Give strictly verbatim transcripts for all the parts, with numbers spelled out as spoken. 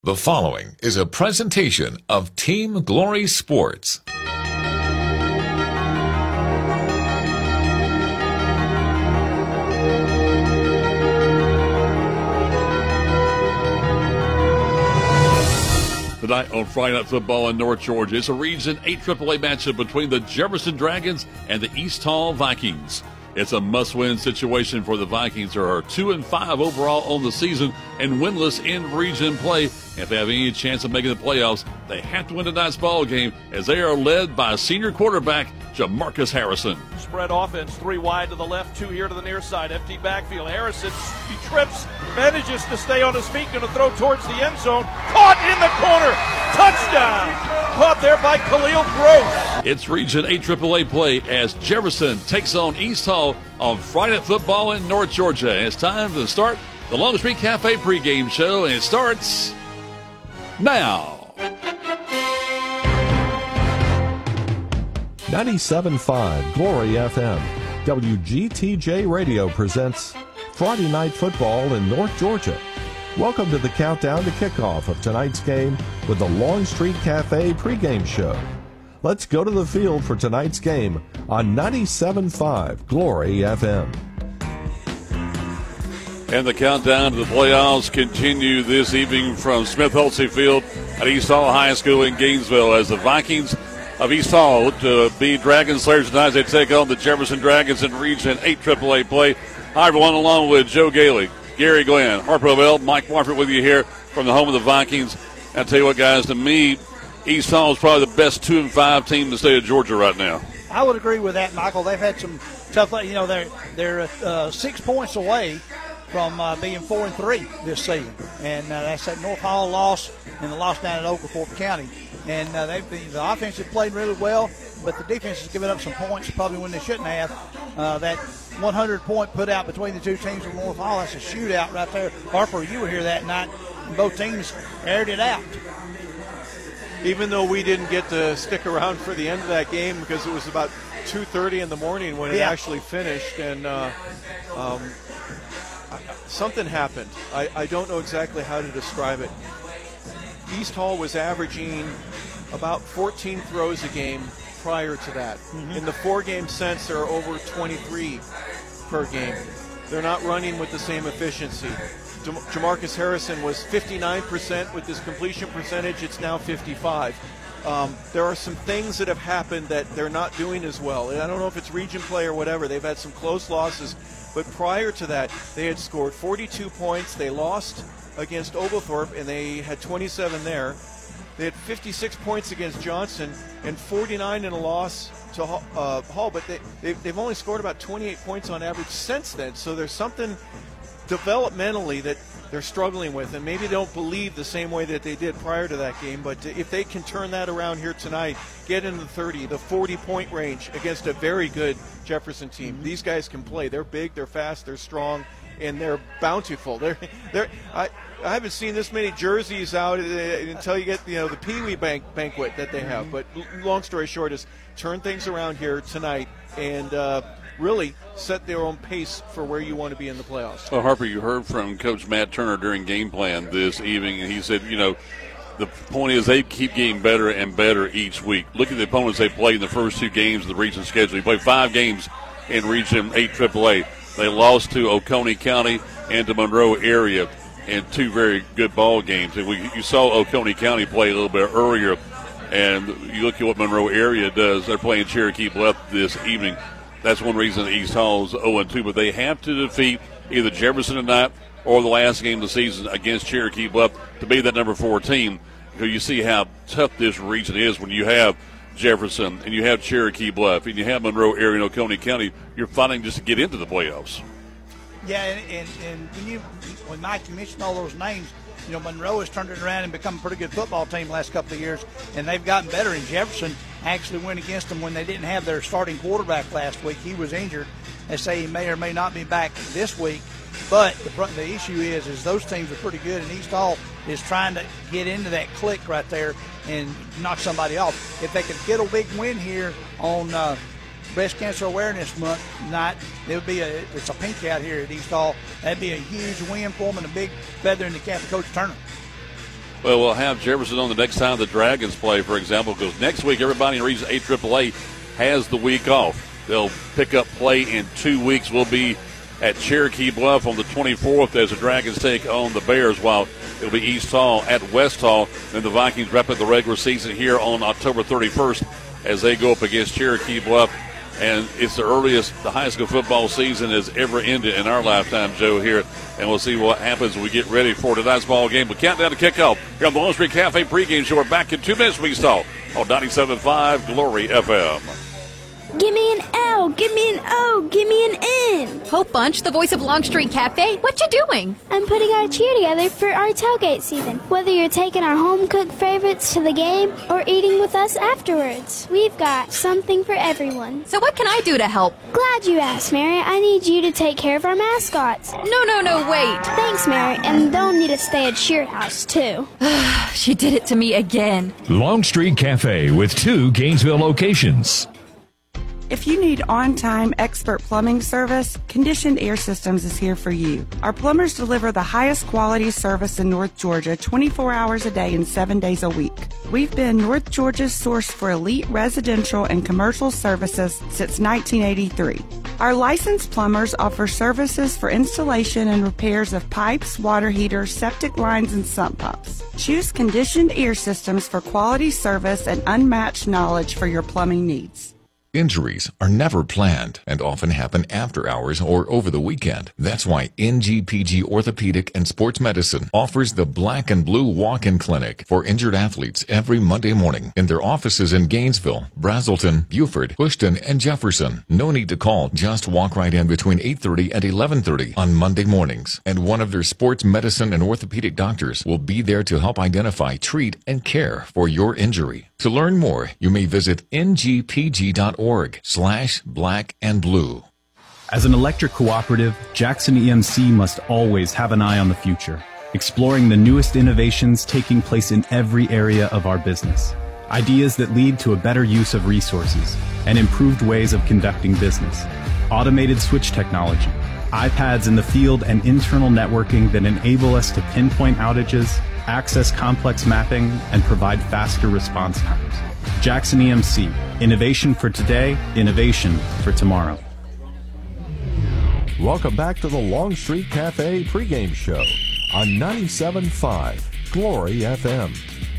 The following is a presentation of Team Glory Sports. Tonight on Friday Night Football in North Georgia, it's a Region eight triple A matchup between the Jefferson Dragons and the East Hall Vikings. It's a must-win situation for the Vikings, who are two and five overall on the season and winless in region play. If they have any chance of making the playoffs, they have to win tonight's ball game, as they are led by senior quarterback Jamarcus Harrison. Spread offense, three wide to the left, two here to the near side. Empty backfield. Harrison, he trips, manages to stay on his feet, going to throw towards the end zone. Caught in the corner. Touchdown. Caught there by Khalil Gross. It's Region eight triple A play as Jefferson takes on East Hall on Friday Night Football in North Georgia. And it's time to start the Long Street Cafe pregame show, and it starts now. ninety-seven point five Glory F M, W G T J Radio presents Friday Night Football in North Georgia. Welcome to the countdown to kickoff of tonight's game with the Long Street Cafe pregame show. Let's go to the field for tonight's game on ninety-seven point five Glory F M. And the countdown to the playoffs continue this evening from Smith Hulsey Field at East Hall High School in Gainesville, as the Vikings of East Hall to be Dragon Slayers tonight as they take on the Jefferson Dragons in Region eight triple A play. Hi, everyone, along with Joe Gailey, Gary Glenn, Harper Bell, Mike Warford with you here from the home of the Vikings. I tell you what, guys, to me, East Hall is probably the best two and five team in the state of Georgia right now. I would agree with that, Michael. They've had some tough, you know, they're they're uh, six points away from uh, being four and three this season, and uh, that's that North Hall loss and the loss down at Oglethorpe County. And uh, they've been, the offense has played really well, but the defense has given up some points probably when they shouldn't have. Uh, that one hundred point put out between the two teams from North Hall, that's a shootout right there. Harper, you were here that night, and both teams aired it out. Even though we didn't get to stick around for the end of that game because it was about two thirty in the morning when it yeah. actually finished, and uh, um, something happened. I, I don't know exactly how to describe it. East Hall was averaging about fourteen throws a game prior to that. Mm-hmm. In the four-game sense, they're over twenty-three per game. They're not running with the same efficiency. Jam- Jamarcus Harrison was fifty-nine percent with his completion percentage. It's now fifty-five. Um, there are some things that have happened that they're not doing as well. And I don't know if it's region play or whatever. They've had some close losses. But prior to that, they had scored forty-two points. They lost against Oglethorpe, and they had twenty-seven there. They had fifty-six points against Johnson and forty-nine in a loss to uh, Hall. But they, they've, they've only scored about twenty-eight points on average since then. So there's something developmentally that they're struggling with, and maybe they don't believe the same way that they did prior to that game. But if they can turn that around here tonight, get into the thirty, the forty-point range against a very good Jefferson team. Mm-hmm. These guys can play. They're big, they're fast, they're strong, and they're bountiful. They're, they're, I, I haven't seen this many jerseys out until you get, you know, the Pee Wee bank, banquet that they have. But long story short is turn things around here tonight and uh, really set their own pace for where you want to be in the playoffs. Well, Harper, you heard from Coach Matt Turner during game plan this evening, and he said, you know, the point is they keep getting better and better each week. Look at the opponents they played in the first two games of the region schedule. They played five games in Region eight triple A. They lost to Oconee County and to Monroe area in two very good ball games. And we, you saw Oconee County play a little bit earlier, and you look at what Monroe area does. They're playing Cherokee Bluff this evening. That's one reason East Hall's oh and two, but they have to defeat either Jefferson tonight or the last game of the season against Cherokee Bluff to be that number four team. Because you see how tough this region is when you have Jefferson and you have Cherokee Bluff and you have Monroe area and Oconee County. You're fighting just to get into the playoffs. Yeah, and, and, and when you when Mike you mentioned all those names, you know, Monroe has turned it around and become a pretty good football team the last couple of years, and they've gotten better. And Jefferson actually went against them when they didn't have their starting quarterback last week. He was injured. They say he may or may not be back this week. But the, the issue is, is those teams are pretty good, and East Hall is trying to get into that click right there and knock somebody off. If they could get a big win here on uh, Breast Cancer Awareness Month night, it would be a it's a pink out here at East Hall. That'd be a huge win for them and a big feather in the cap of Coach Turner. Well, we'll have Jefferson on the next time the Dragons play, for example, because next week everybody in Region A triple A has the week off. They'll pick up play in two weeks. We'll be at Cherokee Bluff on the twenty-fourth as the Dragons take on the Bears, while it'll be East Hall at West Hall. Then the Vikings wrap up the regular season here on October thirty-first as they go up against Cherokee Bluff. And it's the earliest the high school football season has ever ended in our lifetime, Joe, here. And we'll see what happens when we get ready for tonight's ball game. We count down to kickoff here on the Long Street Cafe pregame show. We're back in two minutes from East Hall on ninety-seven point five Glory F M. Give me an L, give me an O, give me an N. Hope Bunch, the voice of Long Street Cafe, what you doing? I'm putting our cheer together for our tailgate season. Whether you're taking our home-cooked favorites to the game or eating with us afterwards, we've got something for everyone. So what can I do to help? Glad you asked, Mary. I need you to take care of our mascots. No, no, no, wait. Thanks, Mary, and they'll need to stay at Cheer House, too. She did it to me again. Long Street Cafe with two Gainesville locations. If you need on-time expert plumbing service, Conditioned Air Systems is here for you. Our plumbers deliver the highest quality service in North Georgia twenty-four hours a day and seven days a week. We've been North Georgia's source for elite residential and commercial services since nineteen eighty-three. Our licensed plumbers offer services for installation and repairs of pipes, water heaters, septic lines, and sump pumps. Choose Conditioned Air Systems for quality service and unmatched knowledge for your plumbing needs. Injuries are never planned and often happen after hours or over the weekend. That's why N G P G Orthopedic and Sports Medicine offers the Black and Blue Walk-In Clinic for injured athletes every Monday morning in their offices in Gainesville, Brazelton, Beaufort, Houston, and Jefferson. No need to call. Just walk right in between eight thirty and eleven thirty on Monday mornings, and one of their sports medicine and orthopedic doctors will be there to help identify, treat, and care for your injury. To learn more, you may visit N G P G dot org slash black and blue. As an electric cooperative, Jackson E M C must always have an eye on the future, exploring the newest innovations taking place in every area of our business. Ideas that lead to a better use of resources and improved ways of conducting business. Automated switch technology, iPads in the field, and internal networking that enable us to pinpoint outages, access complex mapping, and provide faster response times. Jackson E M C, innovation for today, innovation for tomorrow. Welcome back to the Long Street Cafe pregame show on ninety-seven point five Glory F M.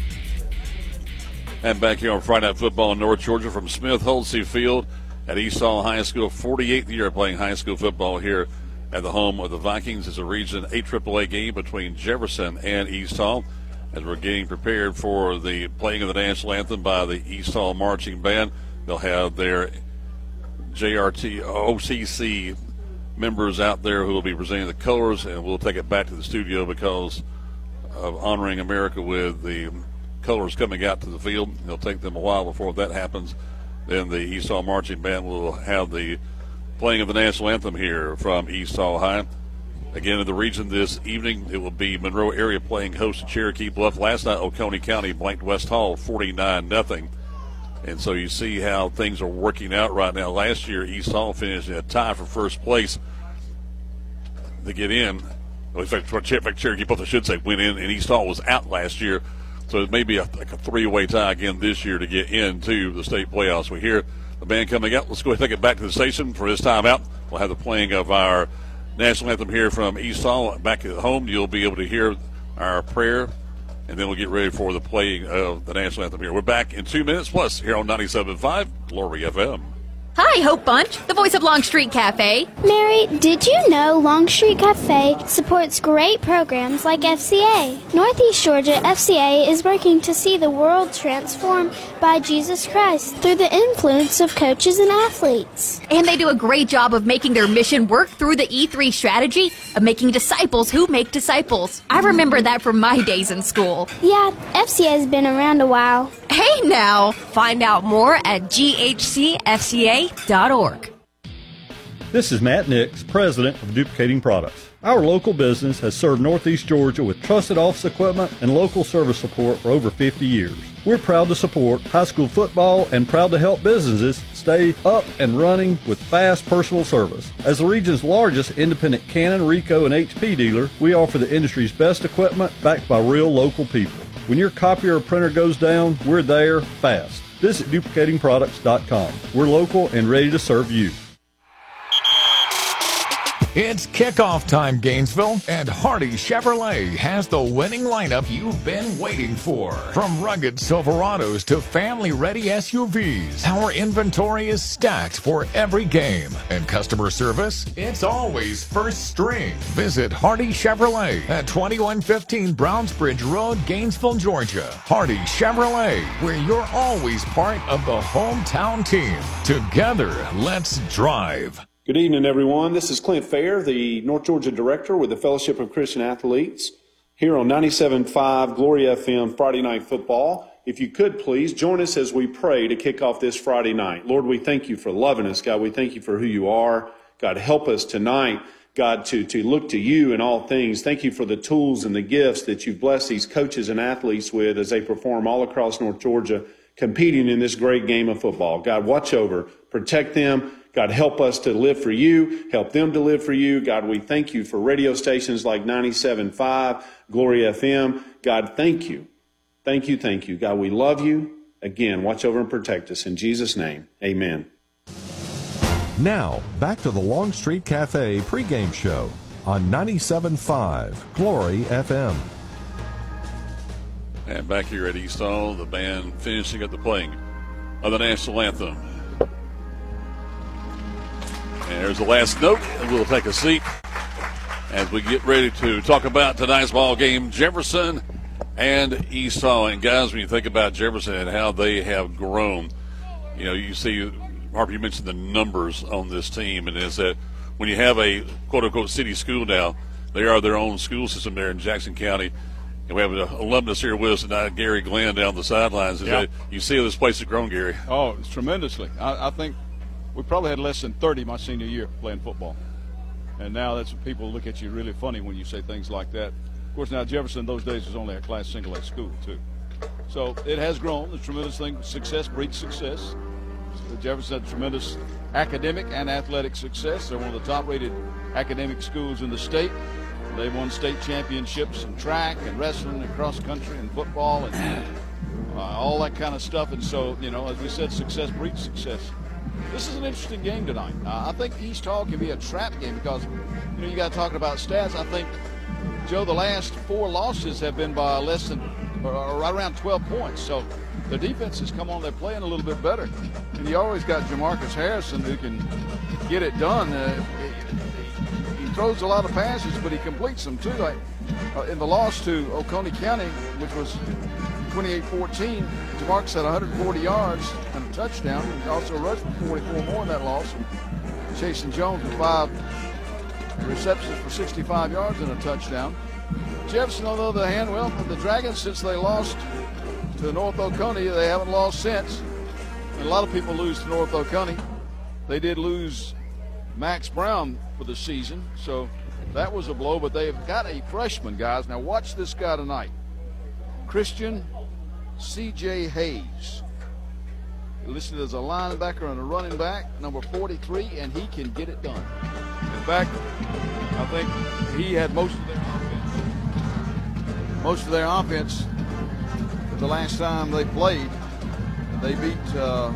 And back here on Friday Night Football in North Georgia from Smith Holsey Field at East Hall High School, forty-eighth year playing high school football here at the home of the Vikings. Is a Region A triple A game between Jefferson and East Hall as we're getting prepared for the playing of the national anthem by the East Hall Marching Band. They'll have their J R T O C C members out there who will be presenting the colors, and we'll take it back to the studio because of honoring America with the colors coming out to the field. It'll take them a while before that happens. Then the East Hall Marching Band will have the playing of the national anthem here from East Hall High. Again, in the region this evening, it will be Monroe area playing host to Cherokee Bluff. Last night, Oconee County blanked West Hall forty-nine nothing. And so you see how things are working out right now. Last year, East Hall finished in a tie for first place to get in. Well, in fact, Cherokee Bluff, I should say, went in, and East Hall was out last year. So it may be a, like a three-way tie again this year to get into the state playoffs. We hear the band coming out. Let's go ahead and take it back to the station for this time out. We'll have the playing of our national anthem here from East Hall. Back at home, you'll be able to hear our prayer, and then we'll get ready for the playing of the national anthem here. We're back in two minutes plus here on ninety-seven point five Glory F M. Hi, Hope Bunch, the voice of Long Street Cafe. Mary, did you know Long Street Cafe supports great programs like F C A? Northeast Georgia F C A is working to see the world transformed by Jesus Christ through the influence of coaches and athletes. And they do a great job of making their mission work through the E three strategy of making disciples who make disciples. I remember that from my days in school. Yeah, F C A has been around a while. Hey now! Find out more at G H C F C A dot org. This is Matt Nix, president of Duplicating Products. Our local business has served Northeast Georgia with trusted office equipment and local service support for over fifty years. We're proud to support high school football and proud to help businesses stay up and running with fast personal service. As the region's largest independent Canon, Ricoh, and H P dealer, we offer the industry's best equipment backed by real local people. When your copier or printer goes down, we're there fast. Visit duplicating products dot com. We're local and ready to serve you. It's kickoff time, Gainesville, and Hardy Chevrolet has the winning lineup you've been waiting for. From rugged Silverados to family-ready S U Vs, our inventory is stacked for every game. And customer service, it's always first string. Visit Hardy Chevrolet at twenty-one fifteen Brownsbridge Road, Gainesville, Georgia. Hardy Chevrolet, where you're always part of the hometown team. Together, let's drive. Good evening, everyone. This is Clint Fair, the North Georgia Director with the Fellowship of Christian Athletes, here on ninety-seven point five Glory F M Friday Night Football. If you could, please join us as we pray to kick off this Friday night. Lord, we thank you for loving us. God, we thank you for who you are. God, help us tonight, God, to, to look to you in all things. Thank you for the tools and the gifts that you've blessed these coaches and athletes with as they perform all across North Georgia, competing in this great game of football. God, watch over, protect them. God, help us to live for you. Help them to live for you. God, we thank you for radio stations like ninety-seven point five, Glory F M. God, thank you. Thank you, thank you. God, we love you. Again, watch over and protect us. In Jesus' name, amen. Now, back to the Long Street Cafe pregame show on ninety-seven point five, Glory F M. And back here at East Hall, the band finishing up the playing of the national anthem. And there's the last note, and we'll take a seat as we get ready to talk about tonight's ball game, Jefferson and East Hall. And guys, when you think about Jefferson and how they have grown, you know, you see, Harper, you mentioned the numbers on this team, and is that when you have a quote-unquote city school now, they are their own school system there in Jackson County. And we have an alumnus here with us tonight, Gary Glenn, down the sidelines. Is yeah. that, you see how this place has grown, Gary? Oh, it's tremendously. I, I think we probably had less than thirty my senior year playing football. And now that's when people look at you really funny when you say things like that. Of course, now Jefferson those days was only a class single A school, too. So it has grown. The tremendous thing, success breeds success. Jefferson had tremendous academic and athletic success. They're one of the top-rated academic schools in the state. They won state championships in track and wrestling and cross country and football and uh, all that kind of stuff. And so, you know, as we said, success breeds success. This is an interesting game tonight. Uh, I think East Hall can be a trap game because, you know, you got talking about stats. I think, Joe, the last four losses have been by less than or, or right around twelve points. So the defense has come on. They're playing a little bit better. And you always got Jamarcus Harrison who can get it done. Uh, he, he throws a lot of passes, but he completes them too. Like uh, in the loss to Oconee County, which was twenty-eight fourteen, Jamarcus had one hundred forty yards and a touchdown. He also rushed for forty-four more in that loss. And Jason Jones with five receptions for sixty-five yards and a touchdown. Jefferson, on the other hand, well, the Dragons, since they lost to North Oconee, they haven't lost since. And a lot of people lose to North Oconee. They did lose Max Brown for the season, so that was a blow. But they've got a freshman, guys. Now watch this guy tonight. Christian C J Hayes, listed as a linebacker and a running back, number forty-three, and he can get it done. In fact, I think he had most of their offense. Most of their offense the last time they played. They beat uh,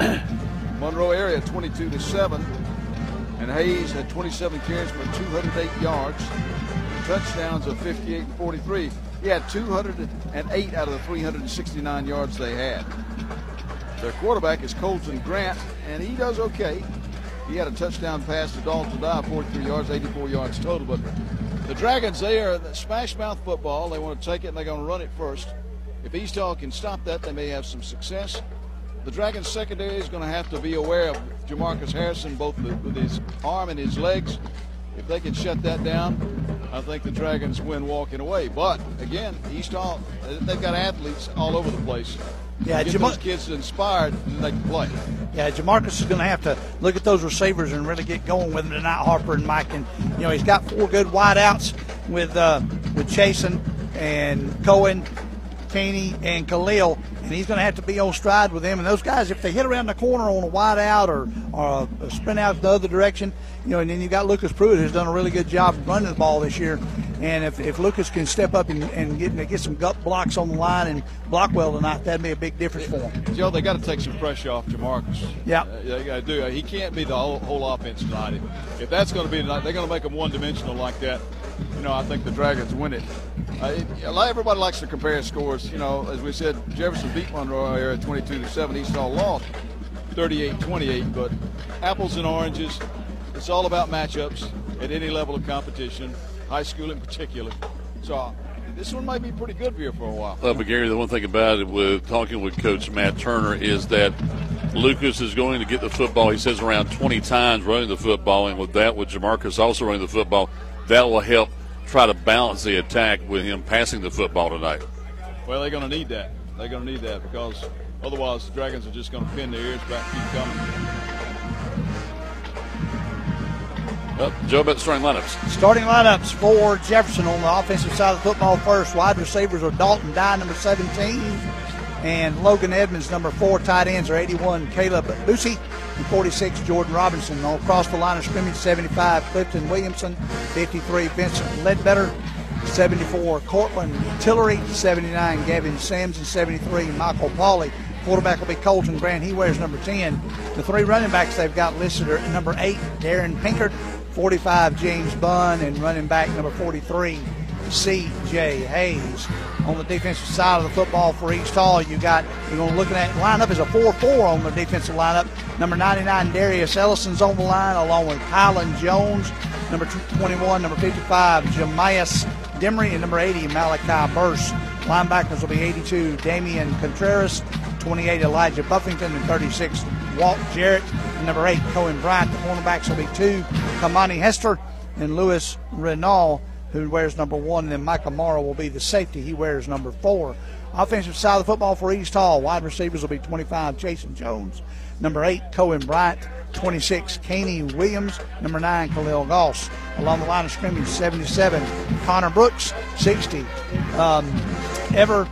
Monroe area twenty-two to seven, and Hayes had twenty-seven carries for two hundred eight yards, touchdowns of fifty-eight and forty-three. He had two hundred eight out of the three hundred sixty-nine yards they had. Their quarterback is Colton Grant, and he does okay. He had a touchdown pass to Dalton Dye, forty-three yards, eighty-four yards total. But the Dragons, they are smash mouth football. They want to take it, and they're going to run it first. If East Hall can stop that, they may have some success. The Dragons' secondary is going to have to be aware of Jamarcus Harrison, both with his arm and his legs. If they can shut that down, I think the Dragons win walking away. But, again, East Hall, they've got athletes all over the place. Yeah, get Jamar- those kids inspired, and they can play. Yeah, Jamarcus is going to have to look at those receivers and really get going with them tonight, Harper and Mike. And, you know, he's got four good wideouts with uh, with Chasen and Cohen, Caney, and Khalil, and he's going to have to be on stride with them. And those guys, if they hit around the corner on a wide out or, or a sprint out the other direction, you know, and then you got Lucas Pruitt, who's done a really good job running the ball this year. And if, if Lucas can step up and, and get get some gut blocks on the line and block well tonight, that'd be a big difference for him. Joe, they got to take some pressure off Jamarcus. Yeah, uh, they got to do. He can't be the whole, whole offense tonight. If, if that's going to be tonight, they're going to make him one-dimensional like that. You know, I think the Dragons win it. Uh, it. Everybody likes to compare scores. You know, as we said, Jefferson beat Monroe here at twenty-two to seven. East Hall lost thirty-eight twenty-eight. But apples and oranges. It's all about matchups at any level of competition, high school in particular. So uh, this one might be pretty good for you for a while. Uh, but Gary, the one thing about it with talking with Coach Matt Turner is that Lucas is going to get the football, he says, around twenty times running the football, and with that, with Jamarcus also running the football, that will help try to balance the attack with him passing the football tonight. Well, they're going to need that. They're going to need that because otherwise the Dragons are just going to pin their ears back and keep coming. Uh, Joe, about the starting lineups. Starting lineups for Jefferson on the offensive side of the football first. Wide receivers are Dalton Dye, number seventeen, and Logan Edmonds, number four. Tight ends are eighty-one, Caleb Lucy, and forty-six, Jordan Robinson. All across the line of scrimmage, seventy-five, Clifton Williamson, fifty-three, Vincent Ledbetter, seventy-four, Cortland Tillery, seventy-nine, Gavin Sims, and seventy-three, Michael Pauley. Quarterback will be Colton Grant. He wears number ten. The three running backs they've got listed are number eight, Darren Pinkard, forty-five, James Bunn, and running back number forty-three, C J Hayes. On the defensive side of the football for East Hall, you got, you're going to look at lineup as a four four on the defensive lineup. Number ninety-nine, Darius Ellison's on the line, along with Kylan Jones. Number twenty-one, number fifty-five, Jamias Demery, and number eighty, Malachi Burse. Linebackers will be eighty-two, Damian Contreras, twenty-eight, Elijah Buffington, and thirty-six, Walt Jarrett. And number eight, Cohen Bryant. The cornerbacks will be two, Kamani Hester and Louis Renault, who wears number one. And then Michael Morrow will be the safety. He wears number four. Offensive side of the football for East Hall. Wide receivers will be twenty-five, Jason Jones. Number eight, Cohen Bryant. twenty-six, Caney Williams. Number nine, Khalil Goss. Along the line of scrimmage, seventy-seven, Connor Brooks. sixty, um, Ever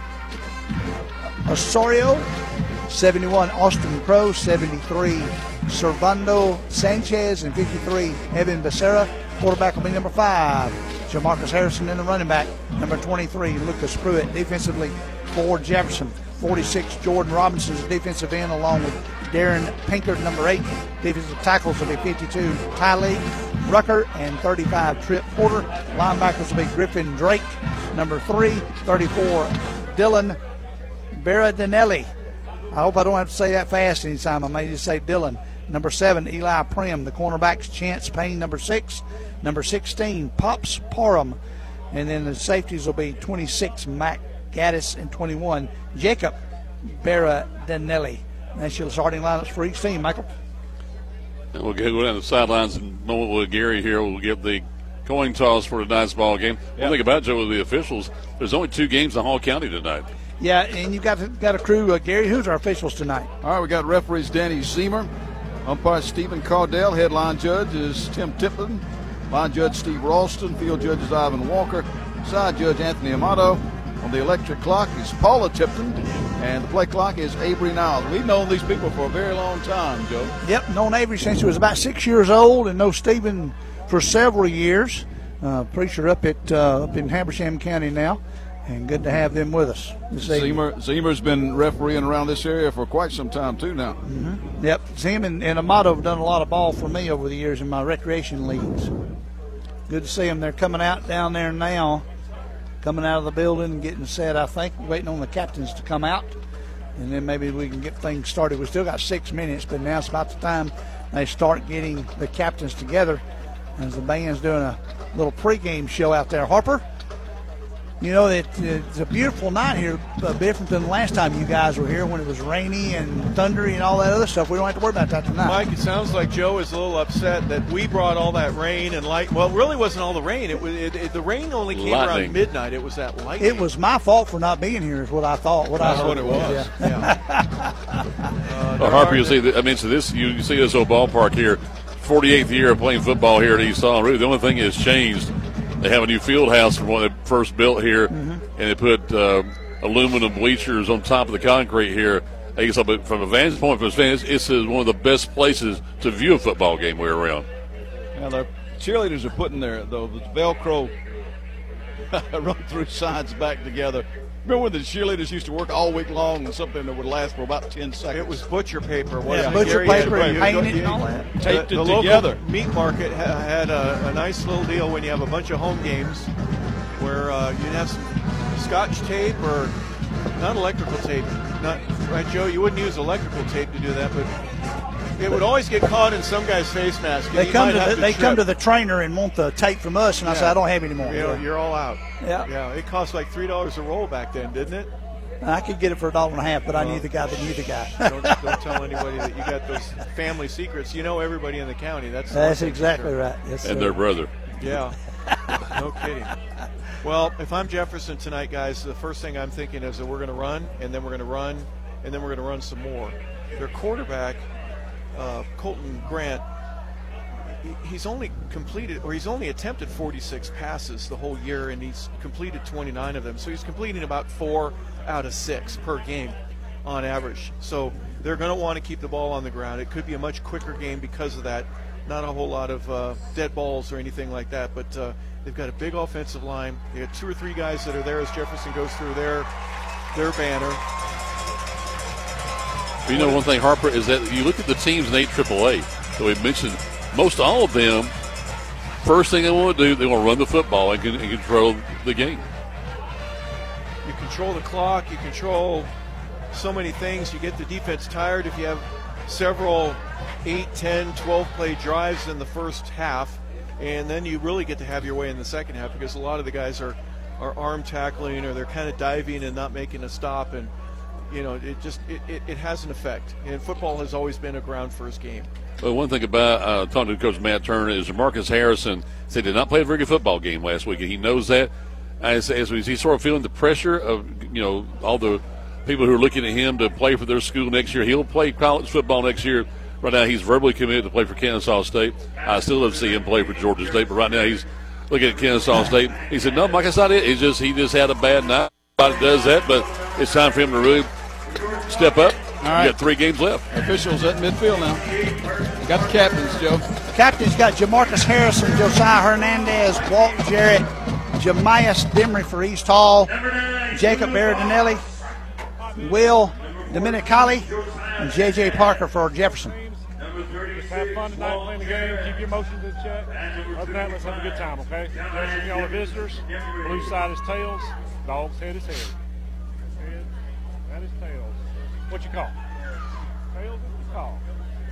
Osorio. seventy-one, Austin Crow. seventy-three, Servando Sanchez. And fifty-three, Evan Becerra. Quarterback will be number five, Jamarcus Harrison, in the running back. Number twenty-three, Lucas Pruitt. Defensively for Jefferson, forty-six, Jordan Robinson is defensive end, along with Darren Pinkard, number eight. Defensive tackles will be fifty-two, Tylee Rucker, and thirty-five, Trip Porter. Linebackers will be Griffin Drake, number three. thirty-four, Dylan Berardinelli. I hope I don't have to say that fast anytime. I may just say Dylan. Number seven, Eli Prim. The cornerbacks, Chance Payne, number six. Number sixteen, Pops Parham. And then the safeties will be twenty-six, Mac Gaddis, and twenty-one, Jacob Berardinelli. That's your starting lineups for each team, Michael. And we'll go down the sidelines in a moment with Gary here. We'll get the coin toss for tonight's ball game. Yep. One thing about Joe with the officials, there's only two games in Hall County tonight. Yeah, and you've got, got a crew. Uh, Gary, who's our officials tonight? All right, we got referees Danny Zemer, umpire Stephen Cardell, headline judge is Tim Tipton, line judge Steve Ralston, field judge is Ivan Walker, side judge Anthony Amato. On the electric clock is Paula Tipton, and the play clock is Avery Niles. We've known these people for a very long time, Joe. Yep, known Avery since he was about six years old, and know Stephen for several years. Uh, preacher up at uh, up in Habersham County now, and good to have them with us this evening. Zemer, Zemer's been refereeing around this area for quite some time, too, now. Mm-hmm. Yep, Zim and, and Amato have done a lot of ball for me over the years in my recreation leagues. Good to see them. They're coming out down there now. Coming out of the building and getting set, I think. We're waiting on the captains to come out, and then maybe we can get things started. We still got six minutes, but now it's about the time they start getting the captains together as the band's doing a little pregame show out there. Harper, you know, it, it's a beautiful night here, uh, different than the last time you guys were here when it was rainy and thundery and all that other stuff. We don't have to worry about that tonight. Mike, it sounds like Joe is a little upset that we brought all that rain and light. Well, it really wasn't all the rain. It was it, it, the rain only came lightning. Around midnight. It was that lightning. It was my fault for not being here is what I thought. What That's I what it was. Yeah. yeah. uh, well, Harper, you see, the, I mean, so this you, you see this old ballpark here, forty-eighth year of playing football here at East Hall. Really, the only thing that's changed, they have a new field house from when they first built here, mm-hmm. and they put uh, aluminum bleachers on top of the concrete here. I guess from a vantage point for his fans, this is one of the best places to view a football game way around. Now the cheerleaders are putting their the Velcro run through sides back together. Remember when the cheerleaders used to work all week long on something that would last for about ten seconds? It was butcher paper. Yeah, yeah, butcher Gary paper had, and painted and all that. Taped the, it the together. Local meat market ha- had a, a nice little deal when you have a bunch of home games where uh, you'd have some Scotch tape or not electrical tape. Not right, Joe. You wouldn't use electrical tape to do that, but it would always get caught in some guy's face mask. They come to the, they trip. come to the trainer and want the tape from us, and yeah. I said I don't have any more. You know, you're all out. Yeah, yeah. It cost like three dollars a roll back then, didn't it? I could get it for a dollar and a half, but well, I knew the guy that knew the guy. don't, don't tell anybody that you got those family secrets. You know everybody in the county. That's that's exactly sure. right. Yes, and sir. their brother. Yeah, no kidding. Well, if I'm Jefferson tonight, guys, the first thing I'm thinking is that we're going to run, and then we're going to run, and then we're going to run some more. Their quarterback, uh, Colton Grant, he's only completed, or he's only attempted forty-six passes the whole year, and he's completed twenty-nine of them. So he's completing about four out of six per game on average. So they're going to want to keep the ball on the ground. It could be a much quicker game because of that. Not a whole lot of uh, dead balls or anything like that, but uh, they've got a big offensive line. They got two or three guys that are there as Jefferson goes through their their banner. You know, one thing, Harper, is that you look at the teams in eight triple A that we mentioned, most all of them, first thing they want to do, they want to run the football and, and control the game. You control the clock. You control so many things. You get the defense tired if you have several eight, ten, twelve play drives in the first half, and then you really get to have your way in the second half because a lot of the guys are, are arm tackling or they're kind of diving and not making a stop, and you know it just it, it, it has an effect. And football has always been a ground first game. Well, one thing about uh, talking to Coach Matt Turner is Marcus Harrison said he did not play a very good football game last week, and he knows that. As, as he's sort of feeling the pressure of you know all the people who are looking at him to play for their school next year. He'll play college football next year. Right now he's verbally committed to play for Kennesaw State. I still love to see him play for Georgia State, but right now he's looking at Kennesaw State. He said, no, Mike, that's not it. It's just he just had a bad night. Everybody does that, but it's time for him to really step up. All right. You got three games left. Officials at midfield now. Got the captains, Joe. The captains got Jamarcus Harrison, Josiah Hernandez, Walt Jarrett, Jamias Demery for East Hall, Jacob Berardinelli, Will Dominicali, and J J Parker for Jefferson. Just have fun tonight playing the game. Keep your emotions in check. Other than that, let's have a good time, okay? Jefferson, y'all are visitors. Blue side is tails. Dog's head is head. Head, that is tails. What you call? Tails is the call.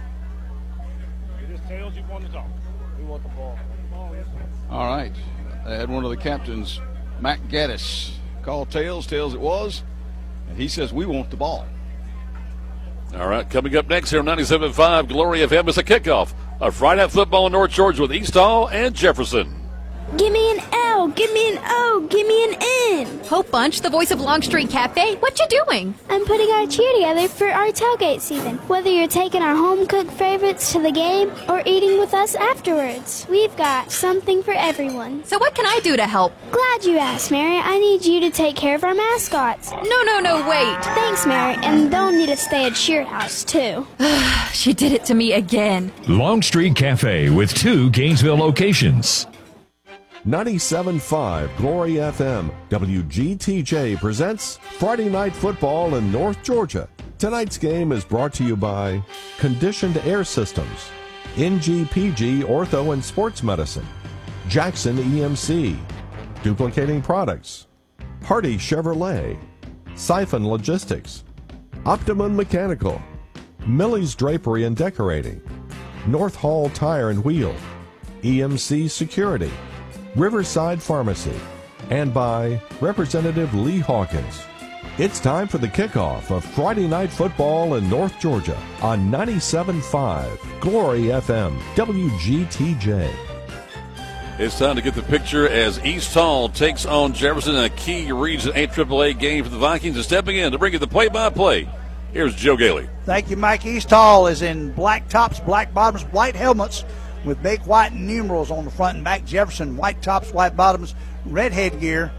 It is tails you want to talk. We want the ball. Ball, yes, sir. All right. They had one of the captains, Mac Gaddis, call tails. Tails it was. And he says, we want the ball. All right, coming up next here on ninety-seven point five Glory F M is a kickoff of Friday Night Football in North Georgia with East Hall and Jefferson. Give me an L, give me an O, give me an N. Hope Bunch, the voice of Longstreet Cafe, what you doing? I'm putting our cheer together for our tailgate season. Whether you're taking our home-cooked favorites to the game or eating with us afterwards, we've got something for everyone. So what can I do to help? Glad you asked, Mary. I need you to take care of our mascots. No, no, no, wait. Thanks, Mary, and they'll need to stay at Cheer House, too. She did it to me again. Longstreet Cafe with two Gainesville locations. ninety-seven point five Glory F M, W G T J presents Friday Night Football in North Georgia. Tonight's game is brought to you by Conditioned Air Systems, N G P G Ortho and Sports Medicine, Jackson E M C, Duplicating Products, Hardy Chevrolet, Siphon Logistics, Optimum Mechanical, Millie's Drapery and Decorating, North Hall Tire and Wheel, E M C Security, Riverside Pharmacy, and by Representative Lee Hawkins. It's time for the kickoff of Friday Night Football in North Georgia on ninety-seven point five Glory F M, W G T J. It's time to get the picture as East Hall takes on Jefferson in a key Region eight triple A game for the Vikings. And stepping in to bring you the play-by-play, here's Joe Gailey. Thank you, Mike. East Hall is in black tops, black bottoms, white helmets, with big white numerals on the front and back. Jefferson, white tops, white bottoms, red headgear.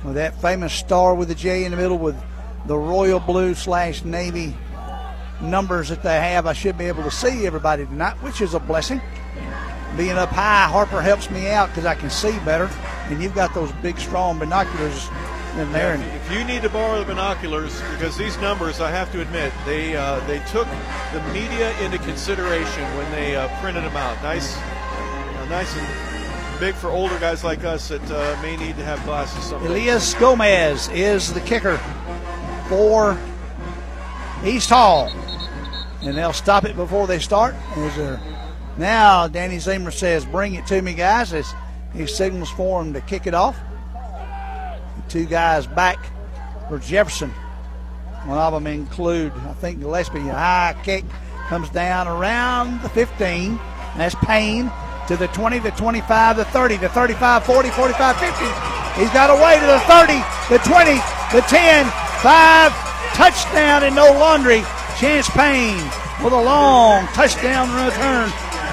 with that famous star with the J in the middle with the royal blue slash navy numbers that they have. I should be able to see everybody tonight, which is a blessing. Being up high, Harper helps me out because I can see better, and you've got those big, strong binoculars in there. And if you need to borrow the binoculars, because these numbers, I have to admit, they uh, they took the media into consideration when they uh, printed them out. Nice, uh, nice and big for older guys like us that uh, may need to have glasses someday. Elias Gomez is the kicker for East Hall, and they'll stop it before they start. Is there? Now Danny Zemer says, "Bring it to me, guys," as he signals for him to kick it off. The two guys back for Jefferson. One of them include, I think, Gillespie. A high kick comes down around the fifteen. That's Payne to the twenty, the twenty-five, the thirty, the thirty-five, forty, forty-five, fifty. He's got away to the thirty, the twenty, the ten, five. Touchdown in No Laundry. Chance Payne with a long touchdown return.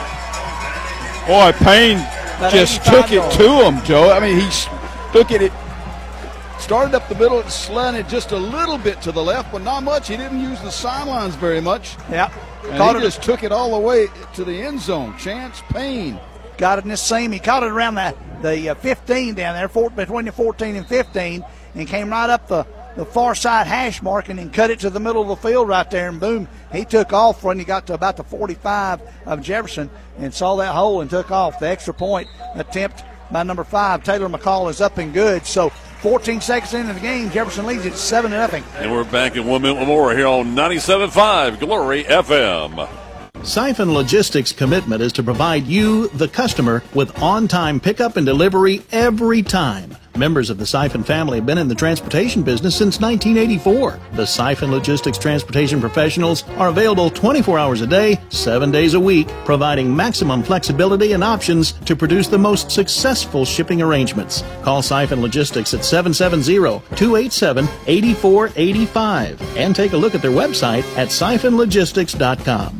Boy, Payne just took it to him, Joe. I mean, he took it, it started up the middle and slanted just a little bit to the left, but not much. He didn't use the sidelines very much. Yeah. And he just took it all the way to the end zone. Chance Payne. Got it in the seam. He caught it around the, the uh, fifteen down there, four, between the fourteen and fifteen, and came right up the, the far side hash mark and then cut it to the middle of the field right there, and boom, he took off when he got to about the forty-five of Jefferson and saw that hole and took off. The extra point attempt by number five, Taylor McCall, is up and good. So fourteen seconds into the game, Jefferson leads it seven to nothing. And we're back in one minute more here on ninety-seven point five Glory F M. Siphon Logistics' commitment is to provide you, the customer, with on-time pickup and delivery every time. Members of the Siphon family have been in the transportation business since nineteen eighty-four. The Siphon Logistics transportation professionals are available twenty-four hours a day, seven days a week, providing maximum flexibility and options to produce the most successful shipping arrangements. Call Siphon Logistics at seven seven zero, two eight seven, eight four eight five and take a look at their website at siphon logistics dot com.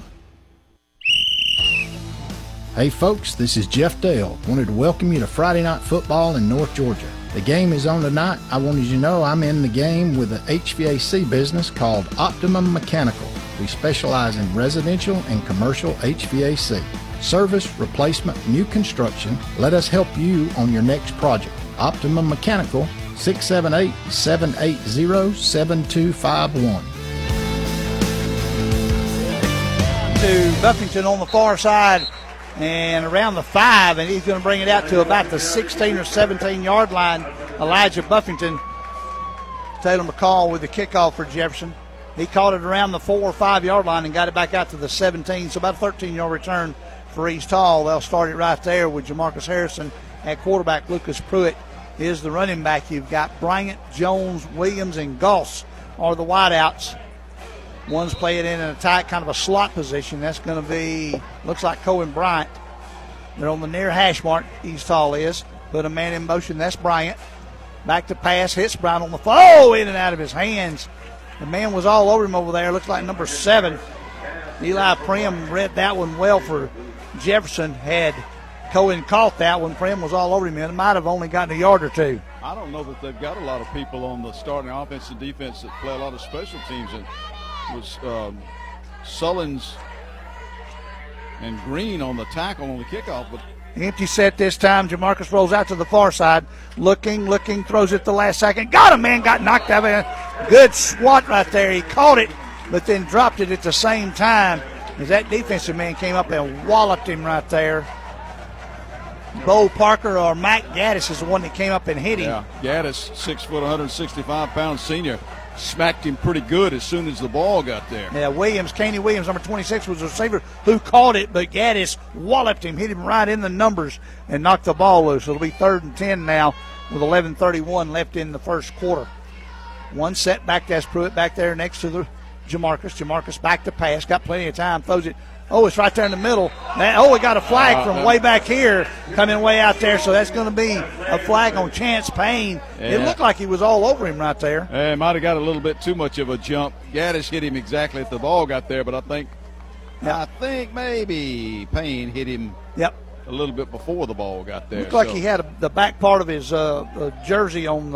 Hey folks, this is Jeff Dale. Wanted to welcome you to Friday Night Football in North Georgia. The game is on tonight. I wanted you to know I'm in the game with an H V A C business called Optimum Mechanical. We specialize in residential and commercial H V A C. Service, replacement, new construction. Let us help you on your next project. Optimum Mechanical, six seven eight, seven eight zero, seven two five one. To Buffington on the far side and around the five, and he's going to bring it out to about the sixteen or seventeen yard line. Elijah Buffington. Taylor McCall with the kickoff for Jefferson. He caught it around the four or five yard line and got it back out to the seventeen, so about a thirteen yard return for East Hall. They'll start it right there with Jamarcus Harrison at quarterback. Lucas Pruitt is the running back. You've got Bryant, Jones, Williams, and Goss are the wideouts. One's playing in a tight kind of a slot position. That's going to be, looks like Cohen Bryant. They're on the near hash mark, East Hall is. Put a man in motion. That's Bryant. Back to pass. Hits Bryant on the floor. Oh, in and out of his hands. The man was all over him over there. Looks like number seven. Eli Prim read that one well for Jefferson. Had Cohen caught that one, Prim was all over him. It might have only gotten a yard or two. I don't know that they've got a lot of people on the starting offense and defense that play a lot of special teams. And it was um, Sullins and Green on the tackle on the kickoff. But empty set this time. Jamarcus rolls out to the far side. Looking, looking, throws it the last second. Got him, man. Got knocked out. Good swat right there. He caught it, but then dropped it at the same time as that defensive man came up and walloped him right there. Bo Parker or Mac Gaddis is the one that came up and hit him. Yeah, Gaddis, six foot, one hundred sixty-five pound senior, smacked him pretty good as soon as the ball got there. Yeah, Williams, Caney Williams, number twenty-six, was the receiver who caught it, but Gaddis walloped him, hit him right in the numbers, and knocked the ball loose. It'll be third and ten now with eleven thirty-one left in the first quarter. One set back, that's Pruitt back there next to the Jamarcus. Jamarcus back to pass, got plenty of time, throws it. Oh, it's right there in the middle. That, oh, we got a flag from way back here coming way out there, so that's going to be a flag on Chance Payne. Yeah. It looked like he was all over him right there. Yeah, might have got a little bit too much of a jump. Gaddis hit him exactly at the ball got there, but I think yep. I think maybe Payne hit him yep. a little bit before the ball got there. Looked like so. he had a, the back part of his uh, uh, jersey on the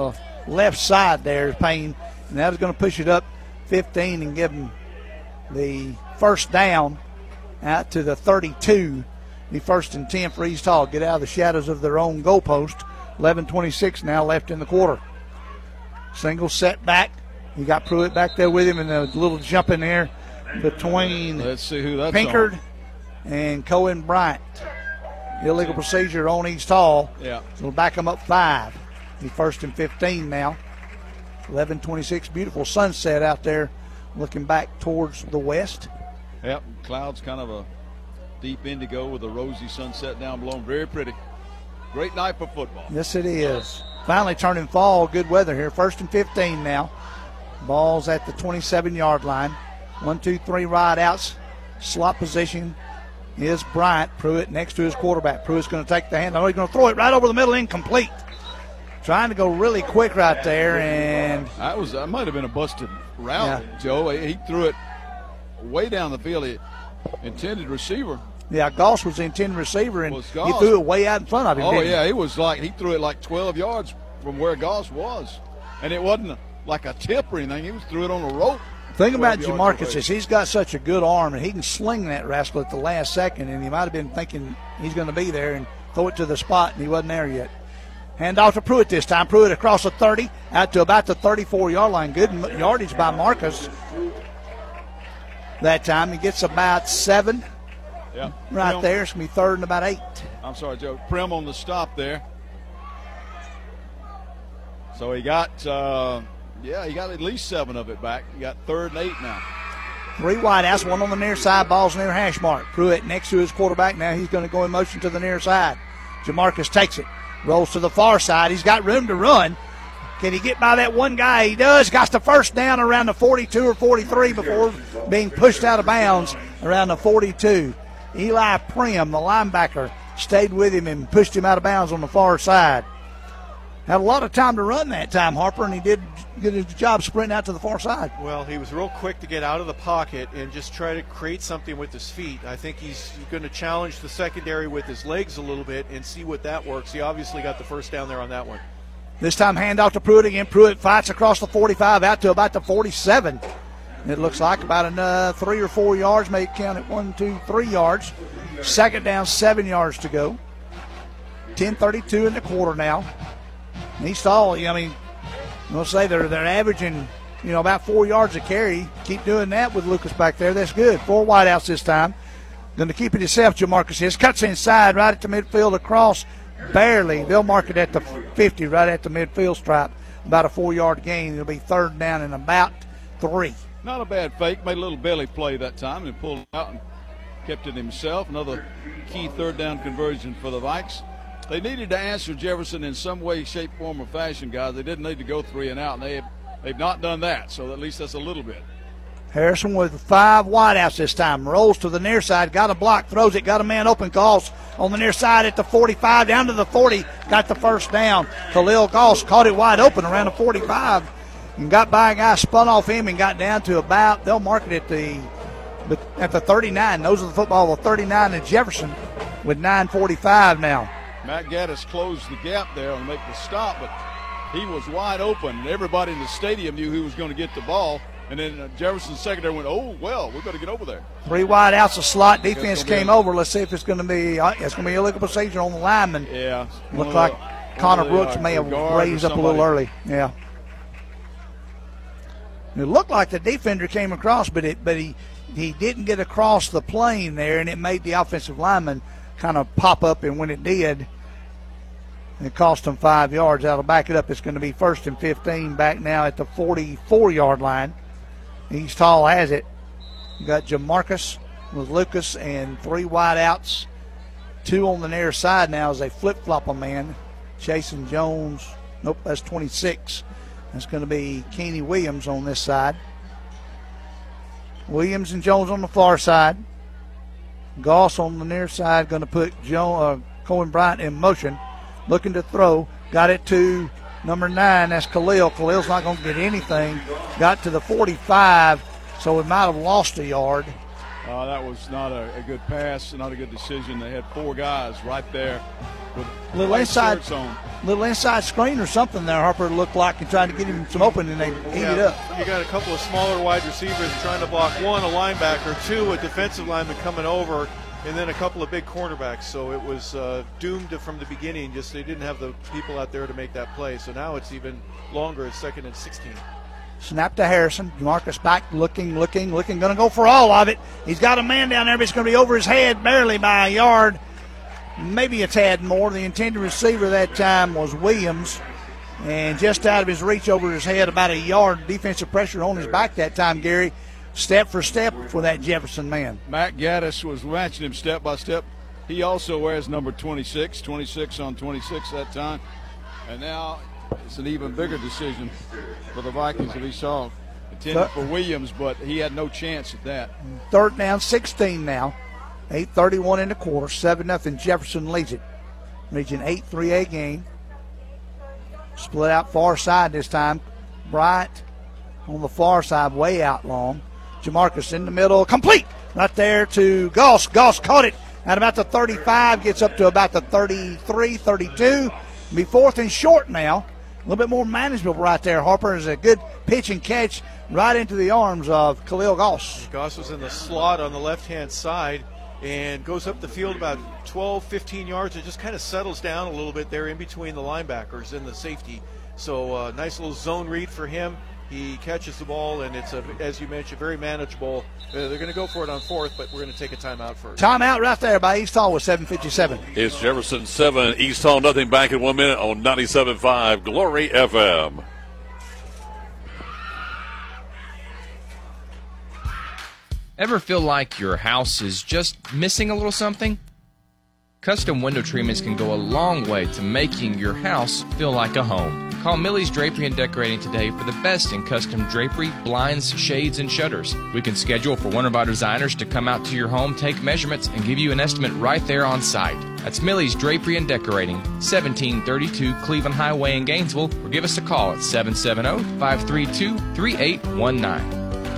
left side there, Payne. And that is going to push it up fifteen and give them the first down out to the thirty-two. The first and ten for East Hall. Get out of the shadows of their own goalpost. eleven twenty-six now left in the quarter. Single set back. You got Pruitt back there with him, and a little jump in there between Let's see who that's Pinkard on. and Cohen Bryant. Illegal procedure on East Hall. Yeah. So we'll back them up five. The first and fifteen now. eleven twenty-six. Beautiful sunset out there looking back towards the west. Yep. Clouds kind of a deep indigo with a rosy sunset down below. Very pretty. Great night for football. Yes, it is. Finally turning fall. Good weather here. First and fifteen now. Ball's at the twenty-seven-yard line. One, two, three ride outs. Slot position is Bryant. Pruitt next to his quarterback. Pruitt's going to take the hand. I know he's going to throw it right over the middle, incomplete. Trying to go really quick right there, and that was that might have been a busted route, Yeah. Joe. He threw it way down the field. He intended receiver. yeah, Goss was the intended receiver, and Was he Goss. threw it way out in front of him. Oh didn't he? yeah, he was like he threw it like twelve yards from where Goss was, and it wasn't like a tip or anything. He was threw it on a rope. Thing about twelve yards Jamarcus away. is he's got such a good arm, and he can sling that rascal at the last second, and he might have been thinking he's going to be there and throw it to the spot, and he wasn't there yet. Hand off to Pruitt this time. Pruitt across the thirty, out to about the thirty-four-yard line. Good yardage by Marcus. That time he gets about seven. Yeah. Right Prim- there. It's going to be third and about eight. I'm sorry, Joe. Prim on the stop there. So he got, uh, yeah, he got at least seven of it back. He got third and eight now. Three wideouts, one on the near side, ball's near hash mark. Pruitt next to his quarterback. Now he's going to go in motion to the near side. Jamarcus takes it, rolls to the far side. He's got room to run. Can he get by that one guy? He does. Got the first down around the forty-two or forty-three before being pushed out of bounds around the forty-two. Eli Prim, the linebacker, stayed with him and pushed him out of bounds on the far side. Had a lot of time to run that time, Harper, and he did get his job sprinting out to the far side. Well, he was real quick to get out of the pocket and just try to create something with his feet. I think he's going to challenge the secondary with his legs a little bit and see what that works. He obviously got the first down there on that one. This time handoff to Pruitt again. Pruitt fights across the forty-five out to about the forty-seven. It looks like about another three or four yards, may count it one, two, three yards. Second down, seven yards to go. ten thirty-two in the quarter now. East Hall, I mean, I'm going to say they're, they're averaging, you know, about four yards a carry. Keep doing that with Lucas back there. That's good. Four wideouts this time. Going to keep it himself, Jamarcus is. Cuts inside right at the midfield across. Barely. They'll mark it at the fifty, right at the midfield stripe. About a four-yard gain. It'll be third down and about three. Not a bad fake. Made a little belly play that time and pulled it out and kept it himself. Another key third down conversion for the Vikes. They needed to answer Jefferson in some way, shape, form, or fashion, guys. They didn't need to go three and out, and they have, they've not done that, so at least that's a little bit. Harrison with five wideouts this time. Rolls to the near side. Got a block. Throws it. Got a man open. Goss on the near side at the forty-five. Down to the forty. Got the first down. Khalil Goss caught it wide open around the forty-five. And got by a guy. Spun off him and got down to about, they'll mark it at the, at the thirty-nine. Those are the football. The thirty-nine and Jefferson with nine forty-five now. Matt Gaddis closed the gap there and make the stop, but he was wide open. Everybody in the stadium knew he was going to get the ball. And then uh, Jefferson's secondary went, oh, well, we've got to get over there. Three wide outs, a slot. Defense It's gonna be came a- over. Let's see if it's going to be uh, it's going to be illegal procedure on the lineman. Yeah. Looked One like of the- Connor one of the, Brooks uh, may have guard or raised up a little somebody. early. Yeah. It looked like the defender came across, but it but he he didn't get across the plane there, and it made the offensive lineman kind of pop up. And when it did, it cost him five yards. That'll back it up. It's going to be first and fifteen back now at the forty-four-yard line. East Hall has it. You got Jamarcus with Lucas and three wide outs. Two on the near side now as they flip-flop a man. Jason Jones. Nope, that's twenty-six. That's going to be Kenny Williams on this side. Williams and Jones on the far side. Goss on the near side going to put Joe, uh, Cohen Bryant in motion. Looking to throw. Got it to number nine. That's Khalil. Khalil's not going to get anything. Got to the forty-five, so we might have lost a yard. Uh, that was not a, a good pass, not a good decision. They had four guys right there with little white inside, shirts on. little inside screen or something there. Harper looked like and trying to get him some open, and they ate yeah, it up. You got a couple of smaller wide receivers trying to block one, a linebacker, two, a defensive lineman coming over, and then a couple of big cornerbacks. So it was uh, doomed from the beginning. Just they didn't have the people out there to make that play. So now it's even longer. It's second and sixteen. Snap to Harrison. Marcus back looking, looking, looking. Going to go for all of it. He's got a man down there, but it's going to be over his head barely by a yard. Maybe a tad more. The intended receiver that time was Williams. And just out of his reach over his head, about a yard. Defensive pressure on his back that time, Gary. Step for step for that Jefferson man. Matt Gaddis was matching him step by step. He also wears number twenty-six, twenty-six on twenty-six that time. And now it's an even bigger decision for the Vikings of East Hall. Intended for Williams, but he had no chance at that. Third down, sixteen now. eight thirty-one in the quarter. seven nothing Jefferson leads it. Region eight three A game. Split out far side this time. Bryant on the far side, way out long. Jamarcus in the middle, complete. Right there to Goss. Goss caught it at about the thirty-five, gets up to about the thirty-three, thirty-two. Be fourth and short now. A little bit more manageable right there. Harper is a good pitch and catch right into the arms of Khalil Goss. Goss was in the slot on the left-hand side and goes up the field about twelve, fifteen yards and just kind of settles down a little bit there in between the linebackers and the safety. So uh, nice little zone read for him. He catches the ball, and it's, a, as you mentioned, very manageable. Uh, they're going to go for it on fourth, but we're going to take a timeout first. Timeout right there by East Hall with seven fifty-seven. It's Jefferson seven, East Hall nothing, back in one minute on ninety-seven point five Glory F M. Ever feel like your house is just missing a little something? Custom window treatments can go a long way to making your house feel like a home. Call Millie's Drapery and Decorating today for the best in custom drapery, blinds, shades, and shutters. We can schedule for one of our designers to come out to your home, take measurements, and give you an estimate right there on site. That's Millie's Drapery and Decorating, seventeen thirty-two Cleveland Highway in Gainesville, or give us a call at seven seven zero, five three two, three eight one nine.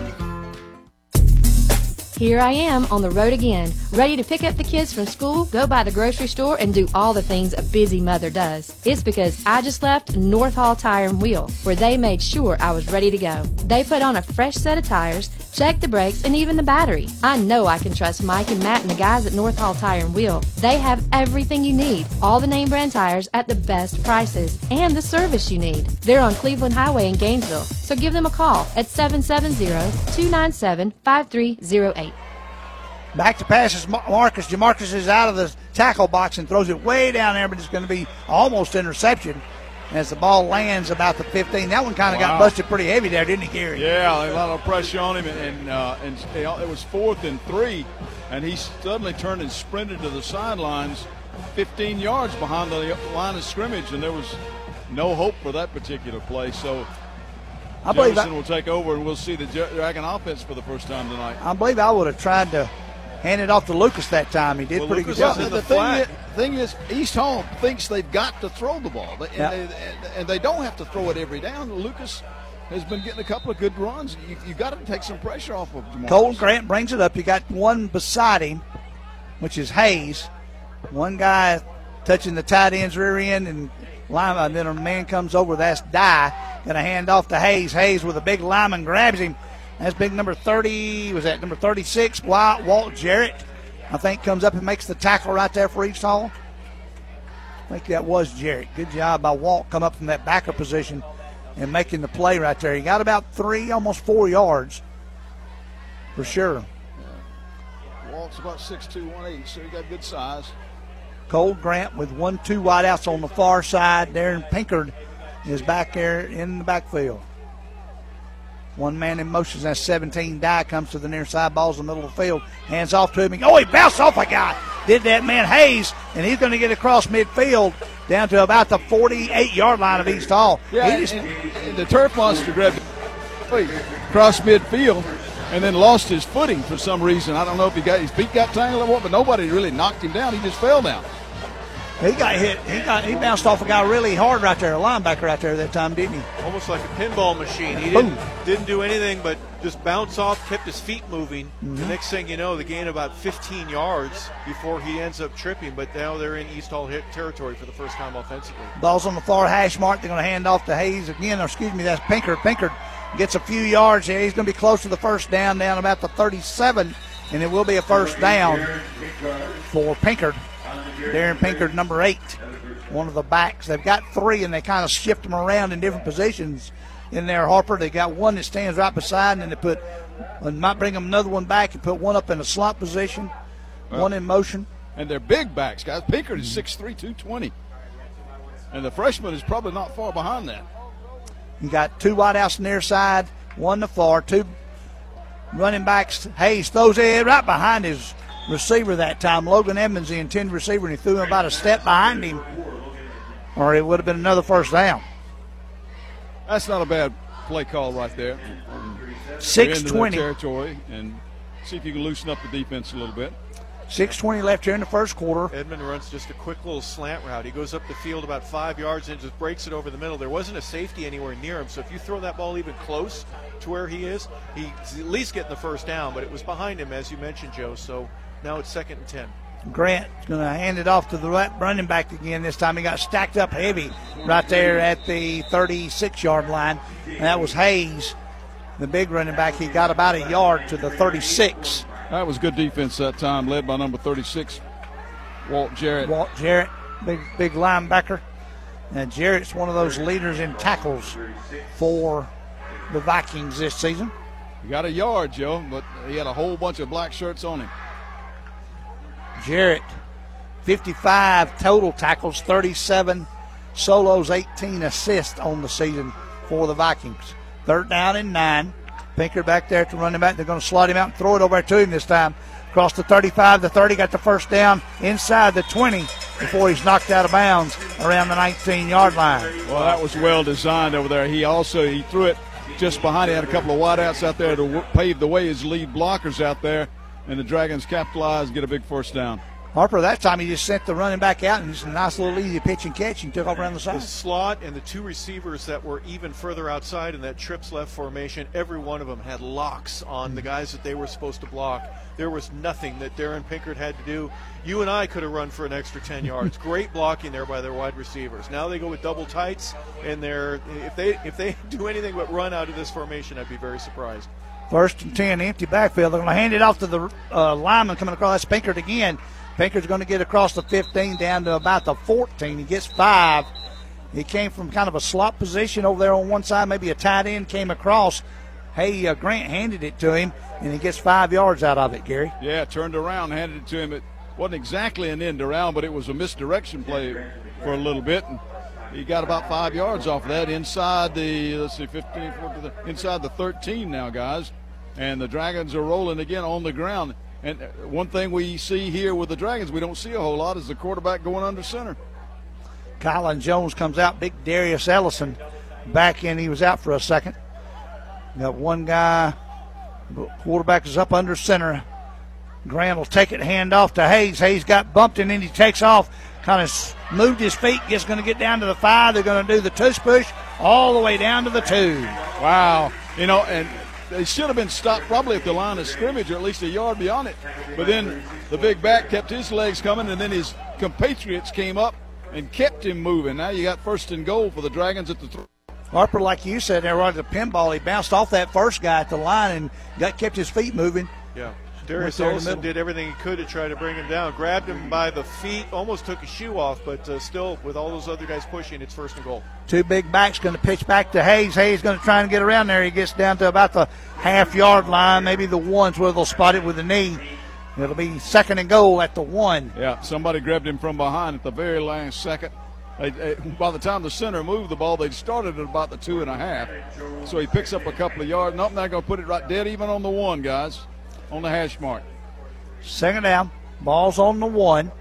Here I am on the road again, ready to pick up the kids from school, go by the grocery store, and do all the things a busy mother does. It's because I just left North Hall Tire and Wheel, where they made sure I was ready to go. They put on a fresh set of tires, checked the brakes, and even the battery. I know I can trust Mike and Matt and the guys at North Hall Tire and Wheel. They have everything you need, all the name brand tires at the best prices, and the service you need. They're on Cleveland Highway in Gainesville, so give them a call at seven seven zero, two nine seven, five three zero eight. Back to passes Marcus. Jamarcus is out of the tackle box and throws it way down there, but it's going to be almost interception as the ball lands about the fifteen. That one kind of wow. got busted pretty heavy there, didn't it, Gary? Yeah, a lot of pressure on him, and and, uh, and it was fourth and three, and he suddenly turned and sprinted to the sidelines fifteen yards behind the line of scrimmage, and there was no hope for that particular play. So I believe Jefferson I, will take over, and we'll see the Dragon offense for the first time tonight. I believe I would have tried to hand it off to Lucas that time. He did well, pretty Lucas good job. The, the thing, is, thing is, East Hall thinks they've got to throw the ball, and, yep. they, and they don't have to throw it every down. Lucas has been getting a couple of good runs. You, you got to take some pressure off of Jamarcus. Colton Grant brings it up. You got one beside him, which is Hayes. One guy touching the tight end's rear end, and lineman, and then a man comes over. That's Dye. Going to hand off to Hayes. Hayes with a big lineman grabs him. That's big number thirty. Was that number thirty-six? Walt, Walt Jarrett, I think, comes up and makes the tackle right there for East Hall. I think that was Jarrett. Good job by Walt, come up from that backer position and making the play right there. He got about three, almost four yards for sure. Yeah. Walt's about six two, one eighty, so he got good size. Cole Grant with one, two wideouts on the far side. Darren Pinkard is back there in the backfield. One man in motion. That's seventeen. Dye comes to the near side. Ball's in the middle of the field. Hands off to him. Oh, he bounced off a guy. Did that man Hayes, and he's going to get across midfield down to about the forty-eight-yard line of East Hall. Yeah, just, and, and the turf monster grabbed it across midfield and then lost his footing for some reason. I don't know if he got his feet got tangled or what, but nobody really knocked him down. He just fell down. He got hit. He got he bounced off a guy really hard right there, a linebacker right there that time, didn't he? Almost like a pinball machine. He didn't, didn't do anything but just bounce off, kept his feet moving. Mm-hmm. The next thing you know, they gain about fifteen yards before he ends up tripping. But now they're in East Hall hit territory for the first time offensively. Ball's on the far hash mark. They're going to hand off to Hayes again. Or excuse me, that's Pinkard. Pinkard gets a few yards here. He's going to be close to the first down, down about the thirty-seven, and it will be a first down for Pinkard. Darren Pinkard, number eight, one of the backs. They've got three, and they kind of shift them around in different positions in there, Harper. They got one that stands right beside, and then they put, and might bring them another one back and put one up in a slot position, well, one in motion. And they're big backs, guys. Pinkard is six three, two twenty. And the freshman is probably not far behind that. You got two wideouts near side, one to far, two running backs. Hayes throws it right behind his receiver that time. Logan Edmonds, the intended receiver, and he threw him about a step behind him, or it would have been another first down. That's not a bad play call right there. six twenty territory, and see if you can loosen up the defense a little bit. six twenty left here in the first quarter. Edmond runs just a quick little slant route. He goes up the field about five yards and just breaks it over the middle. There wasn't a safety anywhere near him, so if you throw that ball even close to where he is, he's at least getting the first down, but it was behind him, as you mentioned, Joe, so now it's second and ten. Grant's going to hand it off to the right running back again. This time he got stacked up heavy right there at the thirty-six-yard line, and that was Hayes, the big running back. He got about a yard to the thirty-six. That was good defense that time, led by number thirty-six, Walt Jarrett. Walt Jarrett, big big linebacker. And Jarrett's one of those leaders in tackles for the Vikings this season. He got a yard, Joe, but he had a whole bunch of black shirts on him. Jarrett, fifty-five total tackles, thirty-seven solos, eighteen assists on the season for the Vikings. Third down and nine. Pinkard back there to running back. They're going to slot him out and throw it over to him this time. Across the thirty-five, the thirty, got the first down inside the twenty before he's knocked out of bounds around the nineteen-yard line. Well, that was well designed over there. He also he threw it just behind. He had a couple of wideouts out there to pave the way, his lead blockers out there, and the Dragons capitalized and get a big first down. Harper, that time he just sent the running back out, and just a nice little easy pitch and catch. He took off around the side. The slot and the two receivers that were even further outside in that trips left formation, every one of them had locks on the guys that they were supposed to block. There was nothing that Darren Pinkard had to do. You and I could have run for an extra ten yards. Great blocking there by their wide receivers. Now they go with double tights, and they're if they if they do anything but run out of this formation, I'd be very surprised. First and ten, empty backfield. They're going to hand it off to the uh, lineman coming across. That's Pinkard again. Pinkard's going to get across the fifteen down to about the fourteen. He gets five. He came from kind of a slot position over there on one side, maybe a tight end came across. Hey, uh, Grant handed it to him, and he gets five yards out of it, Gary. Yeah, turned around, handed it to him. It wasn't exactly an end around, but it was a misdirection play for a little bit. And he got about five yards off of that inside the, let's see, fifteen, fourteen, inside the thirteen now, guys. And the Dragons are rolling again on the ground. And one thing we see here with the Dragons, we don't see a whole lot, is the quarterback going under center. Kylan Jones comes out. Big Darius Ellison back in. He was out for a second. Got one guy. Quarterback is up under center. Grant will take it, hand off to Hayes. Hayes got bumped, and then he takes off. Kind of moved his feet. Just going to get down to the five. They're going to do the tush push all the way down to the two. Wow. You know, and they should have been stopped probably at the line of scrimmage or at least a yard beyond it. But then the big back kept his legs coming, and then his compatriots came up and kept him moving. Now you got first and goal for the Dragons at the three. Harper, like you said, there right at the pinball, he bounced off that first guy at the line and got kept his feet moving. Yeah. Darius Olsen did everything he could to try to bring him down. Grabbed him by the feet, almost took his shoe off, but uh, still, with all those other guys pushing, it's first and goal. Two big backs going to pitch back to Hayes. Hayes going to try and get around there. He gets down to about the half-yard line, maybe the ones where they'll spot it with the knee. It'll be second and goal at the one. Yeah, somebody grabbed him from behind at the very last second. They, they, by the time the center moved the ball, they started at about the two and a half. So he picks up a couple of yards. Nope, they're going to put it right dead even on the one, guys, on the hash mark. Second down, ball's on the one.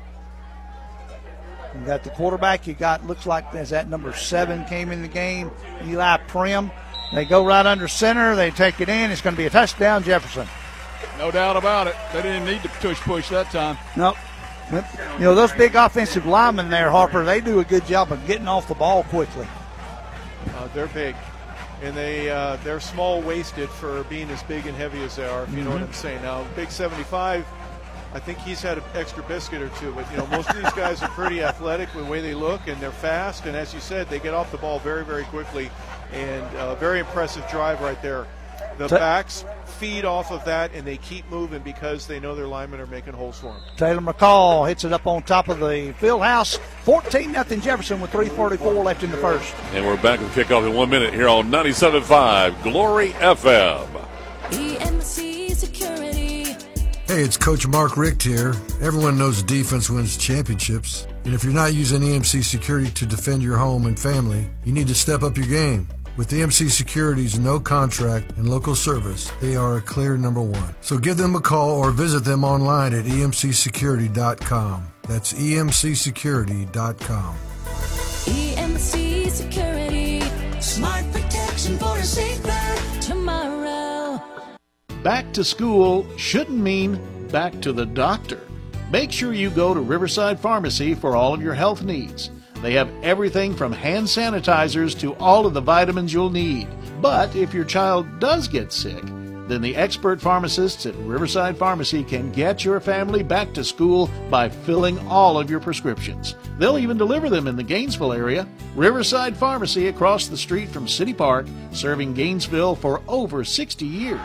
You got the quarterback. You got, looks like as that number seven came in the game, Eli Prim. They go right under center. They take it in. It's going to be a touchdown, Jefferson. No doubt about it. They didn't need to tush push that time. Nope. You know, those big offensive linemen there, Harper, they do a good job of getting off the ball quickly. Uh, they're big, and they, uh, they're small-waisted for being as big and heavy as they are, if you know Mm-hmm. what I'm saying. Now, Big seventy-five, I think he's had an extra biscuit or two, but, you know, most of these guys are pretty athletic with the way they look, and they're fast, and as you said, they get off the ball very, very quickly, and uh, very impressive drive right there. The Ta- backs feed off of that, and they keep moving because they know their linemen are making holes for them. Taylor McCall hits it up on top of the field house. fourteen nothing Jefferson with three forty-four left in the first. And we're back with kickoff in one minute here on ninety-seven point five Glory F M. E M C Security. Hey, it's Coach Mark Richt here. Everyone knows defense wins championships. And if you're not using E M C Security to defend your home and family, you need to step up your game. With E M C Security's no contract and local service, they are a clear number one. So give them a call or visit them online at E M C security dot com. That's E M C security dot com. E M C Security. Smart protection for a safer tomorrow. Back to school shouldn't mean back to the doctor. Make sure you go to Riverside Pharmacy for all of your health needs. They have everything from hand sanitizers to all of the vitamins you'll need. But if your child does get sick, then the expert pharmacists at Riverside Pharmacy can get your family back to school by filling all of your prescriptions. They'll even deliver them in the Gainesville area. Riverside Pharmacy across the street from City Park, serving Gainesville for over sixty years.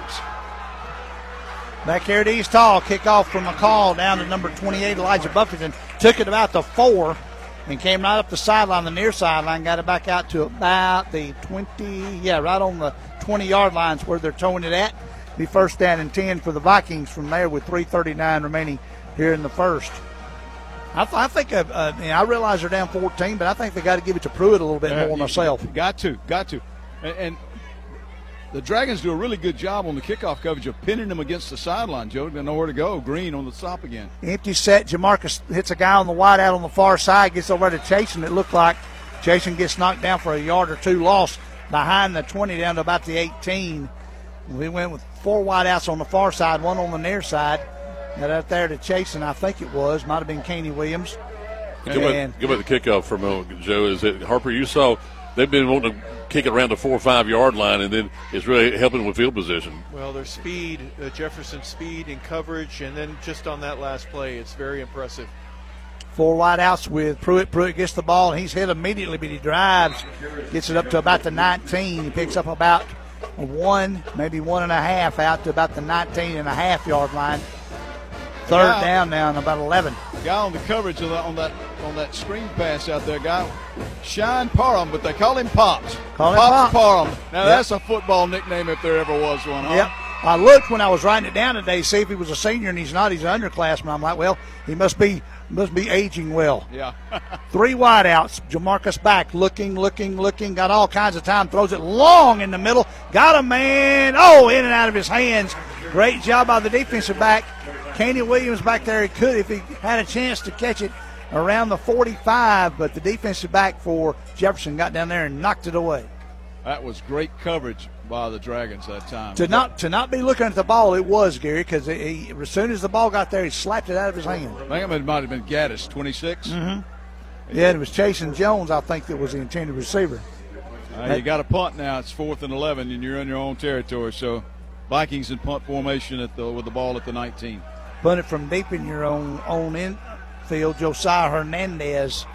Back here at East Hall, kickoff from McCall down to number twenty-eight, Elijah Buffington. Took it about the four and came right up the sideline, the near sideline, got it back out to about the twenty, yeah, right on the twenty-yard lines where they're towing it at. Be first down and ten for the Vikings from there with three thirty-nine remaining here in the first. I, th- I think, uh, uh, you know, I realize they're down fourteen, but I think they got to give it to Pruitt a little bit Uh, more you- myself. Got to, got to. And, and the Dragons do a really good job on the kickoff coverage of pinning them against the sideline, Joe. They know where to go. Green on the stop again. Empty set. Jamarcus hits a guy on the wide out on the far side, gets over to Chasen. It looked like Chasen gets knocked down for a yard or two lost behind the twenty down to about the eighteen. We went with four wide outs on the far side, one on the near side. Got out there to Chasen, I think it was. Might have been Caney Williams. Go back, go back to kickoff for a moment, Joe. Is it Harper? You saw they've been wanting to kick it around the four or five yard line, and then it's really helping with field position. Well, their speed, uh, Jefferson's speed and coverage, and then just on that last play, it's very impressive. Four wide outs with Pruitt. Pruitt gets the ball, and he's hit immediately, but he drives, gets it up to about the nineteen. He picks up about a one, maybe one and a half out to about the nineteen and a half yard line. Third Guy, down now and about eleven. Guy on the coverage of that, on that on that screen pass out there, guy, Shine Parham, but they call him Pops. Call him Pops Pop. Parham. Now Yep. that's a football nickname if there ever was one. Huh? Yep. I looked when I was writing it down today, see if he was a senior, and he's not. He's an underclassman. I'm like, well, he must be must be aging well. Yeah. Three wideouts. Jamarcus back, looking, looking, looking. Got all kinds of time. Throws it long in the middle. Got a man. Oh, in and out of his hands. Great job by the defensive back. Caney Williams back there. He could if he had a chance to catch it around the forty-five, but the defensive back for Jefferson got down there and knocked it away. That was great coverage by the Dragons that time. To not to not be looking at the ball, it was, Gary, because as soon as the ball got there, he slapped it out of his hand. I think it might have been Gaddis, twenty-six. Mm-hmm. Yeah, it was Chasen Jones, I think, that was the intended receiver. Uh, you got a punt now. It's fourth and eleven, and you're in your own territory. So Vikings in punt formation at the with the ball at the nineteen. Punt it from deep in your own own infield. Josiah Hernandez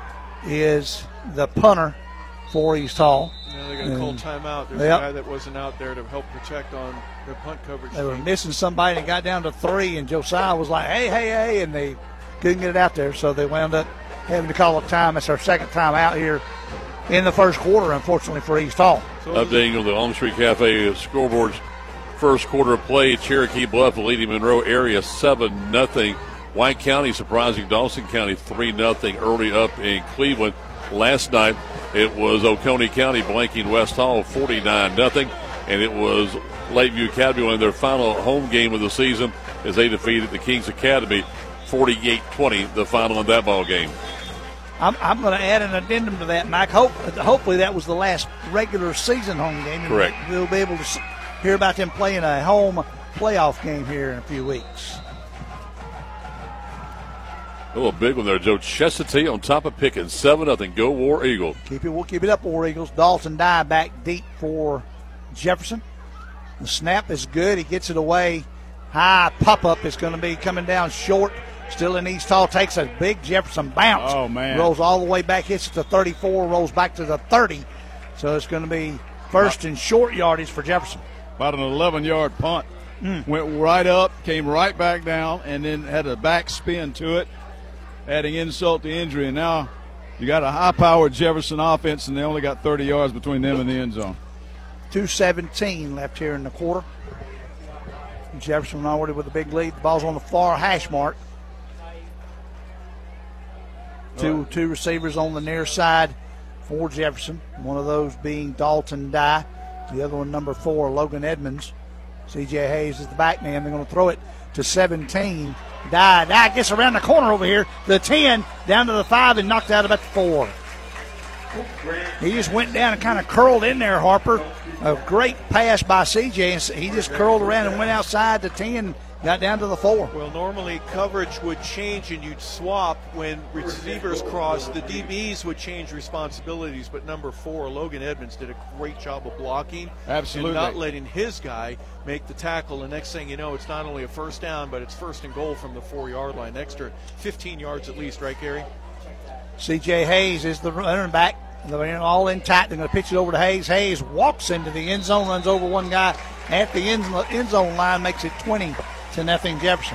is the punter for East Hall. Yeah, they're going to call timeout. There's Yep. a guy that wasn't out there to help protect on their punt coverage. They were missing somebody and got down to three, and Josiah was like, hey, hey, hey, and they couldn't get it out there, so they wound up having to call a time. It's our second time out here in the first quarter, unfortunately, for East Hall. Updating on the Longstreet Cafe scoreboards. First quarter of play, Cherokee Bluff leading Monroe area seven nothing. White County surprising Dawson County three nothing early up in Cleveland. Last night it was Oconee County blanking West Hall forty-nine nothing, and it was Lakeview Academy winning their final home game of the season as they defeated the Kings Academy forty-eight twenty, the final in that ball game. I'm, I'm going to add an addendum to that, Mike. Hope, hopefully that was the last regular season home game. And Correct. We'll be able to hear about them playing a home playoff game here in a few weeks. Oh, a big one there, Joe. Chestatee on top of Pickens. seven nothing. Go War Eagle. Keep it, we'll keep it up, War Eagles. Dalton Dye back deep for Jefferson. The snap is good. He gets it away. High pop-up is going to be coming down short. Still in East Hall. Takes a big Jefferson bounce. Oh, man. Rolls all the way back. Hits it to thirty-four. Rolls back to the thirty. So it's going to be first and short yardage for Jefferson. About an eleven-yard punt. Mm. Went right up, came right back down, and then had a back spin to it, adding insult to injury. And now you got a high-powered Jefferson offense, and they only got thirty yards between them and the end zone. two seventeen left here in the quarter. Jefferson already with a big lead. The ball's on the far hash mark. Two two receivers on the near side for Jefferson. One of those being Dalton Dye. The other one, number four, Logan Edmonds. C J Hayes is the back man. They're going to throw it to seventeen. Dye. Dye gets around the corner over here. The ten, down to the five, and knocked out about the four. He just went down and kind of curled in there, Harper. A great pass by C J. He just curled around and went outside the ten, got down to the four. Well, normally coverage would change and you'd swap when receivers cross. The D Bs would change responsibilities, but number four, Logan Edmonds, did a great job of blocking. Absolutely. And not letting his guy make the tackle. The next thing you know, it's not only a first down, but it's first and goal from the four-yard line. Extra fifteen yards at least, right, Gary? C J Hayes is the running back. They're all in tight. They're going to pitch it over to Hayes. Hayes walks into the end zone, runs over one guy at the end, end zone line, makes it twenty to nothing Jefferson.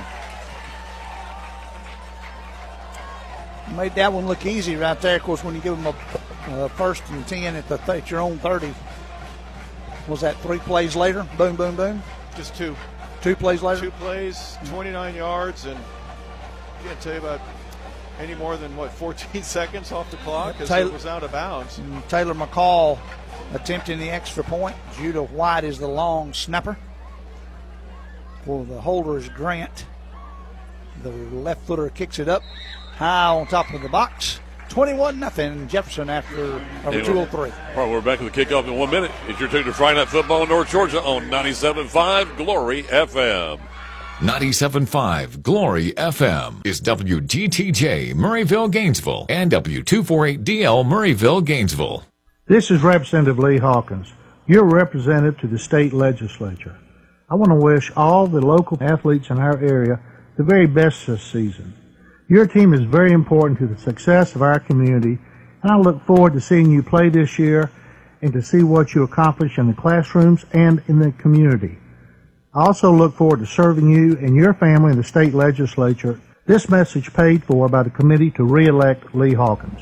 Made that one look easy right there. Of course, when you give them a uh, first and ten at, the, at your own thirty, was that three plays later? Boom, boom, boom. Just two. Two plays later? Two plays, twenty-nine yards, and I can't tell you about any more than, what, fourteen seconds off the clock because it was out of bounds. Taylor McCall attempting the extra point. Judah White is the long snapper. For the holder is Grant. The left footer kicks it up high on top of the box. twenty-one nothing Jefferson after over two oh three. All right, we're back with the kickoff in one minute. It's your turn to Friday Night Football in North Georgia on ninety-seven point five Glory F M. ninety-seven point five Glory F M is W G T J Murrayville, Gainesville, and W two forty-eight D L Murrayville, Gainesville. This is Representative Lee Hawkins, your representative to the state legislature. I want to wish all the local athletes in our area the very best this season. Your team is very important to the success of our community, and I look forward to seeing you play this year and to see what you accomplish in the classrooms and in the community. I also look forward to serving you and your family in the state legislature. This message paid for by the committee to re-elect Lee Hawkins.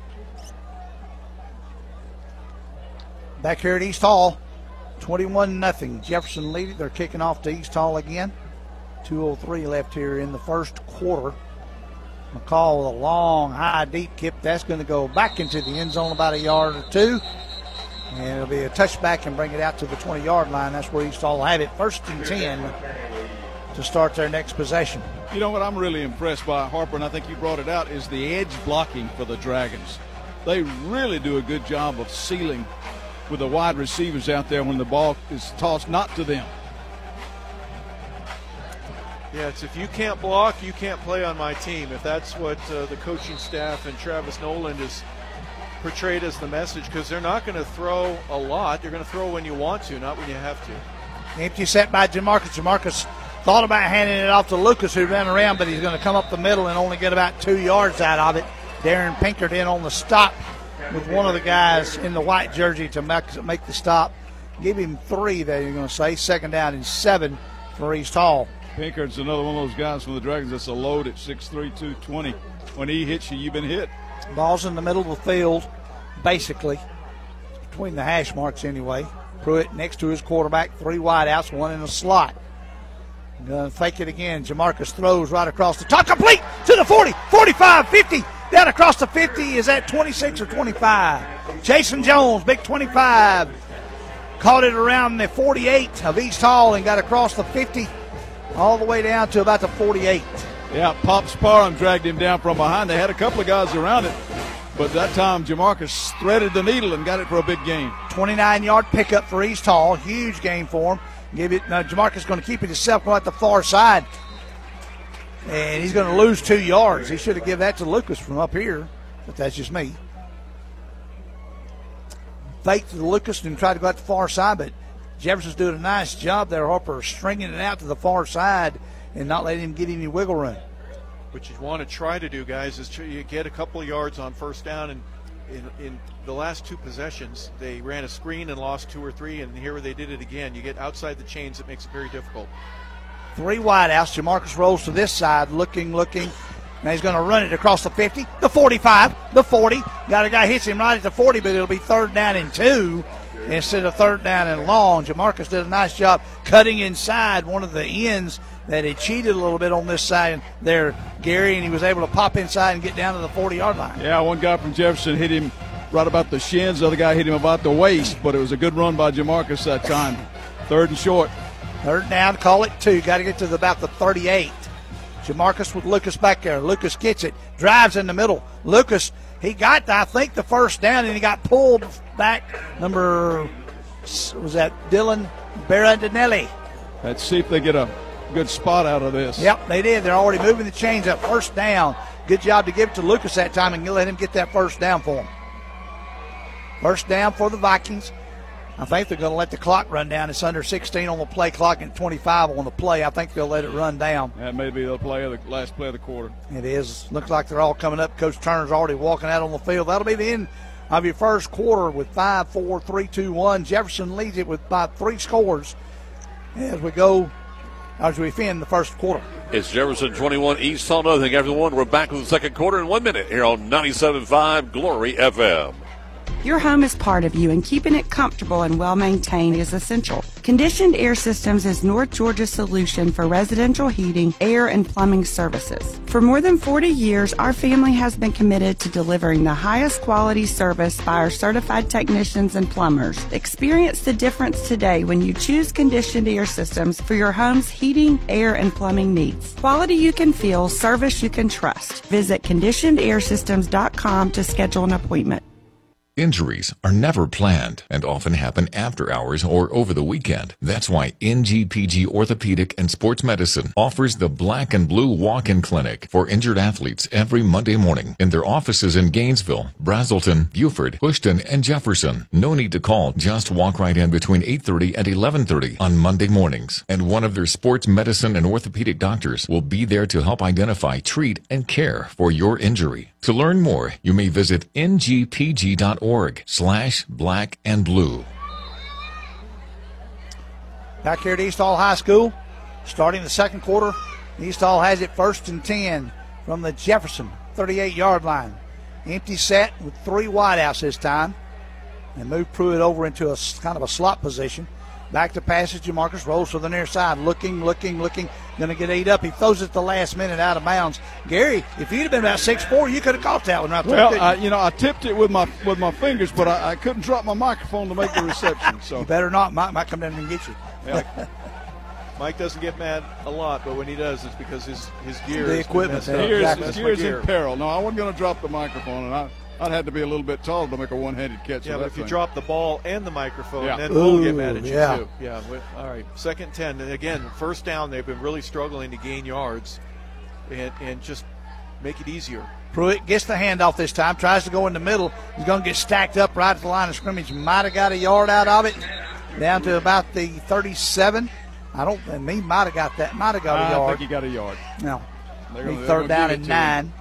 Back here at East Hall, twenty-one nothing. Jefferson leading. They're kicking off to East Hall again. two oh three left here in the first quarter. McCall with a long, high, deep kick. That's going to go back into the end zone about a yard or two. And it'll be a touchback and bring it out to the twenty-yard line. That's where East Hall will have it. First and ten to start their next possession. You know what I'm really impressed by, Harper, and I think you brought it out, is the edge blocking for the Dragons. They really do a good job of sealing with the wide receivers out there when the ball is tossed not to them. Yeah, it's if you can't block, you can't play on my team. If that's what uh, the coaching staff and Travis Noland is portrayed as the message, because they're not going to throw a lot. They're going to throw when you want to, not when you have to. Empty set by Jamarcus. Jamarcus thought about handing it off to Lucas, who ran around, but he's going to come up the middle and only get about two yards out of it. Darren Pinkerton on the stop with one of the guys in the white jersey to make, make the stop. Give him three, there you're going to say. Second down and seven for East Hall. Pinkerton's another one of those guys from the Dragons that's a load at six three, two twenty. When he hits you, you've been hit. Ball's in the middle of the field, basically, between the hash marks anyway. Pruitt next to his quarterback, three wideouts, one in the slot. Gonna fake it again. Jamarcus throws right across the top, complete to the forty, forty-five, fifty. Down across the fifty, is that twenty-six or twenty-five? Jason Jones, big twenty-five. Caught it around the forty-eight of East Hall and got across the fifty all the way down to about the forty-eight. Yeah, Pops Parham dragged him down from behind. They had a couple of guys around it, but that time Jamarcus threaded the needle and got it for a big gain. twenty-nine-yard pickup for East Hall. Huge game for him. Give it. Now Jamarcus going to keep it himself going at the far side. And he's going to lose two yards. He should have given that to Lucas from up here, but that's just me. Fake to Lucas and try to go out the far side, but Jefferson's doing a nice job there, Harper, stringing it out to the far side and not letting him get any wiggle room. What you want to try to do, guys, is try, you get a couple of yards on first down, and in, in the last two possessions, they ran a screen and lost two or three, and here they did it again. You get outside the chains, it makes it very difficult. Three wideouts. Jamarcus rolls to this side, looking, looking. Now he's going to run it across the fifty, the forty-five, the forty. Got a guy hits him right at the forty, but it'll be third down and two instead of third down and long. Jamarcus did a nice job cutting inside one of the ends that he cheated a little bit on this side there, Gary, and he was able to pop inside and get down to the forty-yard line. Yeah, one guy from Jefferson hit him right about the shins. The other guy hit him about the waist, but it was a good run by Jamarcus that time. Third and short. Third down, call it two. Got to get to the, about the thirty-eight. Jamarcus with Lucas back there. Lucas gets it, drives in the middle. Lucas, he got, I think, the first down, and he got pulled back. Number, was that Dylan Berardinelli? Let's see if they get a good spot out of this. Yep, they did. They're already moving the chains up. First down. Good job to give it to Lucas that time, and you let him get that first down for him. First down for the Vikings. I think they're going to let the clock run down. It's under sixteen on the play clock and twenty-five on the play. I think they'll let it run down. That may be the play of the last play of the quarter. It is. Looks like they're all coming up. Coach Turner's already walking out on the field. That'll be the end of your first quarter with five, four, three, two, one. Jefferson leads it with by three scores as we go, as we end the first quarter. It's Jefferson twenty-one, East Hall nothing after the one. We're back with the second quarter in one minute here on ninety-seven point five Glory F M. Your home is part of you, and keeping it comfortable and well-maintained is essential. Conditioned Air Systems is North Georgia's solution for residential heating, air, and plumbing services. For more than forty years, our family has been committed to delivering the highest quality service by our certified technicians and plumbers. Experience the difference today when you choose Conditioned Air Systems for your home's heating, air, and plumbing needs. Quality you can feel, service you can trust. Visit conditioned air systems dot com to schedule an appointment. Injuries are never planned and often happen after hours or over the weekend. That's why N G P G Orthopedic and Sports Medicine offers the Black and Blue Walk-In Clinic for injured athletes every Monday morning in their offices in Gainesville, Brazelton, Buford, Houston, and Jefferson. No need to call. Just walk right in between eight thirty and eleven thirty on Monday mornings. And one of their sports medicine and orthopedic doctors will be there to help identify, treat, and care for your injury. To learn more, you may visit N G P G dot org slash black and blue. Back here at East Hall High School, starting the second quarter, East Hall has it first and ten from the Jefferson thirty-eight-yard line. Empty set with three wideouts this time. And move Pruitt over into a kind of a slot position. Back to passage, Jamarcus rolls to the near side, looking, looking, looking, going to get ate up. He throws it the last minute out of bounds. Gary, if you'd have been about six foot four, you could have caught that one right there. Well, I, you know, I tipped it with my with my fingers, but I, I couldn't drop my microphone to make the reception. So you better not. Mike might come down and get you. Yeah. Mike doesn't get mad a lot, but when he does, it's because his, his gear the is equipment. Gear's, Exactly. gear's gear. in peril. No, I wasn't going to drop the microphone, and I, I'd had to be a little bit taller to make a one-handed catch. Yeah, of but that if you thing. drop the ball and the microphone, Yeah. then we'll get Ooh, mad at you yeah. too. Yeah. we- All right. Second ten. And again, first down, they've been really struggling to gain yards and, and just make it easier. Pruitt gets the handoff this time, tries to go in the middle. He's going to get stacked up right at the line of scrimmage. Might have got a yard out of it, down to about the thirty-seven. I don't think he might have got that. Might have got a I yard. think he got a yard. No. They're gonna- Be they're third gonna down give and it to him. nine.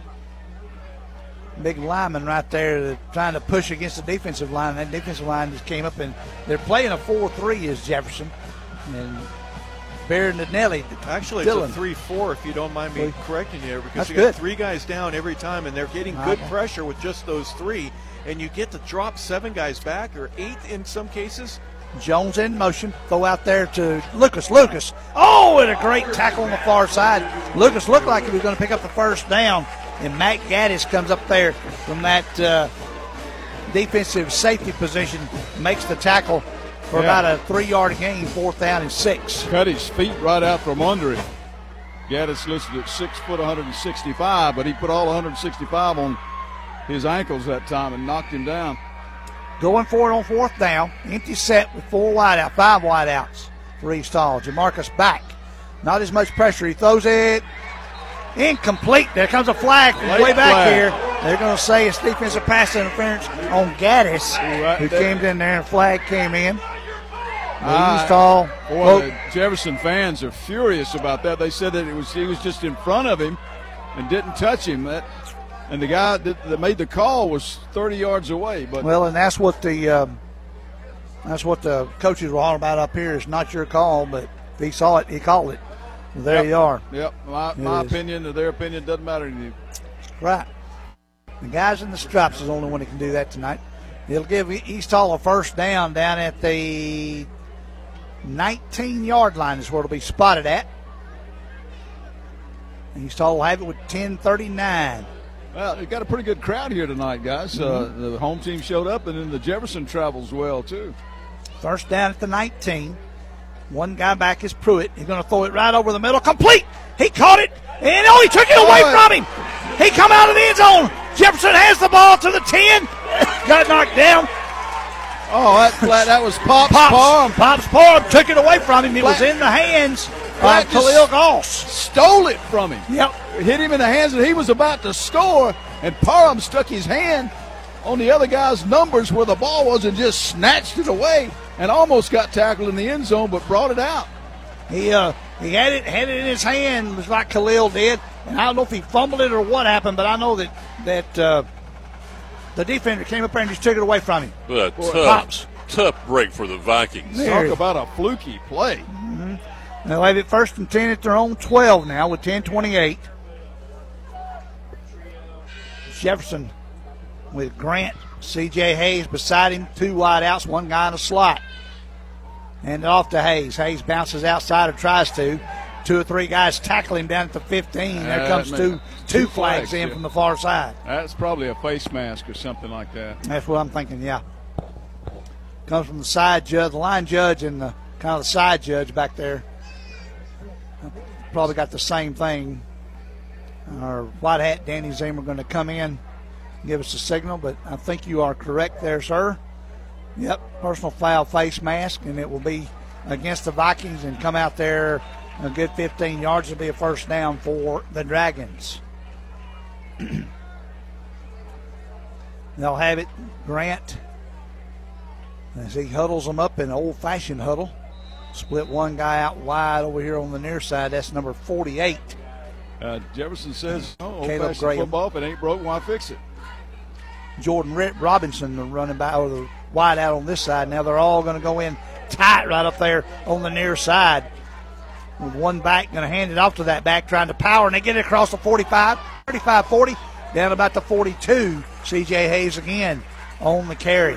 Big lineman right there trying to push against the defensive line. That defensive line just came up, and they're playing a four three as Jefferson. And Berardinelli. Actually, Dylan. it's a three four, if you don't mind me correcting you, because That's you good. got three guys down every time, and they're getting good Okay. pressure with just those three, and you get to drop seven guys back, or eight in some cases. Jones in motion. Throw out there to Lucas. Lucas. Oh, and a great tackle on the far side. Lucas looked like he was going to pick up the first down. And Matt Gaddis comes up there from that uh, defensive safety position, makes the tackle for Yeah. about a three-yard gain, fourth down and six. Cut his feet right out from under him. Gaddis listed at six foot one hundred sixty-five, but he put all one hundred sixty-five on his ankles that time and knocked him down. Going for it on fourth down. Empty set with four wideout, five wideouts for East Hall. Jamarcus back. Not as much pressure. He throws it Incomplete. There comes a flag from Late way back flag. here. They're going to say it's defensive pass interference on Gaddis, Right who there. came in there and flag came in. Ah, East Hall. Boy, Well, the Jefferson fans are furious about that. They said that it was he was just in front of him and didn't touch him. That, and the guy that, that made the call was thirty yards away. But well, and that's what the um, that's what the coaches were all about up here. It's not your call, but if he saw it, he called it. There Yep. you are. Yep, my, It my is. opinion or their opinion doesn't matter to you. Right. The guys in the stripes is the only one that can do that tonight. It'll give East Hall a first down down at the nineteen-yard line is where it'll be spotted at. East Hall will have it with ten thirty-nine. Well, we've got a pretty good crowd here tonight, guys. Mm-hmm. Uh, the home team showed up, and then the Jefferson travels well, too. First down at the nineteen. One guy back is Pruitt. He's going to throw it right over the middle. Complete. He caught it, and oh, he took it away Oh, from him. He come out of the end zone. Jefferson has the ball to the ten. Got knocked down. Oh, that, that, that was Pop's Pops, palm. Pops Parham took it away from him. It was in the hands Black of Khalil Goss. Stole it from him. Yep. It hit him in the hands, and he was about to score, and Parham stuck his hand on the other guy's numbers where the ball was and just snatched it away and almost got tackled in the end zone, but brought it out. He uh he had it had it in his hand, just like Khalil did, and I don't know if he fumbled it or what happened, but I know that that uh, the defender came up there and just took it away from him. But a Boy, tough, Pops. tough break for the Vikings. There. Talk about a fluky play. Mm-hmm. They'll have it first and ten at their own twelve now with ten twenty-eight. Jefferson with Grant, C J Hayes beside him, two wide outs, one guy in a slot. And off to Hayes. Hayes bounces outside or tries to. Two or three guys tackle him down at the fifteen. There Uh, comes man, two two two flags, flags, in yeah. from the far side. That's probably a face mask or something like that. That's what I'm thinking, yeah. Comes from the side judge, the line judge, and the kind of the side judge back there. Probably got the same thing. Our white hat Danny Zimmer going to come in and give us a signal, but I think you are correct there, sir. Yep, personal foul face mask, and it will be against the Vikings and come out there a good fifteen yards. It'll be a first down for the Dragons. They'll have it, Grant, as he huddles them up in an old-fashioned huddle. Split one guy out wide over here on the near side. That's number forty-eight. Uh, Jefferson says, oh, Caleb old-fashioned Graham. football, if it ain't broke, why fix it? Jordan Ritt Robinson, the running back, or the wide out on this side. Now they're all going to go in tight right up there on the near side. With one back going to hand it off to that back, trying to power, and they get it across the forty-five, thirty-five, forty, down about the forty-two. C J Hayes again on the carry.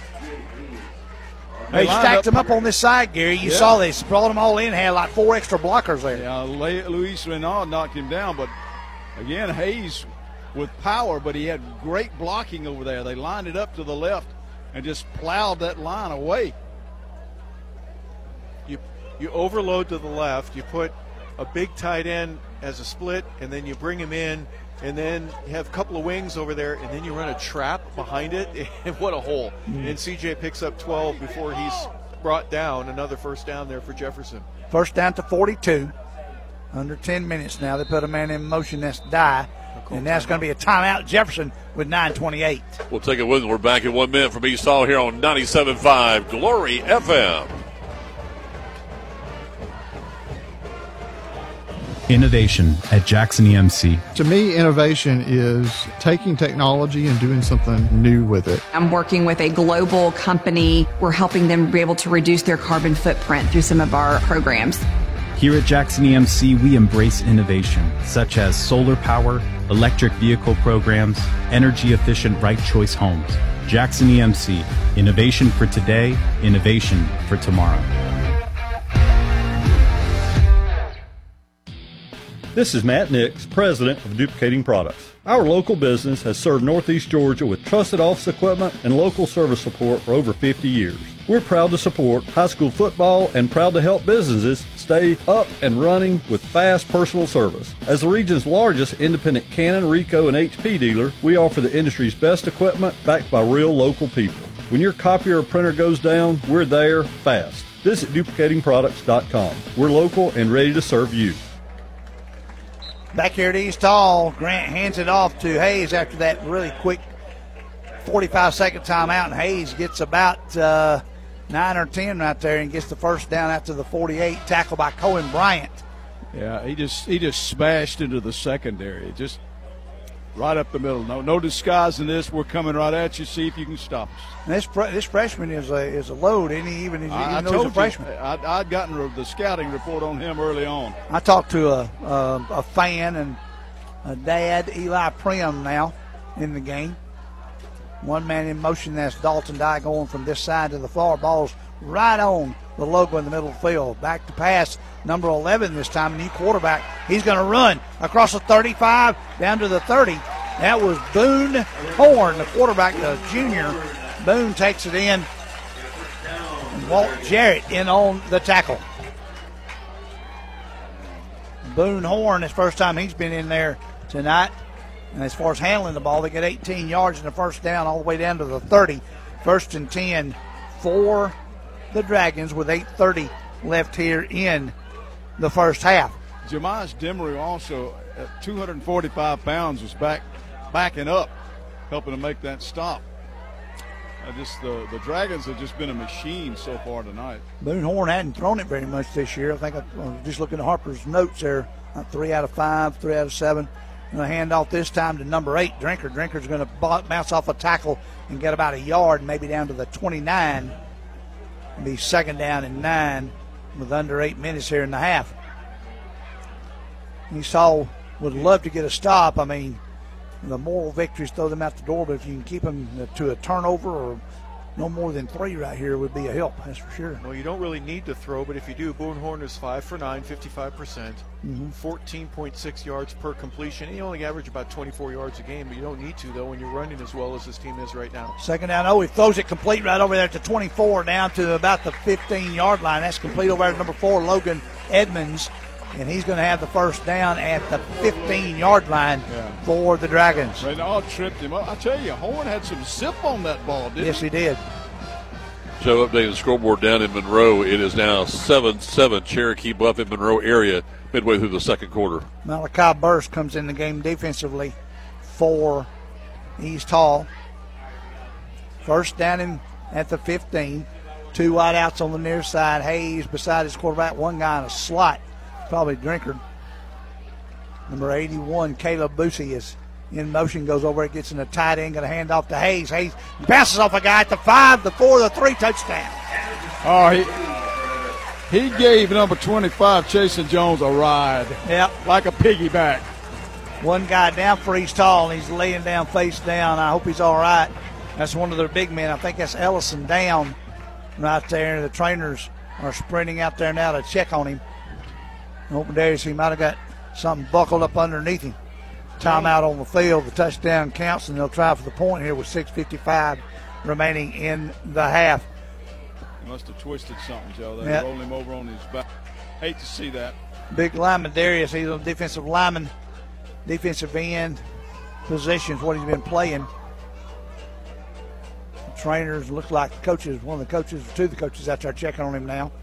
They, They lined stacked up- them up on this side, Gary. You Yeah. saw this. Brought them all in, had like four extra blockers there. Yeah, Le- Luis Renaud knocked him down, but again, Hayes with power, but he had great blocking over there. They lined it up to the left and just plowed that line away. You you overload to the left. You put a big tight end as a split, and then you bring him in, and then you have a couple of wings over there, and then you run a trap behind it. And what a hole! Mm. And C J picks up twelve before he's brought down. Another first down there for Jefferson. First down to forty-two. Under ten minutes now. They put a man in motion. That's Die. And that's going to be a timeout. Jefferson with nine twenty-eight. We'll take it with them. We're back in one minute from East Hall here on ninety-seven point five Glory F M. Innovation at Jackson E M C. To me, innovation is taking technology and doing something new with it. I'm working with a global company. We're helping them be able to reduce their carbon footprint through some of our programs. Here at Jackson E M C, we embrace innovation, such as solar power, electric vehicle programs, energy-efficient right choice homes. Jackson E M C, innovation for today, innovation for tomorrow. This is Matt Nix, president of Duplicating Products. Our local business has served Northeast Georgia with trusted office equipment and local service support for over fifty years. We're proud to support high school football and proud to help businesses stay up and running with fast personal service. As the region's largest independent Canon, Ricoh, and H P dealer, we offer the industry's best equipment backed by real local people. When your copier or printer goes down, we're there fast. Visit duplicating products dot com. We're local and ready to serve you. Back here at East Hall, Grant hands it off to Hayes after that really quick forty-five second timeout, and Hayes gets about uh, nine or ten right there and gets the first down after the forty-eight, tackle by Cohen Bryant. Yeah, he just he just smashed into the secondary, just right up the middle. No no disguising this. We're coming right at you. See if you can stop us. And this this freshman is a is a load, isn't he? Even, I, even I though told he's a freshman. you, I, I'd gotten the scouting report on him early on. I talked to a a, a fan and a dad, Eli Prim, now in the game. One man in motion, that's Dalton Dye going from this side to the far. Ball's right on the logo in the middle of the field. Back to pass, number eleven this time, a new quarterback. He's going to run across the thirty-five, down to the thirty. That was Boone Horn, the quarterback, the junior. Boone takes it in. And Walt Jarrett in on the tackle. Boone Horn, it's the first time he's been in there tonight. And as far as handling the ball, they get eighteen yards in the first down all the way down to the thirty. First and ten for the Dragons with eight thirty left here in the first half. Jemias Demery also at two hundred forty-five pounds was back backing up, helping to make that stop. I just the, the Dragons have just been a machine so far tonight. Boone Horn hadn't thrown it very much this year. I think I, I was just looking at Harper's notes there. Not three out of five, three out of seven. Going to hand off this time to number eight, Drinker. Drinker's going to bounce off a tackle and get about a yard, maybe down to the twenty-nine. It'll be second down and nine with under eight minutes here in the half. Esau would love to get a stop. I mean, the moral victories throw them out the door, but if you can keep them to a turnover or no more than three right here would be a help, that's for sure. Well, you don't really need to throw, but if you do, Boone Horn is five for nine, fifty-five percent, Mhm. fourteen point six yards per completion. He only average about twenty-four yards a game, but you don't need to, though, when you're running as well as this team is right now. Second down, oh, he throws it complete right over there to twenty-four, down to about the fifteen-yard line. That's complete over there to number four, Logan Edmonds, and he's going to have the first down at the fifteen-yard line Yeah. for the Dragons. They all tripped him up. I tell you, Horn had some zip on that ball, didn't Yes, he? he did. So updating the scoreboard down in Monroe, it is now seven seven Cherokee Buffett Monroe area midway through the second quarter. Malachi Burst comes in the game defensively for East Hall. First down in at the fifteen. Two wideouts on the near side. Hayes beside his quarterback. One guy in a slot. Probably Drinker. Number eighty-one, Caleb Boosie, is in motion. Goes over. It gets in the tight end. Going to hand off to Hayes. Hayes bounces off a guy at the five, the four, the three. Touchdown. Oh, he he gave number twenty-five, Chasen Jones, a ride. Yep. Like a piggyback. One guy down for East Hall, and he's laying down face down. I hope he's all right. That's one of their big men. I think that's Ellison down right there. The trainers are sprinting out there now to check on him. Open Darius, he might have got something buckled up underneath him. Timeout on the field. The touchdown counts, and they'll try for the point here with six fifty-five remaining in the half. He must have twisted something, Joe. They Yep. rolled him over on his back. Hate to see that. Big lineman Darius, he's a defensive lineman, defensive end position is what he's been playing. The trainers look like the coaches, one of the coaches, two of the coaches out there checking on him now.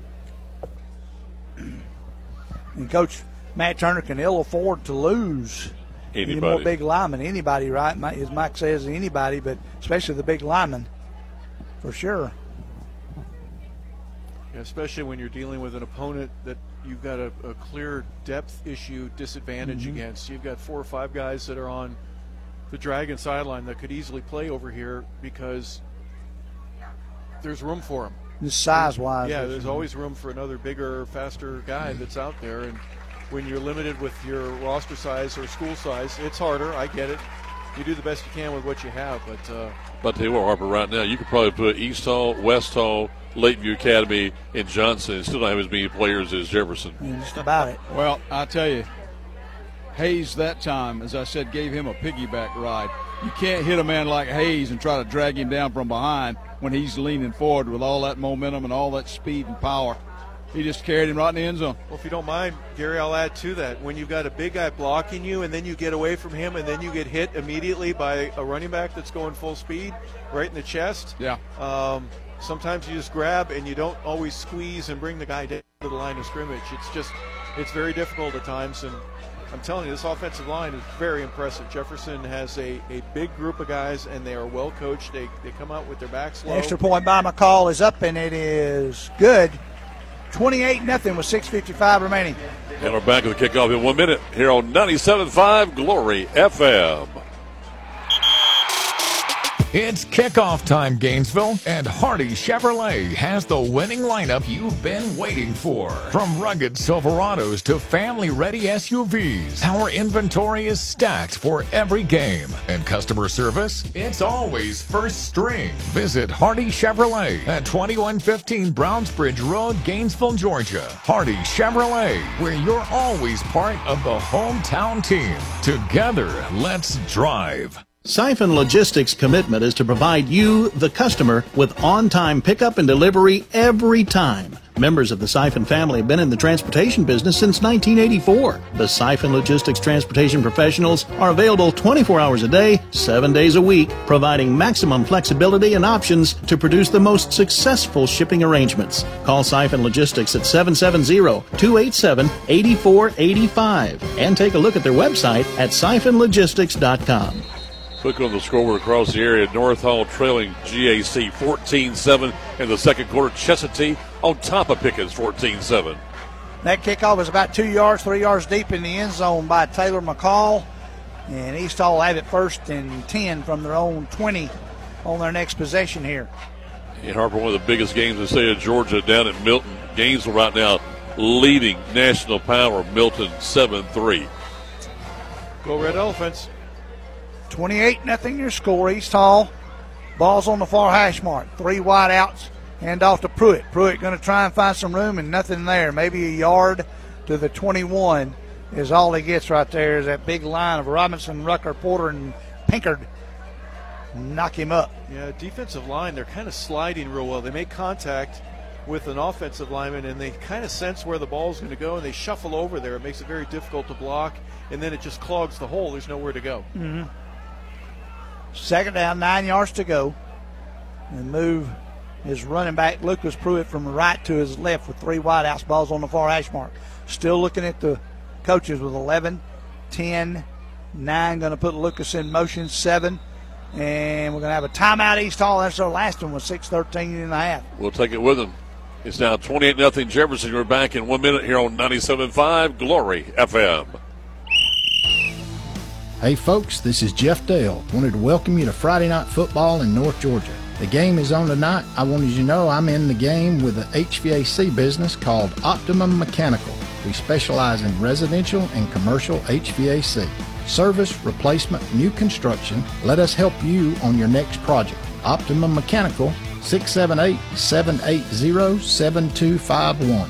And Coach Matt Turner can ill afford to lose any more Anybody. big linemen. Anybody, right? Mi- As Mike says, anybody, but especially the big linemen, for sure. Yeah, especially when you're dealing with an opponent that you've got a, a clear depth issue disadvantage Mhm. against. You've got four or five guys that are on the Dragon sideline that could easily play over here because there's room for them. Just size-wise. Yeah, there's- there's always room for another bigger, faster guy that's out there. And when you're limited with your roster size or school size, it's harder. I get it. You do the best you can with what you have, but uh, But tell you what, Harper, right now you could probably put East Hall, West Hall, Lakeview Academy, and Johnson and still not have as many players as Jefferson. Just about it. Well, I tell you, Hayes that time, as I said, gave him a piggyback ride. You can't hit a man like Hayes and try to drag him down from behind when he's leaning forward with all that momentum and all that speed and power. He just carried him right in the end zone. Well, if you don't mind, Gary, I'll add to that. When you've got a big guy blocking you and then you get away from him and then you get hit immediately by a running back that's going full speed right in the chest, Yeah. um, sometimes you just grab and you don't always squeeze and bring the guy down to the line of scrimmage. It's just, it's very difficult at times. And I'm telling you, this offensive line is very impressive. Jefferson has a, a big group of guys, and they are well coached. They, they come out with their backs low. Extra point by McCall is up, and it is good. twenty-eight nothing with six fifty-five remaining. And we're back with the kickoff in one minute here on ninety-seven point five Glory F M. It's kickoff time, Gainesville, and Hardy Chevrolet has the winning lineup you've been waiting for. From rugged Silverados to family-ready S U Vs, our inventory is stacked for every game. And customer service, it's always first string. Visit Hardy Chevrolet at twenty-one fifteen Brownsbridge Road, Gainesville, Georgia. Hardy Chevrolet, where you're always part of the hometown team. Together, let's drive. Siphon Logistics' commitment is to provide you, the customer, with on-time pickup and delivery every time. Members of the Siphon family have been in the transportation business since nineteen eighty-four. The Siphon Logistics transportation professionals are available twenty-four hours a day, seven days a week, providing maximum flexibility and options to produce the most successful shipping arrangements. Call Siphon Logistics at seven seven zero, two eight seven, eight four eight five and take a look at their website at siphon logistics dot com. Quick on the scoreboard across the area. North Hall trailing G A C fourteen seven in the second quarter. Chestatee on top of Pickens fourteen seven. That kickoff was about two yards, three yards deep in the end zone by Taylor McCall. And East Hall have it first and ten from their own twenty on their next possession here. And Harper, one of the biggest games in the state of Georgia down at Milton. Gainesville right now leading National Power, Milton seven three. Go Red Elephants. twenty-eight nothing your score. East Hall. Ball's on the far hash mark. Three wide outs. Hand off to Pruitt. Pruitt going to try and find some room and nothing there. Maybe a yard to the twenty-one is all he gets right there. Is that big line of Robinson, Rucker, Porter, and Pinkard. Knock him up. Yeah, defensive line, they're kind of sliding real well. They make contact with an offensive lineman, and they kind of sense where the ball's going to go, and they shuffle over there. It makes it very difficult to block, and then it just clogs the hole. There's nowhere to go. Mm-hmm. Second down, nine yards to go. And move his running back, Lucas Pruitt, from the right to his left with three wideouts. Ball's on the far hash mark. Still looking at the coaches with eleven, ten, nine. Going to put Lucas in motion, seven. And we're going to have a timeout, East Hall. That's our last one with six thirteen and a half. We'll take it with them. It's now twenty-eight nothing Jefferson. We're back in one minute here on ninety-seven point five Glory F M. Hey folks, this is Jeff Dale. Wanted to welcome you to Friday Night Football in North Georgia. The game is on tonight. I wanted you to know I'm in the game with an H V A C business called Optimum Mechanical. We specialize in residential and commercial H V A C. Service, replacement, new construction. Let us help you on your next project. Optimum Mechanical, six seven eight, seven eight zero, seven two five one.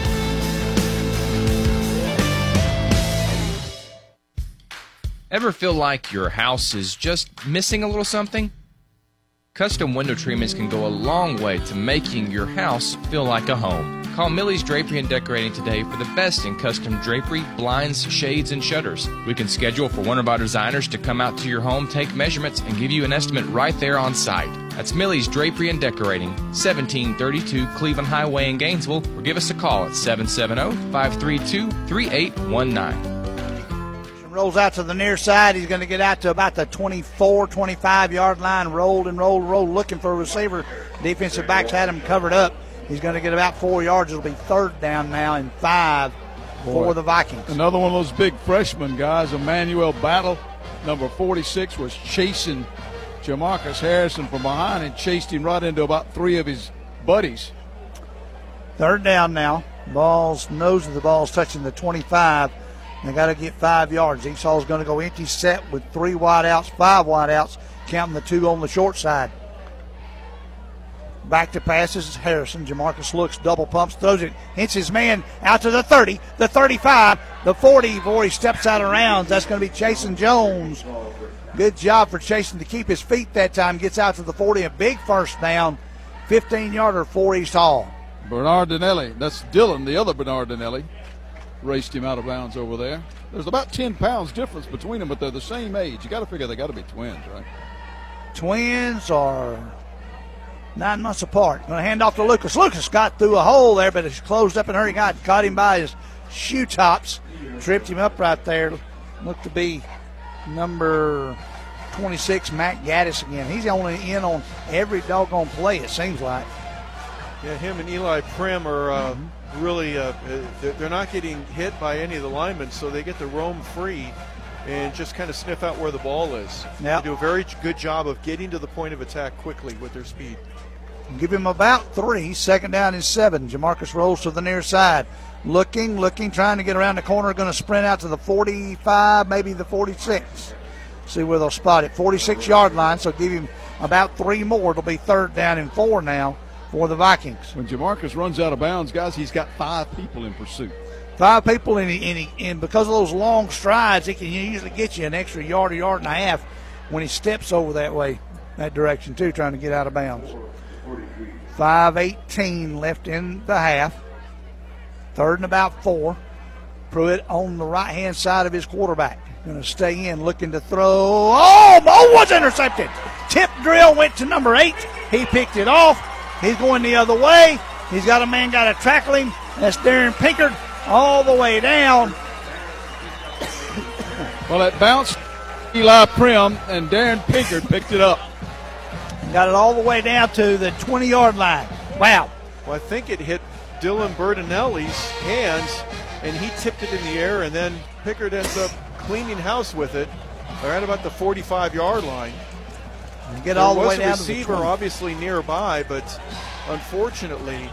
Ever feel like your house is just missing a little something? Custom window treatments can go a long way to making your house feel like a home. Call Millie's Drapery and Decorating today for the best in custom drapery, blinds, shades, and shutters. We can schedule for one of our designers to come out to your home, take measurements, and give you an estimate right there on site. That's Millie's Drapery and Decorating, seventeen thirty-two Cleveland Highway in Gainesville, or give us a call at seven seven zero, five three two, three eight one nine. Rolls out to the near side. He's going to get out to about the twenty-four, twenty-five yard line. Rolled and rolled, rolled, looking for a receiver. Defensive backs had him covered up. He's going to get about four yards. It'll be third down now and five Boy. for the Vikings. Another one of those big freshman guys, Emmanuel Battle, number forty-six, was chasing Jamarcus Harrison from behind and chased him right into about three of his buddies. Third down now. Ball's nose of the ball's touching the twenty-five. They got to get five yards. East Hall's going to go empty set with three wideouts, five wideouts, counting the two on the short side. Back to passes, Harrison. Jamarcus looks, double pumps, throws it, hits his man out to the thirty, the thirty-five, the forty before he steps out of rounds. That's going to be Chasen Jones. Good job for Chasen to keep his feet that time. Gets out to the forty, a big first down, fifteen-yarder for East Hall. Bernard Dinelli, that's Dylan, the other Bernard Dinelli. Raced him out of bounds over there. There's about ten pounds difference between them, but they're the same age. You got to figure they got to be twins, right? Twins are nine months apart. Going to hand off to Lucas. Lucas got through a hole there, but it's closed up in a hurry. Got caught him by his shoe tops. Tripped him up right there. Looked to be number twenty-six, Matt Gaddis again. He's only in on every doggone play, it seems like. Yeah, him and Eli Prim are uh, mm-hmm. really, uh, they're, they're not getting hit by any of the linemen, so they get to roam free and just kind of sniff out where the ball is. Yep. They do a very good job of getting to the point of attack quickly with their speed. Give him about three. Second down and seven. Jamarcus rolls to the near side. Looking, looking, trying to get around the corner. Going to sprint out to the forty-five, maybe the forty-six. See where they'll spot it. forty-six-yard line, so give him about three more. It'll be third down and four now for the Vikings. When Jamarcus runs out of bounds, guys, he's got five people in pursuit. Five people, and, he, and, he, and because of those long strides, he can usually get you an extra yard, a yard and a half when he steps over that way, that direction too, trying to get out of bounds. five eighteen left in the half. Third and about four. Pruitt on the right-hand side of his quarterback. Going to stay in, looking to throw. Oh, Mo was intercepted. Tip drill went to number eight. He picked it off. He's going the other way. He's got a man got to tackle him. That's Darren Pinkard all the way down. Well, it bounced Eli Prim, and Darren Pinkard picked it up. Got it all the way down to the twenty-yard line. Wow. Well, I think it hit Dylan Bertinelli's hands, and he tipped it in the air, and then Pickard ends up cleaning house with it. They're at about the forty-five-yard line. You get all the way down to the receiver, twenty. obviously nearby, but unfortunately,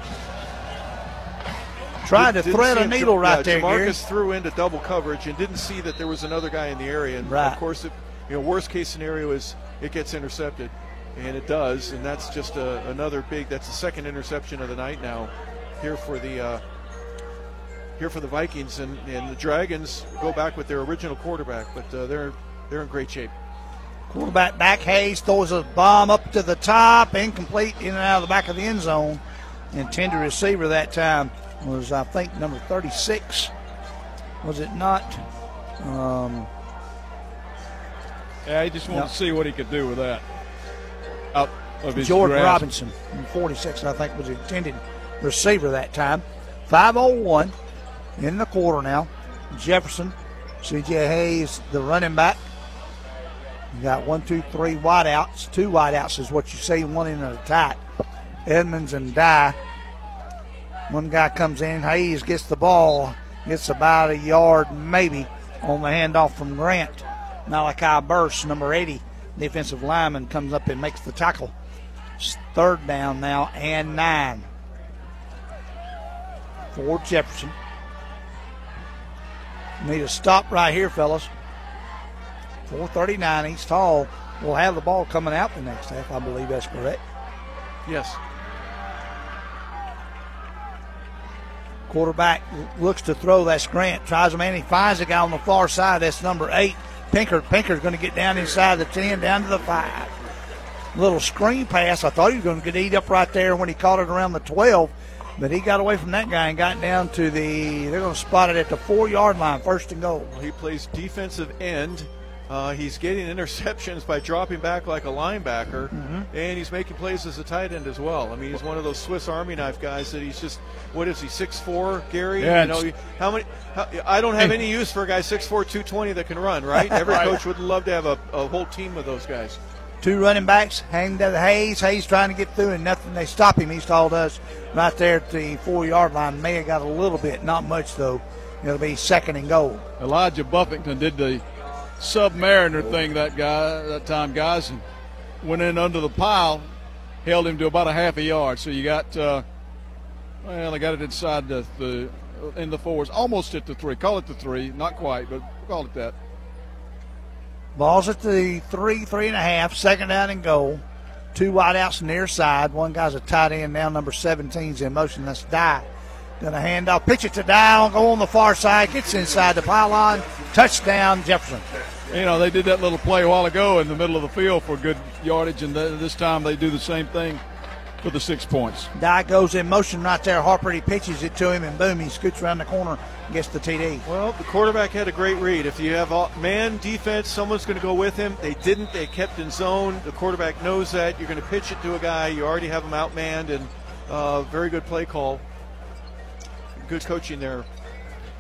trying to thread a needle Jam- right yeah, there. Jamarcus Gary. threw into double coverage and didn't see that there was another guy in the area. And right. of course, it, you know, worst case scenario is it gets intercepted, and it does, and that's just a, another big. That's the second interception of the night now here for the. Uh, Here for the Vikings, and, and the Dragons go back with their original quarterback, but uh, they're they're in great shape. Quarterback back, Hayes throws a bomb up to the top, incomplete, in and out of the back of the end zone. Intended receiver that time was, I think, number thirty-six. Was it not? Um, yeah, he just wanted no. to see what he could do with that. Out of his Jordan grasp. Robinson, forty-six, I think, was the intended receiver that time. five oh one. In the quarter now. Jefferson, C J Hayes, the running back. You got one, two, three wideouts. Two wideouts is what you see, one in an attack. Edmonds and Dye. One guy comes in. Hayes gets the ball. Gets about a yard maybe on the handoff from Grant. Malachi Burst, number eighty, defensive lineman, comes up and makes the tackle. It's third down now and nine for Jefferson. Need a stop right here, fellas. four thirty-nine, he's tall. We'll have the ball coming out the next half. I believe that's correct. Yes. Quarterback looks to throw. That's Grant. Tries a man. He finds a guy on the far side. That's number eight. Pinkard. Pinkard's going to get down inside the ten, down to the five. Little screen pass. I thought he was going to get eat up right there when he caught it around the twelve. But he got away from that guy and got down to the, they're going to spot it at the four-yard line, first and goal. Well, he plays defensive end. Uh, he's getting interceptions by dropping back like a linebacker, mm-hmm. and he's making plays as a tight end as well. I mean, he's one of those Swiss Army knife guys that he's just, what is he, six four, Gary? Yeah, you know, how many? How, I don't have any use for a guy six four, two twenty that can run, right? Every right. coach would love to have a, a whole team of those guys. Two running backs hang to the Hayes. Hayes trying to get through, and nothing. They stop him. He's told us right there at the four-yard line. May have got a little bit, not much though. It'll be second and goal. Elijah Buffington did the Submariner thing that guy that time, guys, and went in under the pile, held him to about a half a yard. So you got, uh, well, they got it inside the, the in the fours, almost at the three. Call it the three, not quite, but call it that. Ball's at the three, three and a half, second down and goal. Two wideouts near side. One guy's a tight end now, number seventeen's in motion. That's Dye. Gonna hand off, pitch it to Dye, go on the far side, gets inside the pylon, touchdown Jefferson. You know, they did that little play a while ago in the middle of the field for good yardage, and this time they do the same thing for the six points. Dye goes in motion right there. Harper, he pitches it to him, and boom, he scoots around the corner and gets the T D. Well, the quarterback had a great read. If you have man defense, someone's going to go with him. They didn't. They kept in zone. The quarterback knows that. You're going to pitch it to a guy. You already have him outmanned, and uh, very good play call. Good coaching there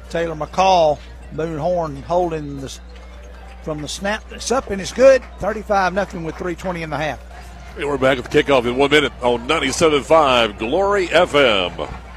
Taylor McCall, Boone Horn holding the from the snap. It's up and it's good. thirty-five nothing with three twenty in the half. Hey, we're back with the kickoff in one minute on ninety-seven point five Glory F M.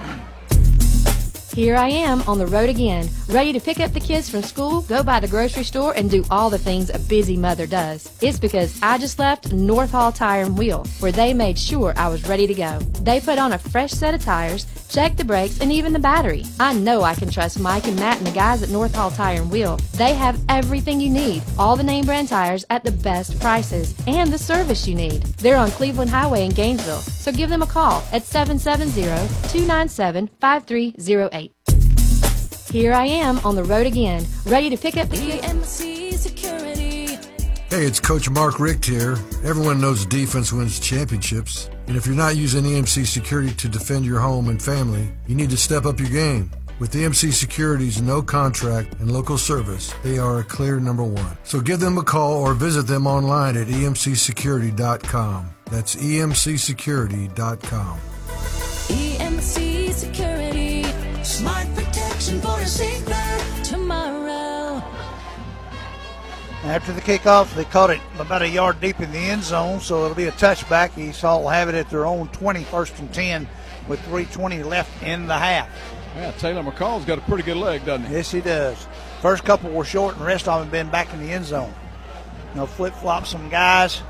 Here I am on the road again, ready to pick up the kids from school, go by the grocery store, and do all the things a busy mother does. It's because I just left North Hall Tire and Wheel, where they made sure I was ready to go. They put on a fresh set of tires, checked the brakes, and even the battery. I know I can trust Mike and Matt and the guys at North Hall Tire and Wheel. They have everything you need, all the name brand tires at the best prices, and the service you need. They're on Cleveland Highway in Gainesville, so give them a call at seven seven zero, two nine seven, five three zero eight. Here I am on the road again, ready to pick up the E M C Security. Hey, it's Coach Mark Richt here. Everyone knows defense wins championships. And if you're not using E M C Security to defend your home and family, you need to step up your game. With E M C Security's no contract and local service, they are a clear number one. So give them a call or visit them online at E M C security dot com. That's E M C security dot com. E M C Security. Smart protection for a safer tomorrow. After the kickoff, they caught it about a yard deep in the end zone, so it'll be a touchback. East Hall will have it at their own twenty, first and ten, with three twenty left in the half. Yeah, Taylor McCall's got a pretty good leg, doesn't he? Yes, he does. First couple were short, and the rest of them have been back in the end zone. Now flip-flop some guys.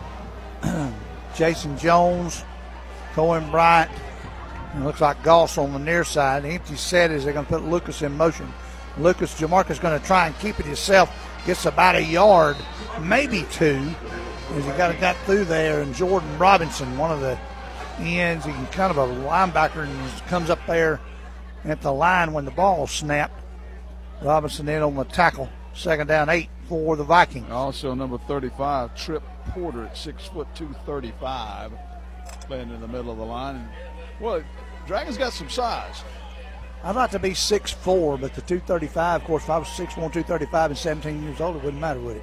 Jason Jones, Cohen Bryant, and it looks like Goss on the near side. The empty set is they're going to put Lucas in motion. Lucas, Jamarcus going to try and keep it himself. Gets about a yard, maybe two, as he got got through there. And Jordan Robinson, one of the ends, he's kind of a linebacker, and comes up there at the line when the ball snapped. Robinson in on the tackle. Second down, eight for the Vikings. Also number thirty-five, Trip Porter at six foot two, thirty-five, playing in the middle of the line. And, well, Dragons got some size. I'd like to be six foot four, but the two thirty-five, of course, if I was six one, two thirty-five and seventeen years old, it wouldn't matter, would it?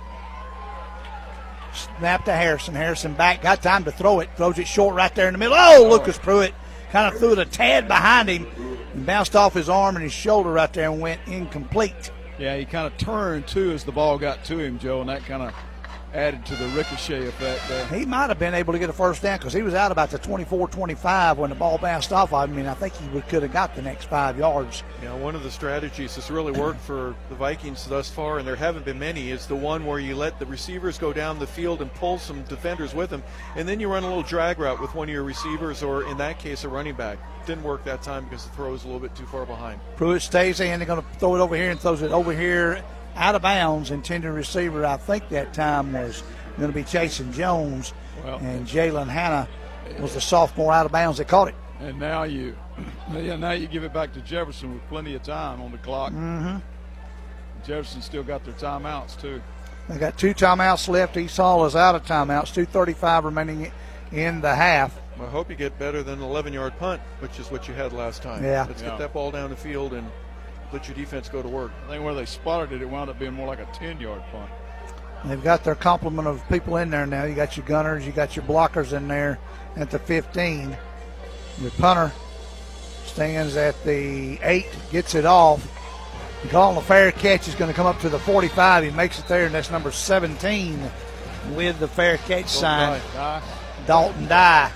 Snap to Harrison. Harrison back, got time to throw it. Throws it short right there in the middle. Oh, oh. Lucas Pruitt kind of threw it a tad behind him and bounced off his arm and his shoulder right there and went incomplete. Yeah, he kind of turned, too, as the ball got to him, Joe, and that kind of added to the ricochet effect there. He might have been able to get a first down because he was out about the twenty-four twenty-five when the ball bounced off. I mean, I think he would, could have got the next five yards. You know, one of the strategies that's really worked for the Vikings thus far, and there haven't been many, is the one where you let the receivers go down the field and pull some defenders with them, and then you run a little drag route with one of your receivers, or in that case, a running back. Didn't work that time because the throw was a little bit too far behind. Pruitt stays in. They're going to throw it over here and throws it over here out of bounds. Intended receiver, I think that time was going to be Jason Jones, well, and Jalen Hanna was the sophomore out of bounds that caught it. And now you, yeah, now you give it back to Jefferson with plenty of time on the clock. Mm-hmm. Jefferson still got their timeouts too. They got two timeouts left. East Hall is out of timeouts. two thirty-five remaining in the half. Well, I hope you get better than an eleven-yard punt, which is what you had last time. Yeah. Let's yeah. get that ball down the field and let your defense go to work. I think where they spotted it, it wound up being more like a ten-yard punt. They've got their complement of people in there now. You got your gunners, you got your blockers in there at the fifteen. Your punter stands at the eight, gets it off. You call him a fair catch. He's going to come up to the forty-five. He makes it there, and that's number seventeen with the fair catch sign. Die. Dalton Dye.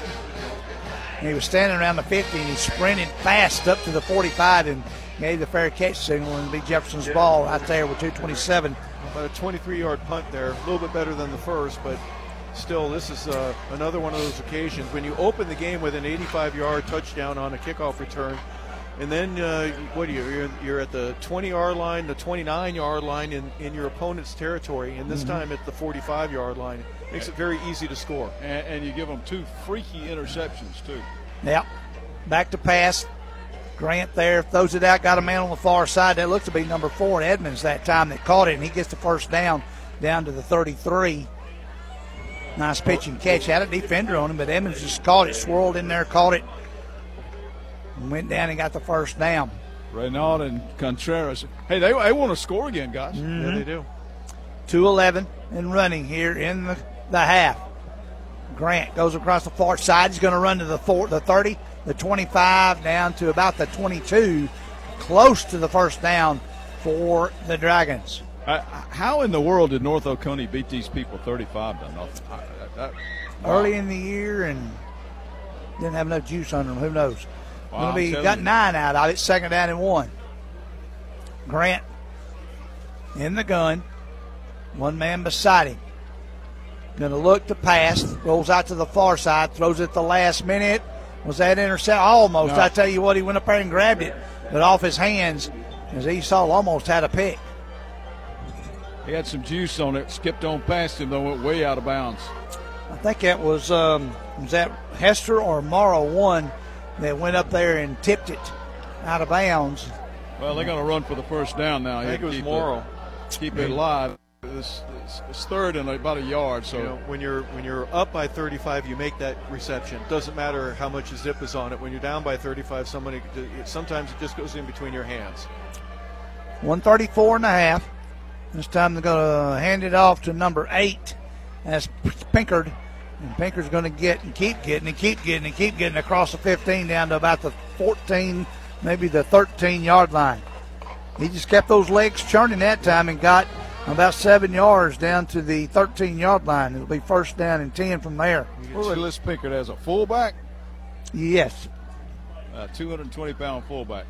And he was standing around the fifty, and he sprinted fast up to the forty-five and gave the fair catch signal, and it'll be Jefferson's ball right there with two twenty-seven. About a twenty-three-yard punt there, a little bit better than the first, but still, this is uh, another one of those occasions when you open the game with an eighty-five-yard touchdown on a kickoff return, and then uh, what are you? You're, you're at the twenty-yard line, the twenty-nine-yard line in, in your opponent's territory, and this mm-hmm. time at the forty-five-yard line. Makes it very easy to score. And, and you give them two freaky interceptions, too. Yep. Back to pass. Grant there throws it out, got a man on the far side. That looks to be number four, Edmonds, that time that caught it, and he gets the first down down to the thirty-three. Nice pitch and catch. Had a defender on him, but Edmonds just caught it, swirled in there, caught it, and went down and got the first down. Reynald and Contreras. Hey, they, they want to score again, guys. Mm-hmm. Yeah, they do. two eleven and running here in the, the half. Grant goes across the far side. He's going to run to the four, the thirty, the twenty-five, down to about the twenty-two. close to the first down for the Dragons. Uh, how in the world did North Oconee beat these people thirty-five to nothing? I, I, I, wow. Early in the year and didn't have enough juice on them. Who knows? Wow, Gonna be I'm got you. nine out of it. Second down and one. Grant in the gun. One man beside him. Going to look to pass. Rolls out to the far side. Throws it at the last minute. Was that intercept? Almost. No. I tell you what, he went up there and grabbed it, but off his hands as Esau almost had a pick. He had some juice on it. Skipped on past him, though, went way out of bounds. I think that was um, was that Hester or Morrow one that went up there and tipped it out of bounds. Well, they're going to run for the first down now. I think it was keep Morrow. It, keep it alive. It's, it's, it's third and about a yard. So you know, when you're when you're up by thirty-five, you make that reception. Doesn't matter how much zip is on it. When you're down by thirty-five, somebody sometimes it just goes in between your hands. one thirty-four and a half. This time they're going to hand it off to number eight. That's Pinkard. And Pinkard's going to get and keep getting and keep getting and keep getting across the fifteen down to about the fourteen, maybe the thirteen-yard line. He just kept those legs churning that time and got about seven yards down to the thirteen-yard line. It'll be first down and ten from there. Willis Pinkard as a fullback? Yes. A two hundred twenty pound fullback.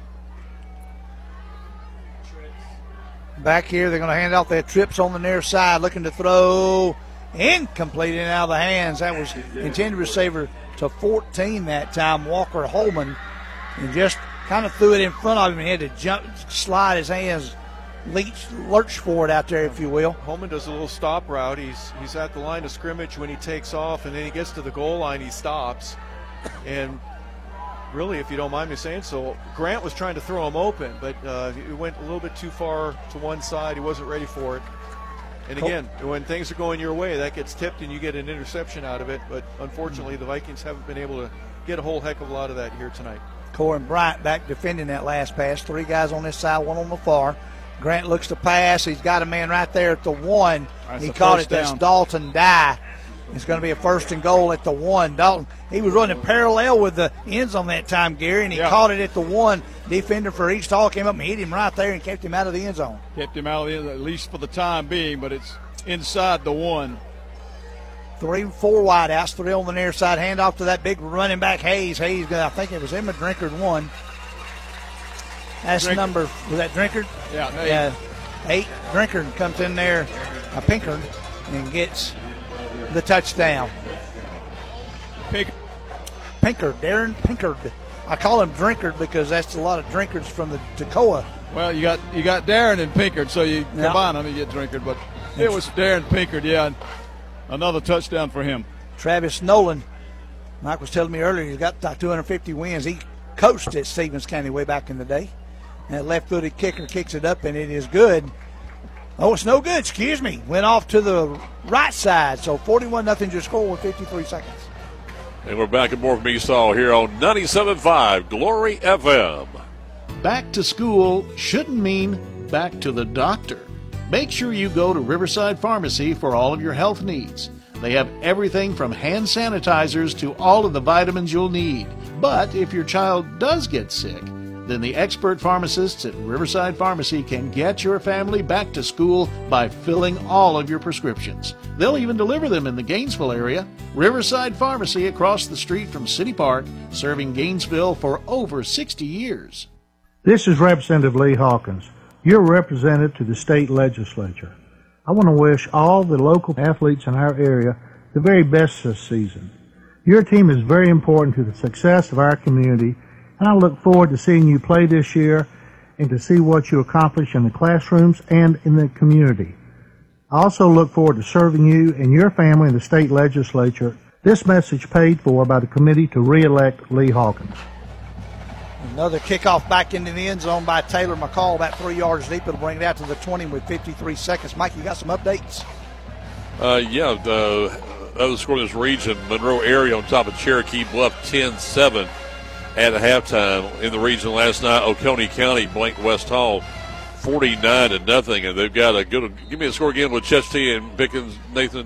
Back here, they're going to hand off their trips on the near side, looking to throw. Incomplete and out of the hands. That was intended receiver to fourteen that time, Walker Holman, and just kind of threw it in front of him and had to jump, slide his hands, leach, lurch for it out there, if you will. Holman does a little stop route. He's he's at the line of scrimmage when he takes off, and then he gets to the goal line, he stops. And really, if you don't mind me saying so, Grant was trying to throw him open, but uh, he went a little bit too far to one side. He wasn't ready for it. And again, when things are going your way, that gets tipped and you get an interception out of it. But unfortunately, the Vikings haven't been able to get a whole heck of a lot of that here tonight. Corin Bryant back defending that last pass. Three guys on this side, one on the far. Grant looks to pass. He's got a man right there at the one. That's he the caught first it. That's down. Dalton Dye. It's going to be a first and goal at the one. Dalton, he was running parallel with the ends on that time, Gary, and he Yeah. caught it at the one. Defender for East Hall came up and hit him right there and kept him out of the end zone. Kept him out of the end, at least for the time being, but it's inside the one. Three, four wide outs, three on the near side. Hand off to that big running back, Hayes. Hayes, I think it was Emma Drinkard one. That's Drinkard. number, was that Drinkard? Yeah, no, Yeah. Eight. Drinkard comes in there, uh, Pinkard, and gets the touchdown. Pinkard. Pinkard, Darren Pinkard. I call him Drinkard because that's a lot of drinkards from the Toccoa. Well, you got you got Darren and Pinkard, so you Yeah. combine them, you get Drinkard. But it was Darren Pinkard, yeah. And another touchdown for him. Travis Nolan, Mike was telling me earlier, he's got like two hundred fifty wins. He coached at Stevens County way back in the day. And that left-footed kicker kicks it up, and it is good. Oh, it's no good, excuse me. Went off to the right side, so forty-one nothing just scored with fifty-three seconds. And we're back at more from Esau here on ninety-seven point five Glory F M. Back to school shouldn't mean back to the doctor. Make sure you go to Riverside Pharmacy for all of your health needs. They have everything from hand sanitizers to all of the vitamins you'll need. But if your child does get sick, then the expert pharmacists at Riverside Pharmacy can get your family back to school by filling all of your prescriptions. They'll even deliver them in the Gainesville area. Riverside Pharmacy across the street from City Park, serving Gainesville for over sixty years. This is Representative Lee Hawkins, your representative to the state legislature. I want to wish all the local athletes in our area the very best this season. Your team is very important to the success of our community, and I look forward to seeing you play this year and to see what you accomplish in the classrooms and in the community. I also look forward to serving you and your family in the state legislature. This message paid for by the committee to re-elect Lee Hawkins. Another kickoff back into the end zone by Taylor McCall, about three yards deep. It'll bring it out to the twenty with fifty-three seconds. Mike, you got some updates? Uh, yeah, the other score in this region, Monroe area on top of Cherokee Bluff, ten seven at halftime. In the region last night, Oconee County blanked West Hall forty-nine to nothing, and they've got a good. Give me a score again with Chesty and Pickens, Nathan.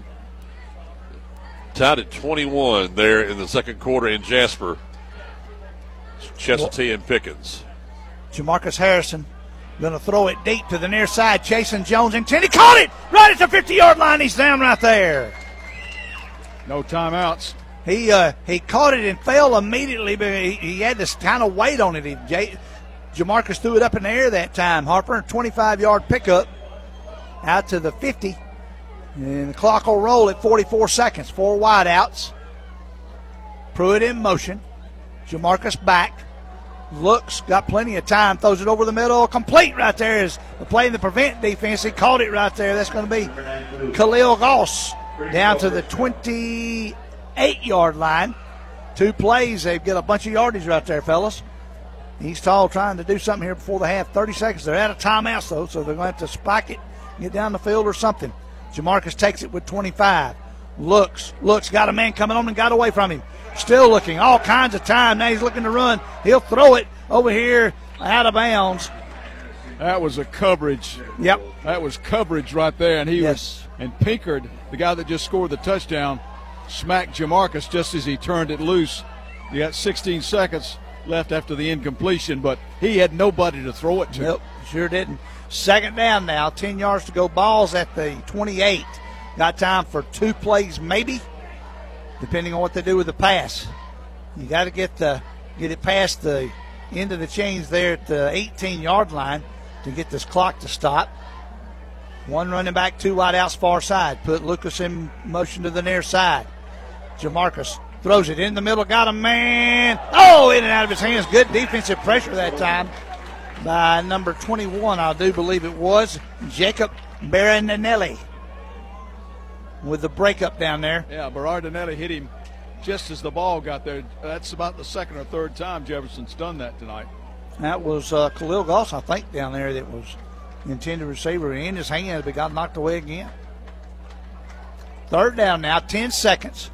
Tied at twenty-one there in the second quarter in Jasper. Chestatee and Pickens. Jamarcus Harrison going to throw it deep to the near side. Jason Jones intended. Caught it right at the fifty-yard line. He's down right there. No timeouts. He uh, he caught it and fell immediately, but he, he had to kind of wait on it. He, J- Jamarcus threw it up in the air that time. Harper, twenty-five-yard pickup out to the fifty. And the clock will roll at forty-four seconds. Four wideouts. Pruitt in motion. Jamarcus back. Looks, got plenty of time, throws it over the middle. Complete right there is the play in the prevent defense. He caught it right there. That's going to be Khalil Goss down to the twenty-eight-yard line. Two plays. They've got a bunch of yardage right there, fellas. East Hall trying to do something here before the half. thirty seconds. They're out of timeouts, though, so they're going to have to spike it, get down the field or something. Jamarcus takes it with twenty-five. Looks, looks, got a man coming on and got away from him. Still looking, all kinds of time. Now he's looking to run. He'll throw it over here out of bounds. That was a coverage. Yep. That was coverage right there. And he yes. was, and Pinkard, the guy that just scored the touchdown, smacked Jamarcus just as he turned it loose. You got sixteen seconds left after the incompletion, but he had nobody to throw it to. Nope, sure didn't. Second down now, ten yards to go. Ball's at the twenty-eight. Got time for two plays maybe, depending on what they do with the pass. You got to get the get it past the end of the chains there at the eighteen-yard line to get this clock to stop. One running back, two wide outs far side. Put Lucas in motion to the near side. Jamarcus throws it in the middle. Got a man. Oh, in and out of his hands. Good defensive pressure that time by number twenty-one, I do believe it was, Jacob Baranelli, with the breakup down there. Yeah, Berardinelli hit him just as the ball got there. That's about the second or third time Jefferson's done that tonight. That was uh, Khalil Goss, I think, down there that was the intended receiver in his hands, but got knocked away again. Third down now, ten seconds.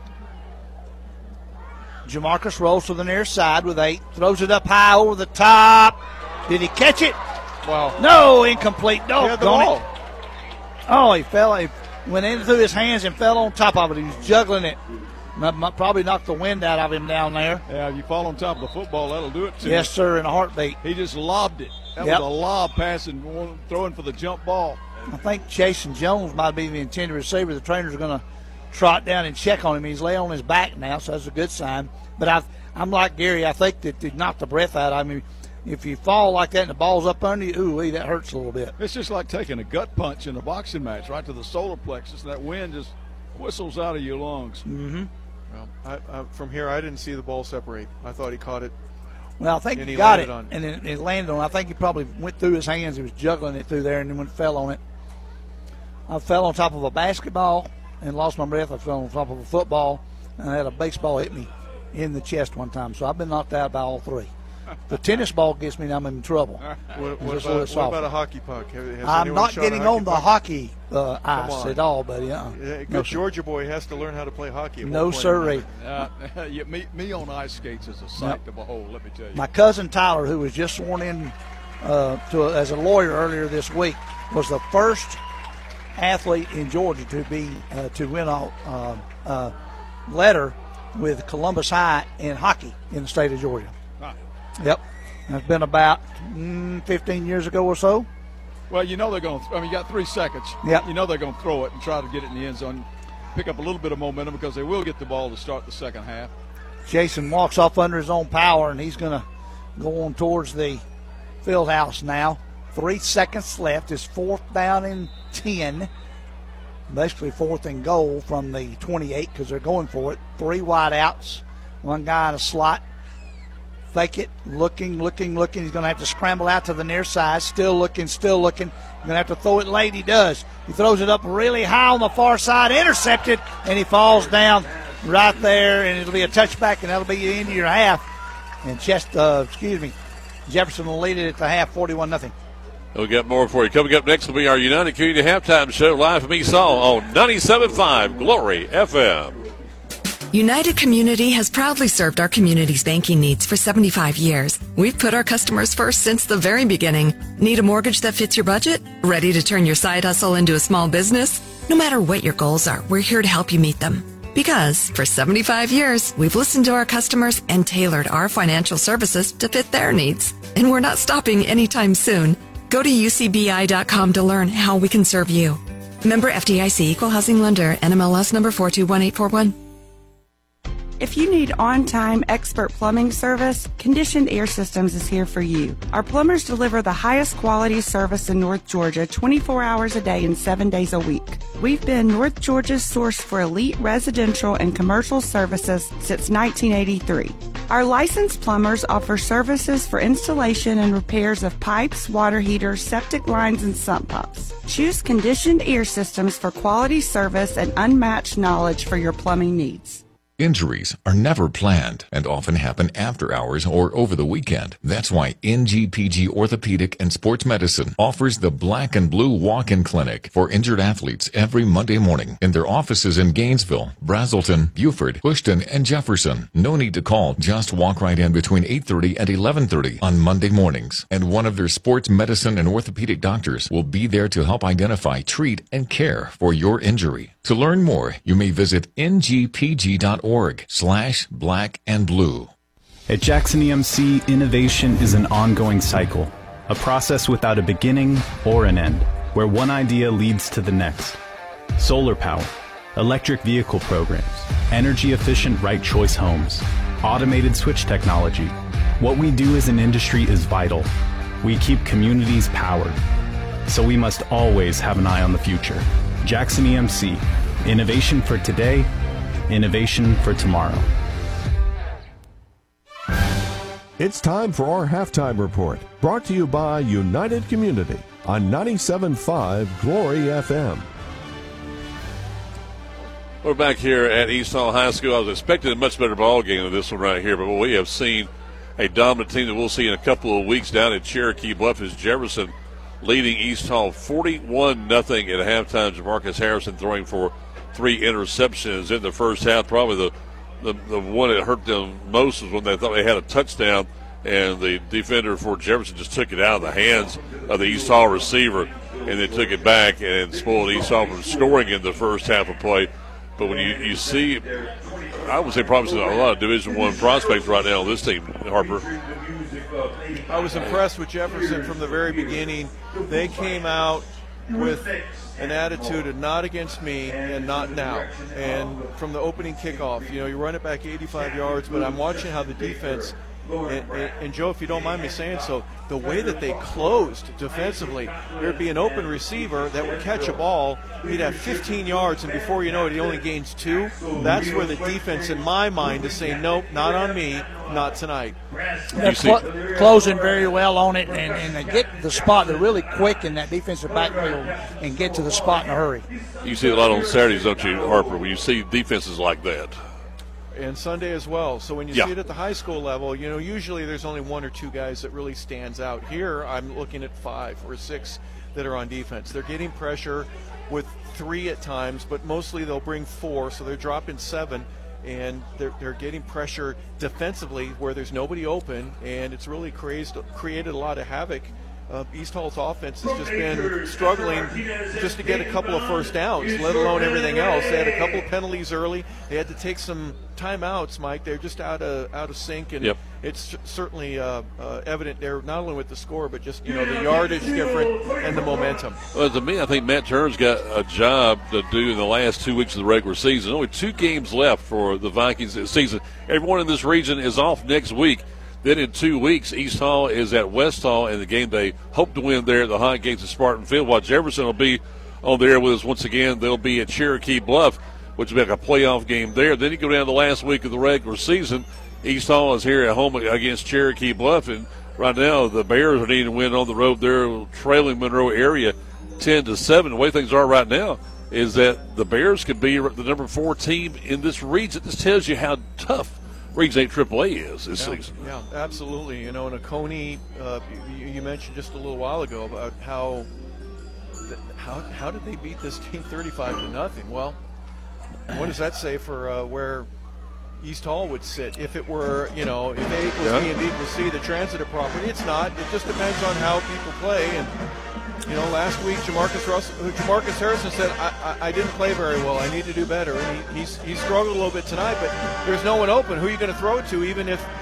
Jamarcus rolls to the near side with eight, throws it up high over the top. Did he catch it? Well, no, incomplete. No, he had the ball. Oh, he fell. He went in through his hands and fell on top of it. He was juggling it. Probably knocked the wind out of him down there. Yeah, if you fall on top of the football, that'll do it to Yes, you. sir, in a heartbeat. He just lobbed it. That Yep. was a lob pass and throwing for the jump ball. I think Jason Jones might be the intended receiver. The trainers are going to trot down and check on him. He's laying on his back now, so that's a good sign. But I've, I'm like Gary. I think that it knocked the breath out. I mean, if you fall like that and the ball's up under you, ooh, that hurts a little bit. It's just like taking a gut punch in a boxing match, right to the solar plexus, and that wind just whistles out of your lungs. Mm-hmm. Well, I, I, from here, I didn't see the ball separate. I thought he caught it. Well, I think and he, he got it, on. and it, it landed on. I think he probably went through his hands. He was juggling it through there, and then when it fell on it, I fell on top of a basketball and lost my breath. I fell on top of a football, and I had a baseball hit me in the chest one time. So I've been knocked out by all three. The tennis ball gets me, and I'm in trouble. What, what, about, what about a hockey puck? Has I'm not getting on the puck? hockey uh, ice on. at all, buddy. Uh-uh. Yeah, good No, Georgia boy has to learn how to play hockey. At No, one point. sirree. Uh, yeah, me, me on ice skates is a sight Yep. to behold, let me tell you. My cousin Tyler, who was just sworn in uh, to a, as a lawyer earlier this week, was the first athlete in Georgia to be uh, to win a uh, uh, letter with Columbus High in hockey in the state of Georgia. Huh. Yep, that's been about mm, fifteen years ago or so. Well, you know they're going to. I mean, you got three seconds. Yep. You know they're going to throw it and try to get it in the end zone, pick up a little bit of momentum because they will get the ball to start the second half. Jason walks off under his own power, and he's going to go on towards the field house now. Three seconds left. It's fourth down and ten. Basically fourth and goal from the twenty-eight because they're going for it. Three wide outs. One guy in a slot. Fake it. Looking, looking, looking. He's going to have to scramble out to the near side. Still looking, still looking. Going to have to throw it late. He does. He throws it up really high on the far side. Intercepted. And he falls down right there. And it'll be a touchback. And that'll be the end of your half. And Chest, uh, excuse me, Jefferson will lead it at the half, forty-one nothing. We'll get more for you. Coming up next will be our United Community Halftime Show live from East Hall on ninety-seven point five Glory F M. United Community has proudly served our community's banking needs for seventy-five years. We've put our customers first since the very beginning. Need a mortgage that fits your budget? Ready to turn your side hustle into a small business? No matter what your goals are, we're here to help you meet them. Because for seventy-five years, we've listened to our customers and tailored our financial services to fit their needs. and we're not stopping anytime soon. Go to U C B I dot com to learn how we can serve you. Member F D I C, Equal Housing Lender, N M L S number four two one eight four one. If you need on-time expert plumbing service, Conditioned Air Systems is here for you. Our plumbers deliver the highest quality service in North Georgia twenty-four hours a day and seven days a week. We've been North Georgia's source for elite residential and commercial services since nineteen eighty-three. Our licensed plumbers offer services for installation and repairs of pipes, water heaters, septic lines, and sump pumps. Choose Conditioned Air Systems for quality service and unmatched knowledge for your plumbing needs. Injuries are never planned and often happen after hours or over the weekend. That's why N G P G Orthopedic and Sports Medicine offers the Black and Blue Walk-In Clinic for injured athletes every Monday morning in their offices in Gainesville, Brazelton, Beaufort, Houston, and Jefferson. No need to call. Just walk right in between eight thirty and eleven thirty on Monday mornings, and one of their sports medicine and orthopedic doctors will be there to help identify, treat, and care for your injury. To learn more, you may visit N G P G dot org slash black and blue. At Jackson E M C, innovation is an ongoing cycle, a process without a beginning or an end, where one idea leads to the next. Solar power, electric vehicle programs, energy-efficient right choice homes, automated switch technology. What we do as an industry is vital. We keep communities powered. So we must always have an eye on the future. Jackson E M C, innovation for today, innovation for tomorrow. It's time for our halftime report, brought to you by United Community on ninety-seven point five Glory F M. We're back here at East Hall High School. I was expecting a much better ball game than this one right here, but we have seen a dominant team that we'll see in a couple of weeks down at Cherokee Bluff as Jefferson leading East Hall forty-one nothing at halftime. Jamarcus Harrison throwing for three interceptions in the first half. Probably the, the, the one that hurt them most was when they thought they had a touchdown, and the defender for Jefferson just took it out of the hands of the East Hall receiver, and then took it back and spoiled East Hall from scoring in the first half of play. But when you, you see, I would say probably a lot of Division One prospects right now on this team, Harper. I was impressed with Jefferson from the very beginning. They came out with an attitude of not against me and not now. And from the opening kickoff, you know, you run it back eighty-five yards, but I'm watching how the defense, and, and, and Joe, if you don't mind me saying so, the way that they closed defensively, there'd be an open receiver that would catch a ball, he'd have fifteen yards, and before you know it, he only gains two. That's where the defense, in my mind, is saying, nope, not on me, not tonight. They're cl- closing very well on it, and, and they get the spot. They're really quick in that defensive backfield and get to the spot in a hurry. You see a lot on Saturdays, don't you, Harper, when you see defenses like that? And Sunday as well. So when you yeah. see it at the high school level, you know, usually there's only one or two guys that really stands out. Here, I'm looking at five or six that are on defense. They're getting pressure with three at times, but mostly they'll bring four, so they're dropping seven, and they're, they're getting pressure defensively where there's nobody open, and it's really created, created a lot of havoc. Uh, East Hall's offense has just been struggling just to get a couple of first downs, let alone everything else. They had a couple of penalties early. They had to take some timeouts, Mike. They're just out of out of sync, and yep. it's certainly uh, uh, evident there, not only with the score, but just, you know, the yardage different and the momentum. Well, to me, I think Matt Turner's got a job to do in the last two weeks of the regular season. Only two games left for the Vikings this season. Everyone in this region is off next week. Then in two weeks, East Hall is at West Hall in the game they hope to win there at the High Gates of Spartan Field, while Jefferson will be on the air with us once again. They'll be at Cherokee Bluff, which will be like a playoff game there. Then you go down to the last week of the regular season. East Hall is here at home against Cherokee Bluff, and right now the Bears are needing to win on the road. They're trailing Monroe area ten to seven. The way things are right now is that the Bears could be the number four team in this region. This tells you how tough Region eight triple A is this yeah, season. Yeah, absolutely. You know, in Oconee, uh, you, you mentioned just a little while ago about how how how did they beat this team thirty-five to nothing? Well, what does that say for uh, where East Hall would sit if it were, you know, if A equals yeah. B and B equals C, the transitive property? It's not. It just depends on how people play. And you know, last week Jamarcus Russell, Jamarcus Harrison said, I, I, I didn't play very well. I need to do better. And he, he's he struggled a little bit tonight, but there's no one open. Who are you going to throw it to, even if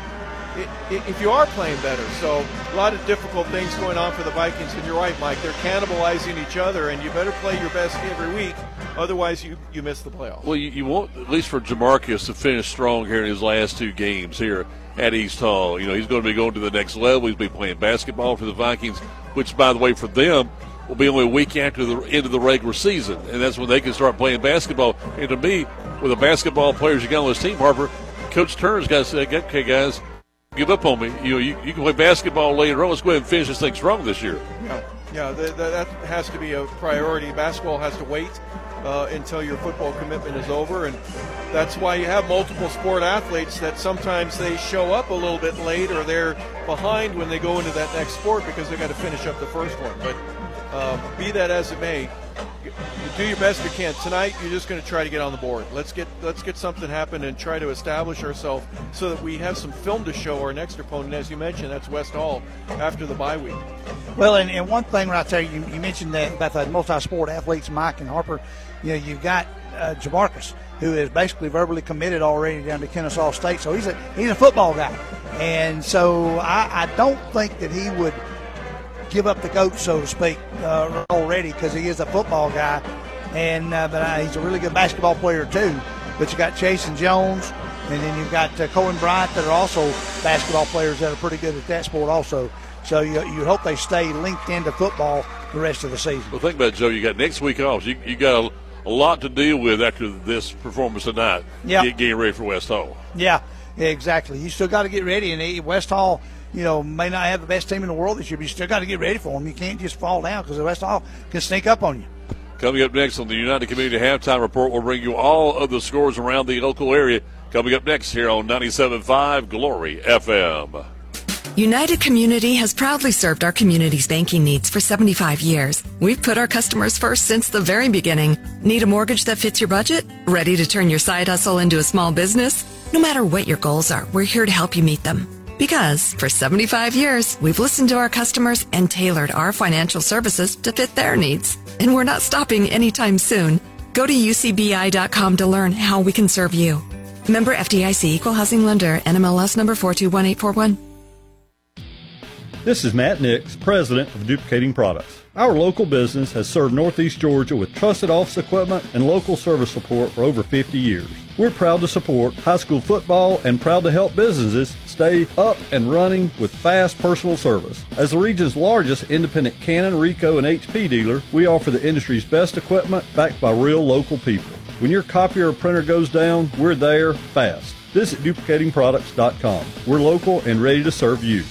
if you are playing better. So a lot of difficult things going on for the Vikings, and you're right, Mike. They're cannibalizing each other, and you better play your best every week. Otherwise, you, you miss the playoffs. Well, you, you want, at least for Jamarcus, to finish strong here in his last two games here at East Hall. You know, he's going to be going to the next level. He's been playing basketball for the Vikings, which, by the way, for them, will be only a week after the end of the regular season, and that's when they can start playing basketball. And to me, with the basketball players you got on this team, Harper, Coach Turner's got to say, okay, guys, give up on me. You know, you, you can play basketball later on. Let's go ahead and finish this thing strong this year. Yeah, yeah, that, that has to be a priority. Basketball has to wait uh, until your football commitment is over, and that's why you have multiple sport athletes that sometimes they show up a little bit late or they're behind when they go into that next sport because they've got to finish up the first one. But um, be that as it may, you do your best you can. Tonight, you're just going to try to get on the board. Let's get let's get something happen and try to establish ourselves so that we have some film to show our next opponent. As you mentioned, that's West Hall after the bye week. Well, and, and one thing right there, you, you mentioned that about the multi-sport athletes, Mike and Harper. You know, you've got uh, Jamarcus, who is basically verbally committed already down to Kennesaw State. So he's a he's a football guy, and so I, I don't think that he would give up the goat, so to speak, uh, already, because he is a football guy, and uh, but uh, he's a really good basketball player too. But you got Chase and Jones, and then you've got uh, Cohen Bryant that are also basketball players that are pretty good at that sport also. So you you hope they stay linked into football the rest of the season. Well, think about it, Joe. You got next week off. You you got a, a lot to deal with after this performance tonight. Yeah, Get, getting ready for West Hall. Yeah, exactly. You still got to get ready, and West Hall, you know, may not have the best team in the world this year, but you still got to get ready for them. You can't just fall down because the West Hall can sneak up on you. Coming up next on the United Community Halftime Report, we'll bring you all of the scores around the local area. Coming up next here on ninety-seven point five Glory F M. United Community has proudly served our community's banking needs for seventy-five years. We've put our customers first since the very beginning. Need a mortgage that fits your budget? Ready to turn your side hustle into a small business? No matter what your goals are, we're here to help you meet them. Because for seventy-five years, we've listened to our customers and tailored our financial services to fit their needs. And we're not stopping anytime soon. Go to U C B I dot com to learn how we can serve you. Member F D I C, Equal Housing Lender, N M L S number four two one eight four one. This is Matt Nix, president of Duplicating Products. Our local business has served Northeast Georgia with trusted office equipment and local service support for over fifty years. We're proud to support high school football and proud to help businesses stay up and running with fast personal service. As the region's largest independent Canon, Ricoh, and H P dealer, we offer the industry's best equipment backed by real local people. When your copier or printer goes down, we're there fast. Visit duplicating products dot com. We're local and ready to serve you.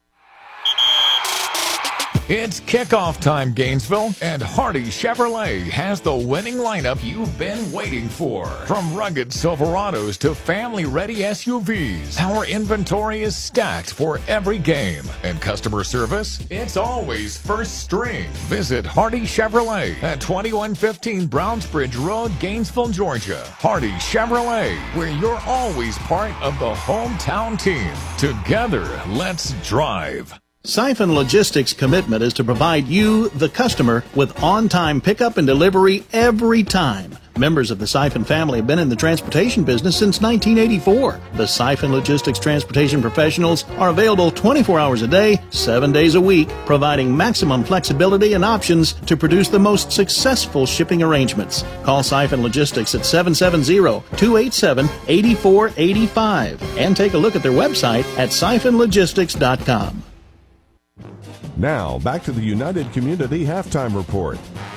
It's kickoff time, Gainesville, and Hardy Chevrolet has the winning lineup you've been waiting for. From rugged Silverados to family-ready S U Vs, our inventory is stacked for every game. And customer service, it's always first string. Visit Hardy Chevrolet at twenty-one fifteen Brownsbridge Road, Gainesville, Georgia. Hardy Chevrolet, where you're always part of the hometown team. Together, let's drive. Siphon Logistics' commitment is to provide you, the customer, with on-time pickup and delivery every time. Members of the Siphon family have been in the transportation business since nineteen eighty-four. The Siphon Logistics transportation professionals are available twenty-four hours a day, seven days a week, providing maximum flexibility and options to produce the most successful shipping arrangements. Call Siphon Logistics at seven seven zero, two eight seven, eight four eight five and take a look at their website at siphon logistics dot com. Now, back to the United Community Halftime Report.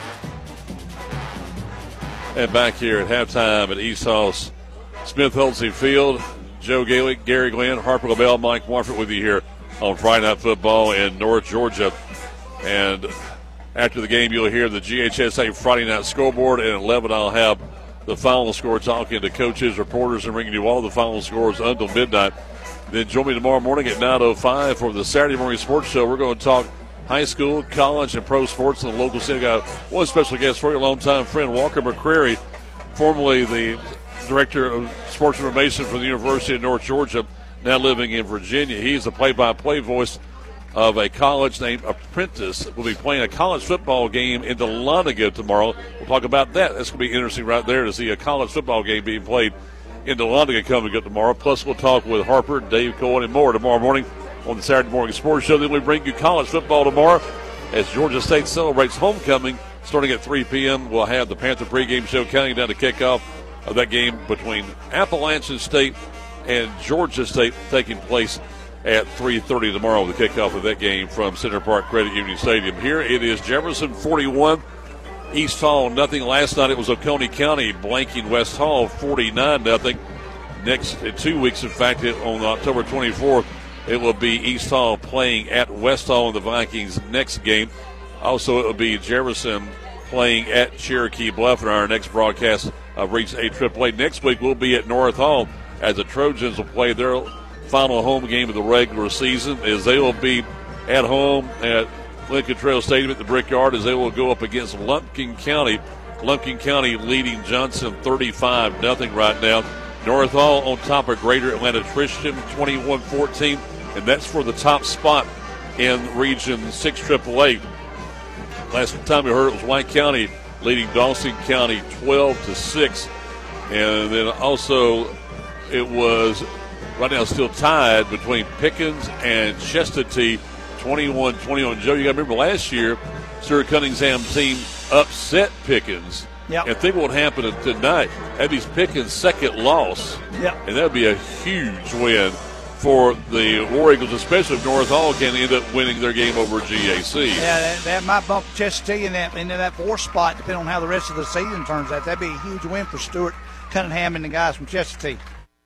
And back here at halftime at East Hall's Smith Hulsey Field, Joe Gaelic, Gary Glenn, Harper LaBelle, Mike Warford with you here on Friday Night Football in North Georgia. And after the game, you'll hear the G H S A Friday Night Scoreboard. And at eleven, I'll have the final score, talking to coaches, reporters, and bringing you all the final scores until midnight. Then join me tomorrow morning at nine oh five for the Saturday Morning Sports Show. We're going to talk high school, college, and pro sports in the local city. Got one special guest for you, longtime friend, Walker McCrary, formerly the Director of Sports Information for the University of North Georgia, now living in Virginia. He's the play-by-play voice of a college named Apprentice. We'll be playing a college football game in Dahlonega tomorrow. We'll talk about that. That's going to be interesting right there to see a college football game being played in Dahlonega coming up tomorrow. Plus, we'll talk with Harper, Dave Cohen, and more tomorrow morning on the Saturday Morning Sports Show. Then we bring you college football tomorrow as Georgia State celebrates homecoming. Starting at three p.m., we'll have the Panther pregame show counting down to kickoff of that game between Appalachian State and Georgia State taking place at three thirty tomorrow, the kickoff of that game from Center Park Credit Union Stadium. Here it is Jefferson forty-one, East Hall nothing. Last night it was Oconee County blanking West Hall forty-nine nothing. Next in two weeks, in fact, it, on October twenty-fourth, it will be East Hall playing at West Hall in the Vikings' next game. Also, it will be Jefferson playing at Cherokee Bluff in our next broadcast of Region eight triple A. Next week, we'll be at North Hall as the Trojans will play their final home game of the regular season, as they will be at home at Lincoln Trail Stadium at the Brickyard, as they will go up against Lumpkin County. Lumpkin County leading Johnson thirty-five nothing right now. North Hall on top of Greater Atlanta Christian twenty-one fourteen, and that's for the top spot in Region six triple A. Last time we heard it was White County leading Dawson County twelve to six. And then also it was right now still tied between Pickens and Chestatee, twenty-one twenty-one. Joe, you got to remember last year, Stuart Cunningham's team upset Pickens. Yep. And think what happened tonight. That'd be Pickens' second loss. Yep. And that would be a huge win for the War Eagles, especially if North Hall can end up winning their game over G A C. Yeah, that, that might bump Chestatee in that, into that fourth spot, depending on how the rest of the season turns out. That'd be a huge win for Stuart Cunningham and the guys from Chestatee.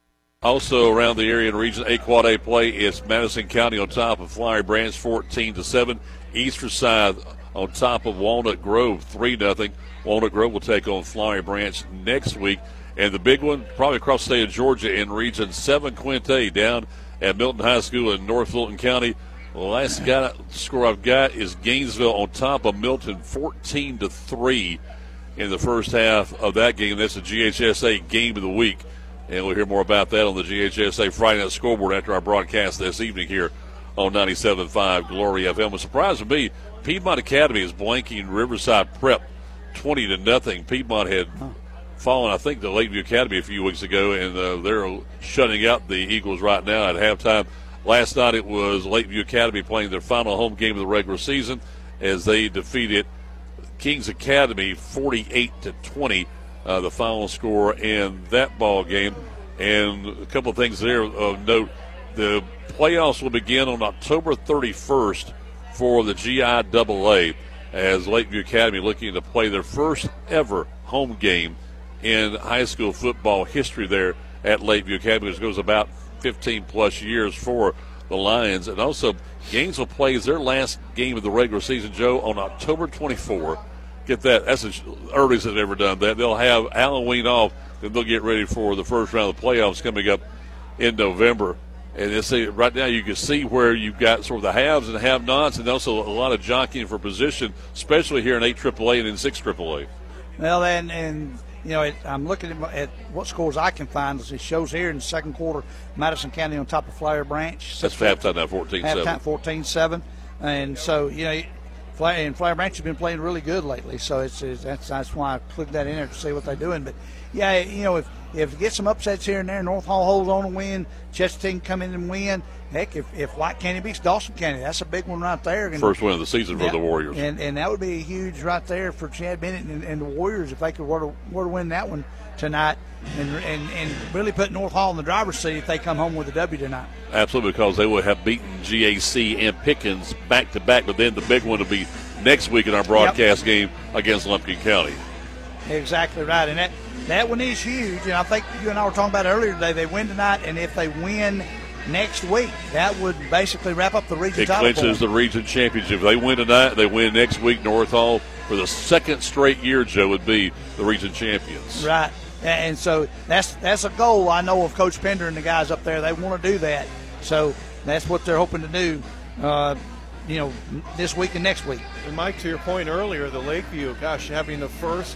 Also around the area in Region eight Quad A play, it's Madison County on top of Flowery Branch fourteen to seven. Eastern Side on top of Walnut Grove three nothing. Walnut Grove will take on Flowery Branch next week. And the big one, probably across the state of Georgia in Region seven Quinte down at Milton High School in North Fulton County. The last guy, score I've got is Gainesville on top of Milton fourteen to three in the first half of that game. That's the G H S A game of the week. And we'll hear more about that on the G H S A Friday Night Scoreboard after our broadcast this evening here on ninety-seven point five Glory F M. A surprise to me, Piedmont Academy is blanking Riverside Prep twenty to nothing. Piedmont had fallen, I think, to Lakeview Academy a few weeks ago, and uh, they're shutting out the Eagles right now at halftime. Last night it was Lakeview Academy playing their final home game of the regular season as they defeated Kings Academy forty-eight to twenty. Uh, the final score in that ball game. And a couple of things there of note. The playoffs will begin on October thirty-first for the G I double A as Lakeview Academy looking to play their first ever home game in high school football history there at Lakeview Academy, which goes about fifteen plus years for the Lions. And also Gainesville plays their last game of the regular season, Joe, on October twenty-fourth. Get that. That's the earliest they've ever done that. They'll have Halloween off, then they'll get ready for the first round of the playoffs coming up in November. And it's, right now you can see where you've got sort of the haves and have-nots, and also a lot of jockeying for position, especially here in eight triple A and in six triple A. Well, and, and you know, it, I'm looking at, at what scores I can find. It shows here in the second quarter, Madison County on top of Flowery Branch. That's halftime now, fourteen seven. Halftime, fourteen seven. And so, you know, and Flowery Branch has been playing really good lately, so it's, it's that's that's why I clicked that in there to see what they're doing. But yeah, you know, if if you get some upsets here and there, North Hall holds on to win, Chestatee can come in and win. Heck, if, if White County beats Dawson County, that's a big one right there. And, first win of the season for yeah, the Warriors, and and that would be huge right there for Chad Bennett and, and the Warriors if they could were to, were to win that one tonight, and, and and really put North Hall in the driver's seat if they come home with a W tonight. Absolutely, because they would have beaten G A C and Pickens back to back, but then the big one will be next week in our broadcast yep. game against Lumpkin County. Exactly right, and that that one is huge. And I think you and I were talking about earlier today. They win tonight, and if they win next week, that would basically wrap up the region it title. It clinches the region championship. If they win tonight, they win next week. North Hall, for the second straight year, Joe, would be the region champions. Right. And so that's that's a goal, I know, of Coach Pender and the guys up there. They want to do that. So that's what they're hoping to do, uh, you know, this week and next week. And, Mike, to your point earlier, the Lakeview, gosh, having the first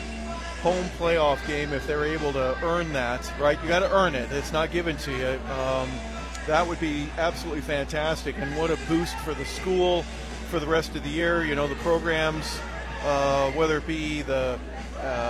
home playoff game, if they're able to earn that, right? You got to earn it. It's not given to you. Um, that would be absolutely fantastic. And what a boost for the school for the rest of the year. You know, the programs, uh, whether it be the uh, uh,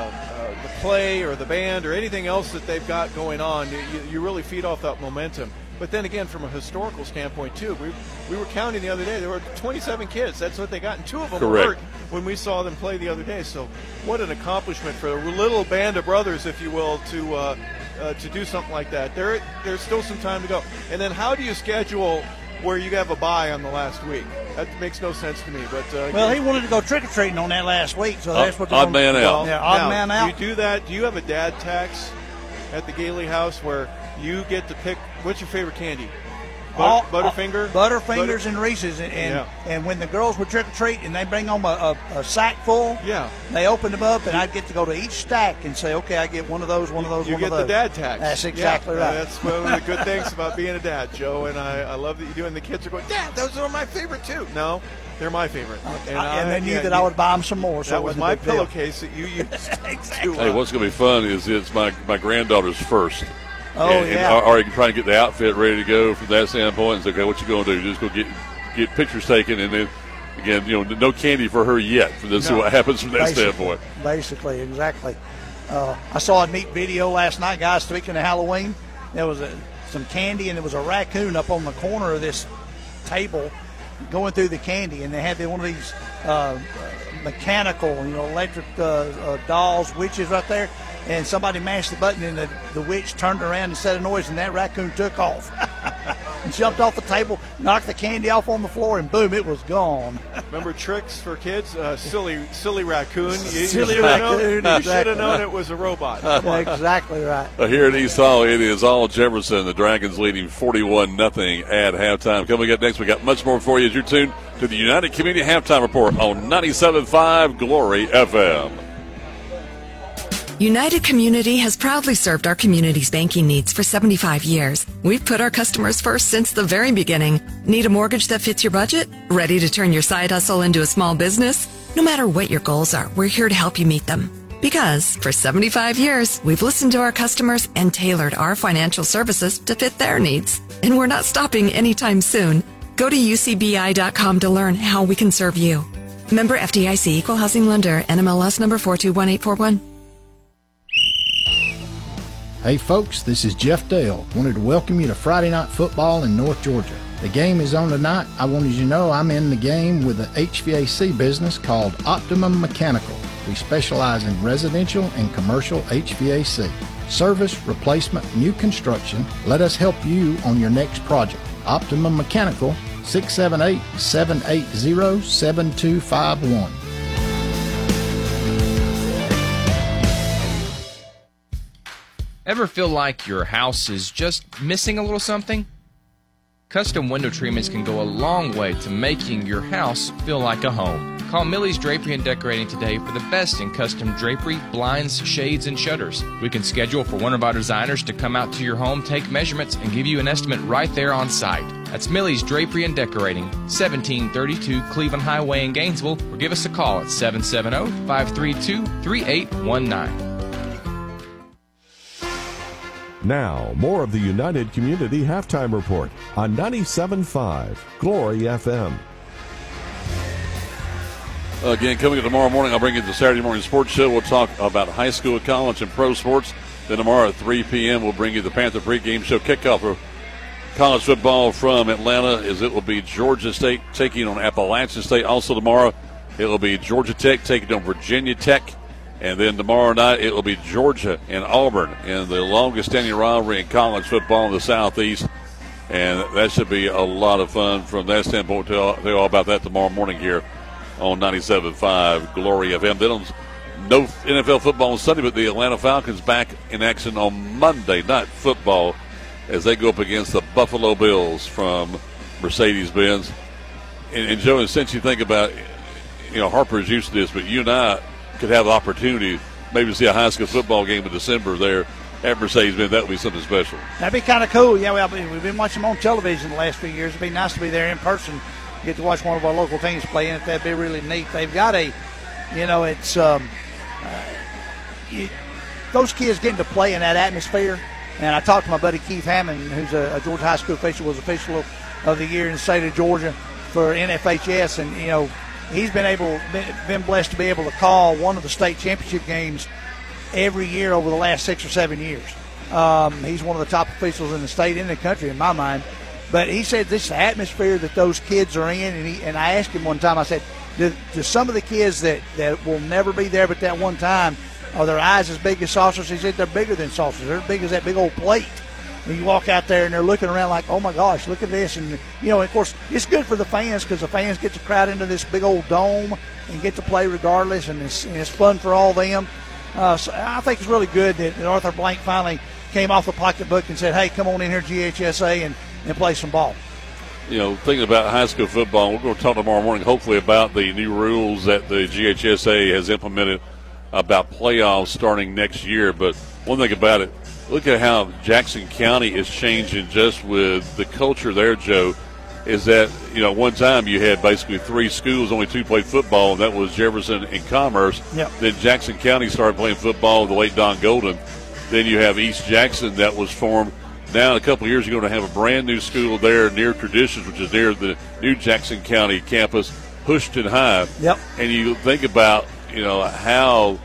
the play or the band or anything else that they've got going on, you, you really feed off that momentum. But then again, from a historical standpoint, too, we we were counting the other day. There were twenty-seven kids. That's what they got, and two of them were hurt when we saw them play the other day. So what an accomplishment for a little band of brothers, if you will, to uh, uh, to do something like that. There, There's still some time to go. And then how do you schedule where you have a bye on the last week? That makes no sense to me. But uh, Well, he wanted to go trick-or-treating on that last week, so that's what they're Odd man out. Yeah, odd now, man out. You do that. Do you have a dad tax at the Gailey house where you get to pick? What's your favorite candy? But, All, Butterfinger? Butterfingers Butter- and Reese's. And, and, Yeah. and when the girls would trick-or-treat and they bring home a, a, a sack full, yeah, they open them up, and I'd get to go to each stack and say, okay, I get one of those, one of those, You one get of those. the dad tax. That's exactly Yeah, uh, right. That's one of the good things about being a dad, Joe. And I, I love that you do. And the kids are going, Dad, those are my favorite too. No, they're my favorite. And, I, and they knew yeah, that I would buy them some more. So that it was wasn't my a big deal. pillowcase that you used. Exactly. Hey, what's going to be fun is it's my, my granddaughter's first. Oh, and, yeah. And are you trying to get the outfit ready to go from that standpoint? And say, okay, what you going to do? Just go get get pictures taken, and then again, you know, no candy for her yet. For this, no. See what happens from that basically, standpoint. Basically, exactly. Uh, I saw a neat video last night, guys. Speaking of Halloween, there was a, some candy, and there was a raccoon up on the corner of this table going through the candy, and they had one of these uh, mechanical, you know, electric uh, uh, dolls, witches right there. And somebody mashed the button, and the, the witch turned around and said a noise, and that raccoon took off. And jumped off the table, knocked the candy off on the floor, and boom, it was gone. Remember tricks for kids? Uh, silly silly raccoon. You, Silly you raccoon, known, exactly. You should have known it was a robot. Exactly right. Uh, here in East Hall, it is all Jefferson. The Dragons leading forty-one nothing at halftime. Coming up next, we got much more for you as you're tuned to the United Community Halftime Report on ninety-seven point five Glory F M. United Community has proudly served our community's banking needs for seventy-five years. We've put our customers first since the very beginning. Need a mortgage that fits your budget? Ready to turn your side hustle into a small business? No matter what your goals are, we're here to help you meet them. Because for seventy-five years, we've listened to our customers and tailored our financial services to fit their needs. And we're not stopping anytime soon. Go to U C B I dot com to learn how we can serve you. Member F D I C, Equal Housing Lender, N M L S number four two one eight four one. Hey folks, this is Jeff Dale. Wanted to welcome you to Friday Night Football in North Georgia. The game is on tonight. I wanted you to know I'm in the game with an H V A C business called Optimum Mechanical. We specialize in residential and commercial H V A C. Service, replacement, new construction. Let us help you on your next project. Optimum Mechanical, six seven eight, seven eight zero, seven two five one. Ever feel like your house is just missing a little something? Custom window treatments can go a long way to making your house feel like a home. Call Millie's Drapery and Decorating today for the best in custom drapery, blinds, shades, and shutters. We can schedule for one of our designers to come out to your home, take measurements, and give you an estimate right there on site. That's Millie's Drapery and Decorating, seventeen thirty-two Cleveland Highway in Gainesville, or give us a call at seven seven zero, five three two, three eight one nine. Now, more of the United Community Halftime Report on ninety-seven point five Glory F M. Again, coming up tomorrow morning, I'll bring you the Saturday Morning Sports Show. We'll talk about high school, college, and pro sports. Then tomorrow at three p.m., we'll bring you the Panther pregame show kickoff for college football from Atlanta, as it will be Georgia State taking on Appalachian State. Also tomorrow, it will be Georgia Tech taking on Virginia Tech. And then tomorrow night, it will be Georgia and Auburn in the longest-standing rivalry in college football in the Southeast. And that should be a lot of fun from that standpoint. Tell you all about that tomorrow morning here on ninety-seven point five Glory F M. Then on no N F L football on Sunday, but the Atlanta Falcons back in action on Monday Night Football as they go up against the Buffalo Bills from Mercedes-Benz. And, and Joe, since you think about, you know, Harper's used to this, but you and I could have the opportunity maybe to see a high school football game in December there at Mercedes-Benz. That would be something special. That'd be kind of cool. Yeah, well, we've been watching them on television the last few years. It'd be nice to be there in person, get to watch one of our local teams play in it. That'd be really neat. They've got a, you know, it's um, uh, you, those kids getting to play in that atmosphere. And I talked to my buddy Keith Hammond, who's a, a Georgia high school official, was official of, of the year in the state of Georgia for N F H S, and you know, he's been able, been, been blessed to be able to call one of the state championship games every year over the last six or seven years. Um, he's one of the top officials in the state and the country, in my mind. But he said this atmosphere that those kids are in, and, he, and I asked him one time, I said, do, do some of the kids that, that will never be there but that one time, are their eyes as big as saucers? He said they're bigger than saucers. They're as big as that big old plate. And you walk out there and they're looking around like, oh my gosh, look at this. And, you know, of course, it's good for the fans because the fans get to crowd into this big old dome and get to play regardless, and it's, and it's fun for all them. Uh, so I think it's really good that, that Arthur Blank finally came off the pocketbook and said, hey, come on in here, G H S A, and, and play some ball. You know, thinking about high school football, we're going to talk tomorrow morning, hopefully, about the new rules that the G H S A has implemented about playoffs starting next year. But one thing about it, look at how Jackson County is changing just with the culture there, Joe, is that, you know, one time you had basically three schools, only two played football, and that was Jefferson and Commerce. Yep. Then Jackson County started playing football with the late Don Golden. Then you have East Jackson that was formed. Now in a couple of years you're going to have a brand-new school there near Traditions, which is near the new Jackson County campus, Houston High. Yep. And you think about, you know, how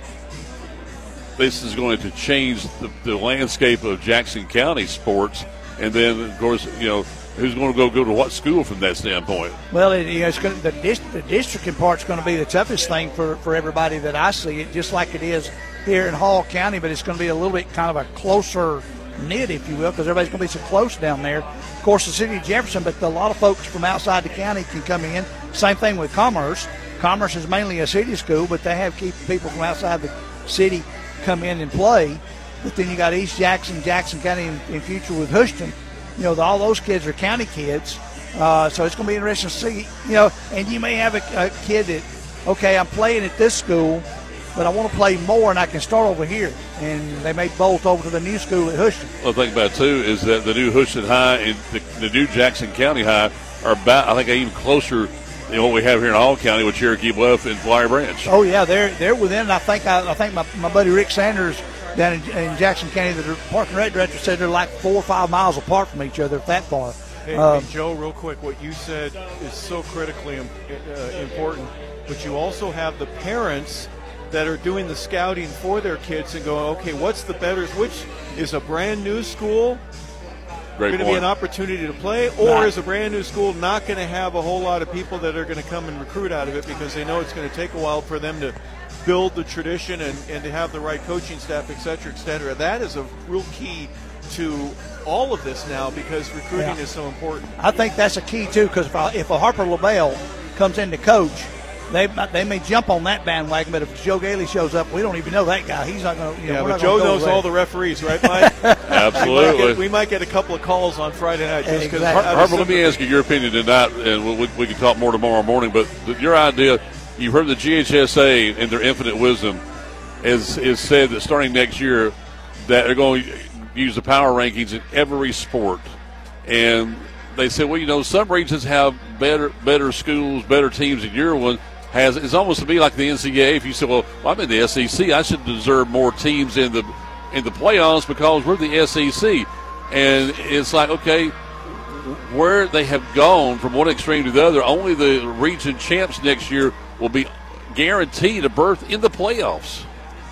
this is going to change the, the landscape of Jackson County sports. And then, of course, you know, who's going to go go to what school from that standpoint? Well, it, you know, it's going to, the, dist- the districting part's going to be the toughest thing for, for everybody that I see it, just like it is here in Hall County, but it's going to be a little bit kind of a closer knit, if you will, because everybody's going to be so close down there. Of course, the city of Jefferson, but a lot of folks from outside the county can come in. Same thing with Commerce. Commerce is mainly a city school, but they have keep people from outside the city come in and play. But then you got East Jackson, Jackson County in, in future with Houston. You know, the, all those kids are county kids. Uh, so it's going to be interesting to see, you know, and you may have a, a kid that, okay, I'm playing at this school, but I want to play more and I can start over here. And they may bolt over to the new school at Houston. Well, the thing about it, too, is that the new Houston High and the, the new Jackson County High are about, I think, even closer than what we have here in Hall County with Cherokee Bluff and Flowery Branch. Oh, yeah, they're they're within, I think I, I think my, my buddy Rick Sanders down in, in Jackson County, the Park and Rec director, said they're like four or five miles apart from each other, that far. Hey, um, hey, Joe, real quick, what you said is so critically um, uh, important, but you also have the parents that are doing the scouting for their kids and going, okay, what's the better, which is a brand new school going to be an opportunity to play, or Not. is a brand new school not going to have a whole lot of people that are going to come and recruit out of it because they know it's going to take a while for them to build the tradition and, and to have the right coaching staff, et cetera, et cetera. That is a real key to all of this now because recruiting Yeah. is so important. I think that's a key, too, because if, I- if a Harper LaBelle comes in to coach, They they may jump on that bandwagon, but if Joe Gailey shows up, we don't even know that guy. He's not going to. You know, Yeah, we're but not Joe gonna go knows there. all the referees, right, Mike? Absolutely. We might, get, we might get a couple of calls on Friday night just because. Exactly. Harper, let me ask you your opinion tonight, and we, we can talk more tomorrow morning. But the, your idea, you've heard the G H S A in their infinite wisdom is is said that starting next year that they're going to use the power rankings in every sport, and they said, well, you know, some regions have better better schools, better teams than your one. Has it's almost to be like the N C double A. If you say, well, I'm in the S E C, I should deserve more teams in the in the playoffs because we're the S E C. And it's like, okay, where they have gone from one extreme to the other, only the region champs next year will be guaranteed a berth in the playoffs.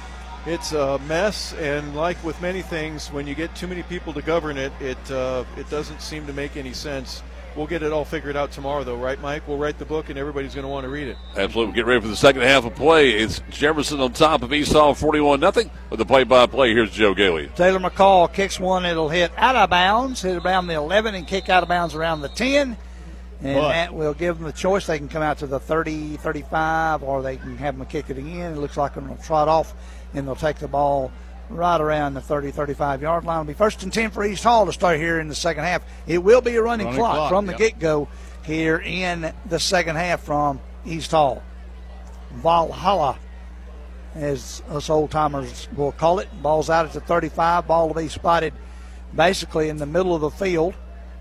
It's a mess, and like with many things, when you get too many people to govern it, it uh, it doesn't seem to make any sense. We'll get it all figured out tomorrow, though, right, Mike? We'll write the book, and everybody's going to want to read it. Absolutely. Get ready for the second half of play. It's Jefferson on top of East Hall, forty-one nothing. With the play-by-play, here's Joe Gailey. Taylor McCall kicks one. It'll hit out of bounds, hit around the eleven, and kick out of bounds around the ten. And Boy. that will give them the choice. They can come out to the thirty, thirty-five, or they can have them kick it again. It looks like they're going to trot off, and they'll take the ball right around the thirty, thirty-five yard line. It'll be first and ten for East Hall to start here in the second half. It will be a running, Running clock, clock, from the yep. get-go here in the second half from East Hall. Valhalla, as us old-timers will call it. Ball's out at the thirty-five. Ball will be spotted basically in the middle of the field.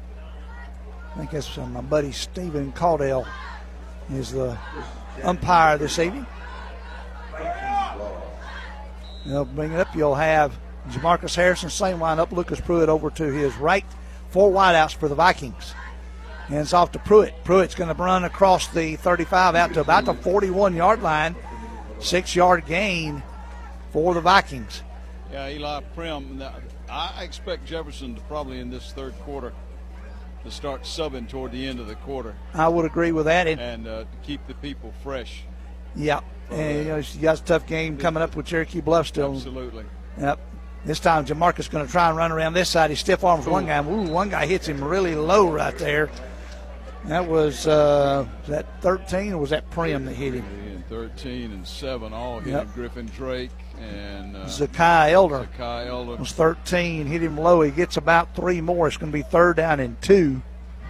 I think that's uh, my buddy Stephen Caudell is the umpire this evening. They'll bring it up. You'll have Jamarcus Harrison, same lineup. Lucas Pruitt over to his right. Four wideouts for the Vikings. And it's off to Pruitt. Pruitt's going to run across the thirty-five out to about the forty-one yard line. Six-yard gain for the Vikings. Yeah, Eli Prim. I expect Jefferson to probably in this third quarter to start subbing toward the end of the quarter. I would agree with that. And, and uh, to keep the people fresh. Yeah. And, you know, you got a tough game coming up with Cherokee Bluff still. Absolutely. Yep. This time, Jamarcus going to try and run around this side. He stiff arms one guy. Ooh, one guy hits him really low right there. That was, uh, was that thirteen or was that Prim that hit him? And thirteen and seven all hit Yep. him. Griffin Drake and uh, Zakai Elder. Zakai Elder was thirteen. Hit him low. He gets about three more. It's going to be third down and two.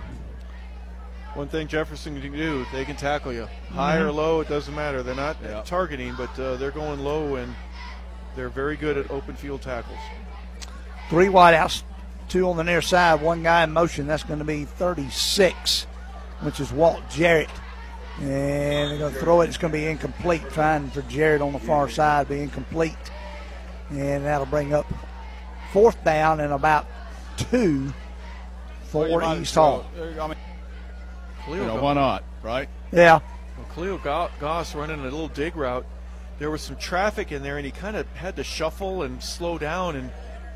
One thing Jefferson can do, they can tackle you. High Mhm. or low, it doesn't matter. They're not Yeah. targeting, but uh, they're going low, and they're very good at open field tackles. Three wideouts, two on the near side, one guy in motion. That's going to be thirty-six, which is Walt Jarrett. And they're going to throw it. It's going to be incomplete. Trying for Jarrett on the far side, be incomplete. And that'll bring up fourth down and about two for Well, you might East throw- Hall. I mean, Khalil you know, Go- why not, right? Yeah. Well, Khalil Go- Goss running a little dig route. There was some traffic in there, and he kind of had to shuffle and slow down. And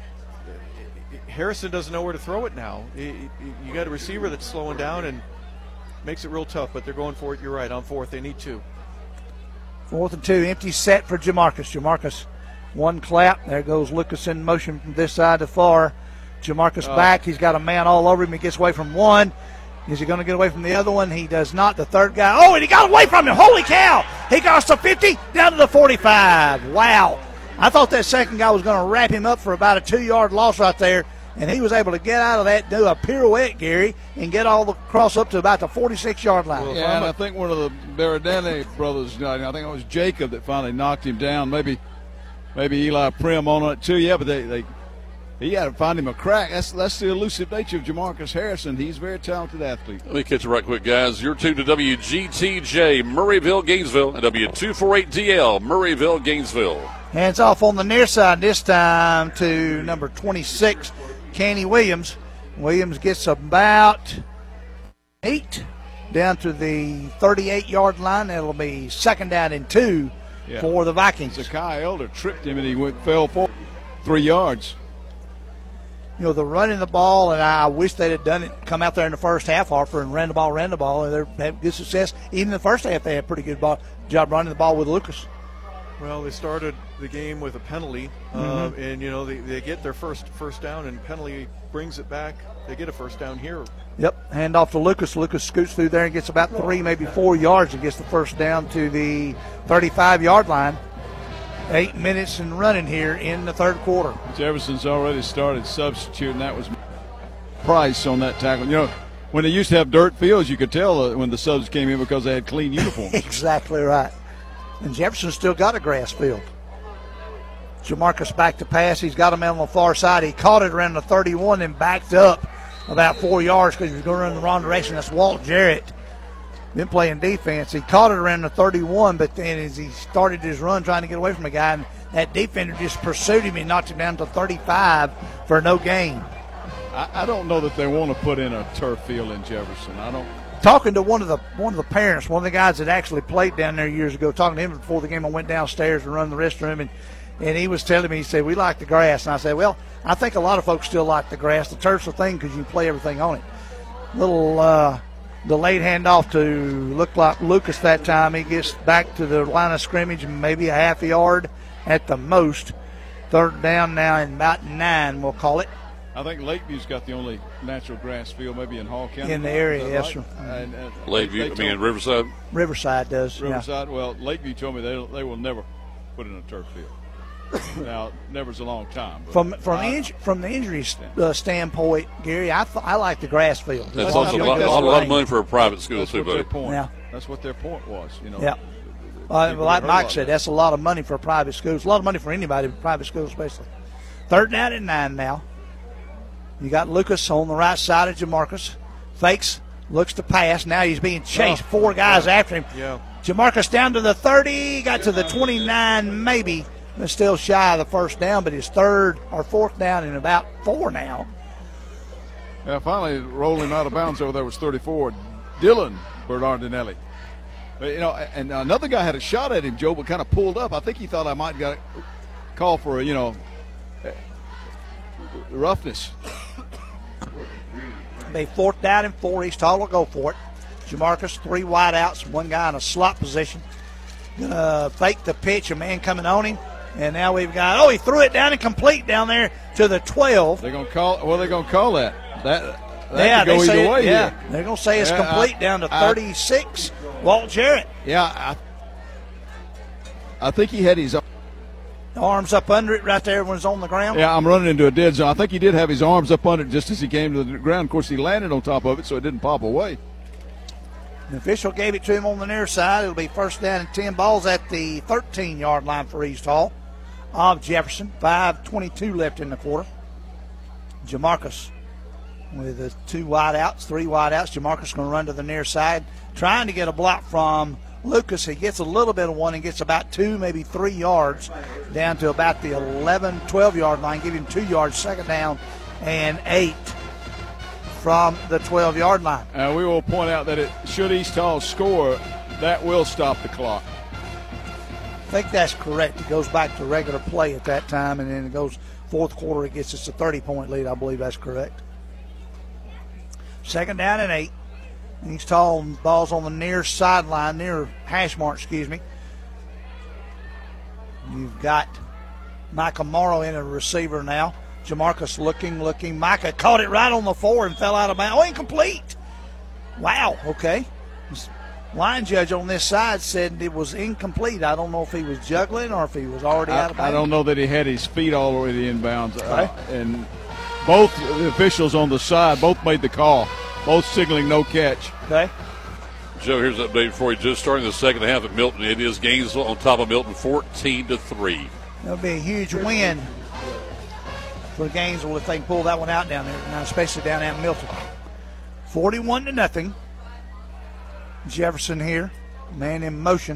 Harrison doesn't know where to throw it now. You you got a receiver that's slowing down and makes it real tough. But they're going for it. You're right. On fourth, they need two. Fourth and two, empty set for Jamarcus. Jamarcus, one clap. There goes Lucas in motion from this side to far. Jamarcus Oh. back. He's got a man all over him. He gets away from one. Is he going to get away from the other one? He does not. The third guy. Oh, and he got away from him. Holy cow. He got us to fifty, down to the forty-five. Wow. I thought that second guy was going to wrap him up for about a two-yard loss right there, and he was able to get out of that, do a pirouette, Gary, and get all the cross up to about the forty-six-yard line. Yeah, and I think one of the Baradene brothers, I think it was Jacob that finally knocked him down. Maybe maybe Eli Prim on it too. Yeah, but they, they he had to find him a crack. That's that's the elusive nature of Jamarcus Harrison. He's a very talented athlete. Let me catch it right quick, guys. You're tuned to W G T J, Murrayville, Gainesville, and W two forty-eight D L, Murrayville, Gainesville. Hands off on the near side this time to number twenty-six, Kenny Williams. Williams gets about eight down to the thirty-eight-yard line. That'll be second down and two Yeah. for the Vikings. Zakai Elder tripped him and he went fell for three yards. You know, they're running the ball, and I wish they'd have done it, come out there in the first half, Harper, and ran the ball, ran the ball, and they had good success. Even in the first half, they had pretty good ball, job running the ball with Lucas. Well, they started the game with a penalty, uh, Mhm. and you know they, they get their first first down, and penalty brings it back. They get a first down here. Yep, hand off to Lucas. Lucas scoots through there and gets about three, maybe four yards and gets the first down to the thirty-five-yard line. Eight minutes and running here in the third quarter. Jefferson's already started substituting. That was Price on that tackle. You know, when they used to have dirt fields, you could tell uh, when the subs came in because they had clean uniforms. Exactly right. And Jefferson still got a grass field. Jamarcus back to pass. He's got him on the far side. He caught it around the thirty-one and backed up about four yards because he was going to run in the wrong direction. That's Walt Jarrett. Been playing defense. He caught it around the thirty-one, but then as he started his run trying to get away from the guy, and that defender just pursued him and knocked him down to thirty-five for no gain. I, I don't know that they want to put in a turf field in Jefferson. I don't. Talking to one of the one of the parents, one of the guys that actually played down there years ago, talking to him before the game, I went downstairs and run the restroom, and, and he was telling me, he said, we like the grass. And I said, well, I think a lot of folks still like the grass. The turf's the thing because you can play everything on it. Little uh, delayed handoff to look like Lucas that time. He gets back to the line of scrimmage, maybe a half a yard at the most. Third down now in about nine, we'll call it. I think Lakeview's got the only natural grass field, maybe in Hall County. In the area, Is that yes, right? sir. And, uh, Lakeview, they I mean, told- Riverside? Riverside does. yeah. Riverside. Well, Lakeview told me they they will never put in a turf field. Now, never's a long time. but From from I- the inj- from the injury uh, standpoint, Gary, I th- I like the grass field. That's I also a think lot, that's a lot of right. money for a private school, That's too, what their buddy. point. Yeah. That's what their point was. You know. Yeah. Uh, People like heard Mike about said, that. that's a lot of money for a private school. It's a lot of money for anybody, but private school especially. Third down and nine now. You got Lucas on the right side of Jamarcus. Fakes, looks to pass. Now he's being chased. Oh. Four guys after him. Yeah. Jamarcus down to the thirty, got to the twenty-nine maybe. But still shy of the first down, but his third or fourth down in about four now. Yeah, finally rolled him out of bounds over there was thirty-four. Dylan Bernardinelli. But, you know, and another guy had a shot at him, Joe, but kind of pulled up. I think he thought I might got call for a, you know, roughness. They fourth down and four. East Hall will go for it. Jamarcus, three wide outs, one guy in a slot position. Gonna fake the pitch, a man coming on him. And now we've got, oh, he threw it down and complete down there to the twelve. They're going to call, what are they going to call that? That, that yeah, could go they say either way it, yeah. here. They're going to say it's Yeah, complete I- down to I- thirty-six. Walt Jarrett. Yeah, I, I think he had his Arms up under it right there when it's on the ground. Yeah, I'm running into a dead zone. I think he did have his arms up under it just as he came to the ground. Of course, he landed on top of it, so it didn't pop away. The official gave it to him on the near side. It'll be first down and ten. Balls at the thirteen-yard line for East Hall of Jefferson. five twenty-two left in the quarter. Jamarcus with the two wide outs, three wide outs. Jamarcus going to run to the near side, trying to get a block from Lucas. He gets a little bit of one and gets about two, maybe three yards down to about the eleven, twelve-yard line. Give him two yards, second down and eight from the twelve-yard line. Uh, we will point out that it should East Hall score, that will stop the clock. I think that's correct. It goes back to regular play at that time, and then it goes fourth quarter. It gets us a thirty-point lead. I believe that's correct. Second down and eight. East Hall ball's on the near sideline, near hash mark, excuse me. You've got Micah Morrow in a receiver now. Jamarcus looking, looking. Micah caught it right on the four and fell out of bounds. Oh, incomplete. Wow, okay. Line judge on this side said it was incomplete. I don't know if he was juggling or if he was already I, out of bounds. I don't know that he had his feet all the way to inbounds. Uh, and both the officials on the side both made the call, both signaling no catch. Okay. Joe, here's an update for you. Just starting the second half at Milton. It is Gainesville on top of Milton, fourteen to three. That'll be a huge win for Gainesville if they can pull that one out down there, now especially down at Milton. forty-one to nothing. Jefferson here, man in motion.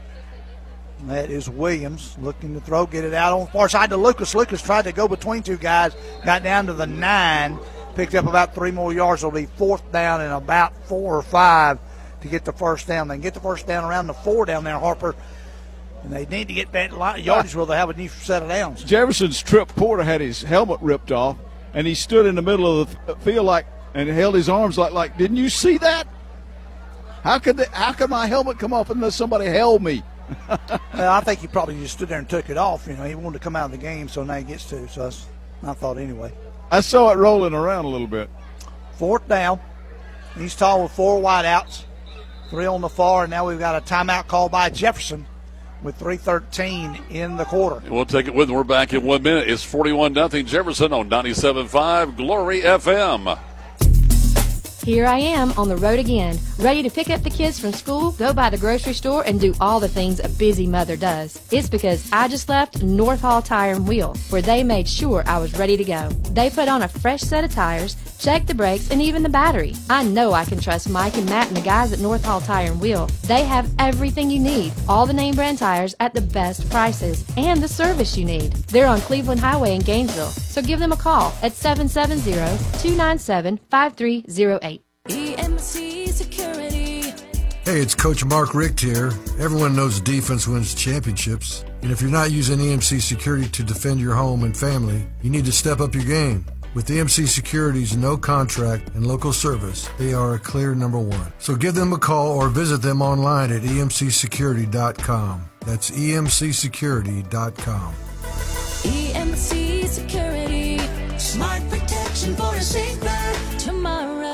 That is Williams looking to throw, get it out on the far side to Lucas. Lucas tried to go between two guys, got down to the nine, picked up about three more yards. It'll be fourth down and about four or five to get the first down. They can get the first down around the four down there, Harper. And they need to get that yardage where they have a new set of downs. Jefferson's Trip Porter had his helmet ripped off, and he stood in the middle of the field like and held his arms like, like didn't you see that? How could the, how could my helmet come off unless somebody held me? Well, I think he probably just stood there and took it off. You know, he wanted to come out of the game, so now he gets to. So that's my thought anyway. I saw it rolling around a little bit. Fourth down. East Hall with four wide outs, three on the far, and now we've got a timeout called by Jefferson with three thirteen in the quarter. And we'll take it with them. We're back in one minute. It's forty-one nothing Jefferson on ninety-seven point five Glory F M. Here I am on the road again, ready to pick up the kids from school, go by the grocery store, and do all the things a busy mother does. It's because I just left North Hall Tire and Wheel, where they made sure I was ready to go. They put on a fresh set of tires, checked the brakes, and even the battery. I know I can trust Mike and Matt and the guys at North Hall Tire and Wheel. They have everything you need, all the name brand tires at the best prices, and the service you need. They're on Cleveland Highway in Gainesville, so give them a call at seven seven zero, two nine seven, five three zero eight. E M C Security. Hey, it's Coach Mark Richt here. Everyone knows defense wins championships. And if you're not using E M C Security to defend your home and family, you need to step up your game. With E M C Security's no contract and local service, they are a clear number one. So give them a call or visit them online at E M C security dot com. That's E M C security dot com. E M C Security. Smart protection for a safer tomorrow.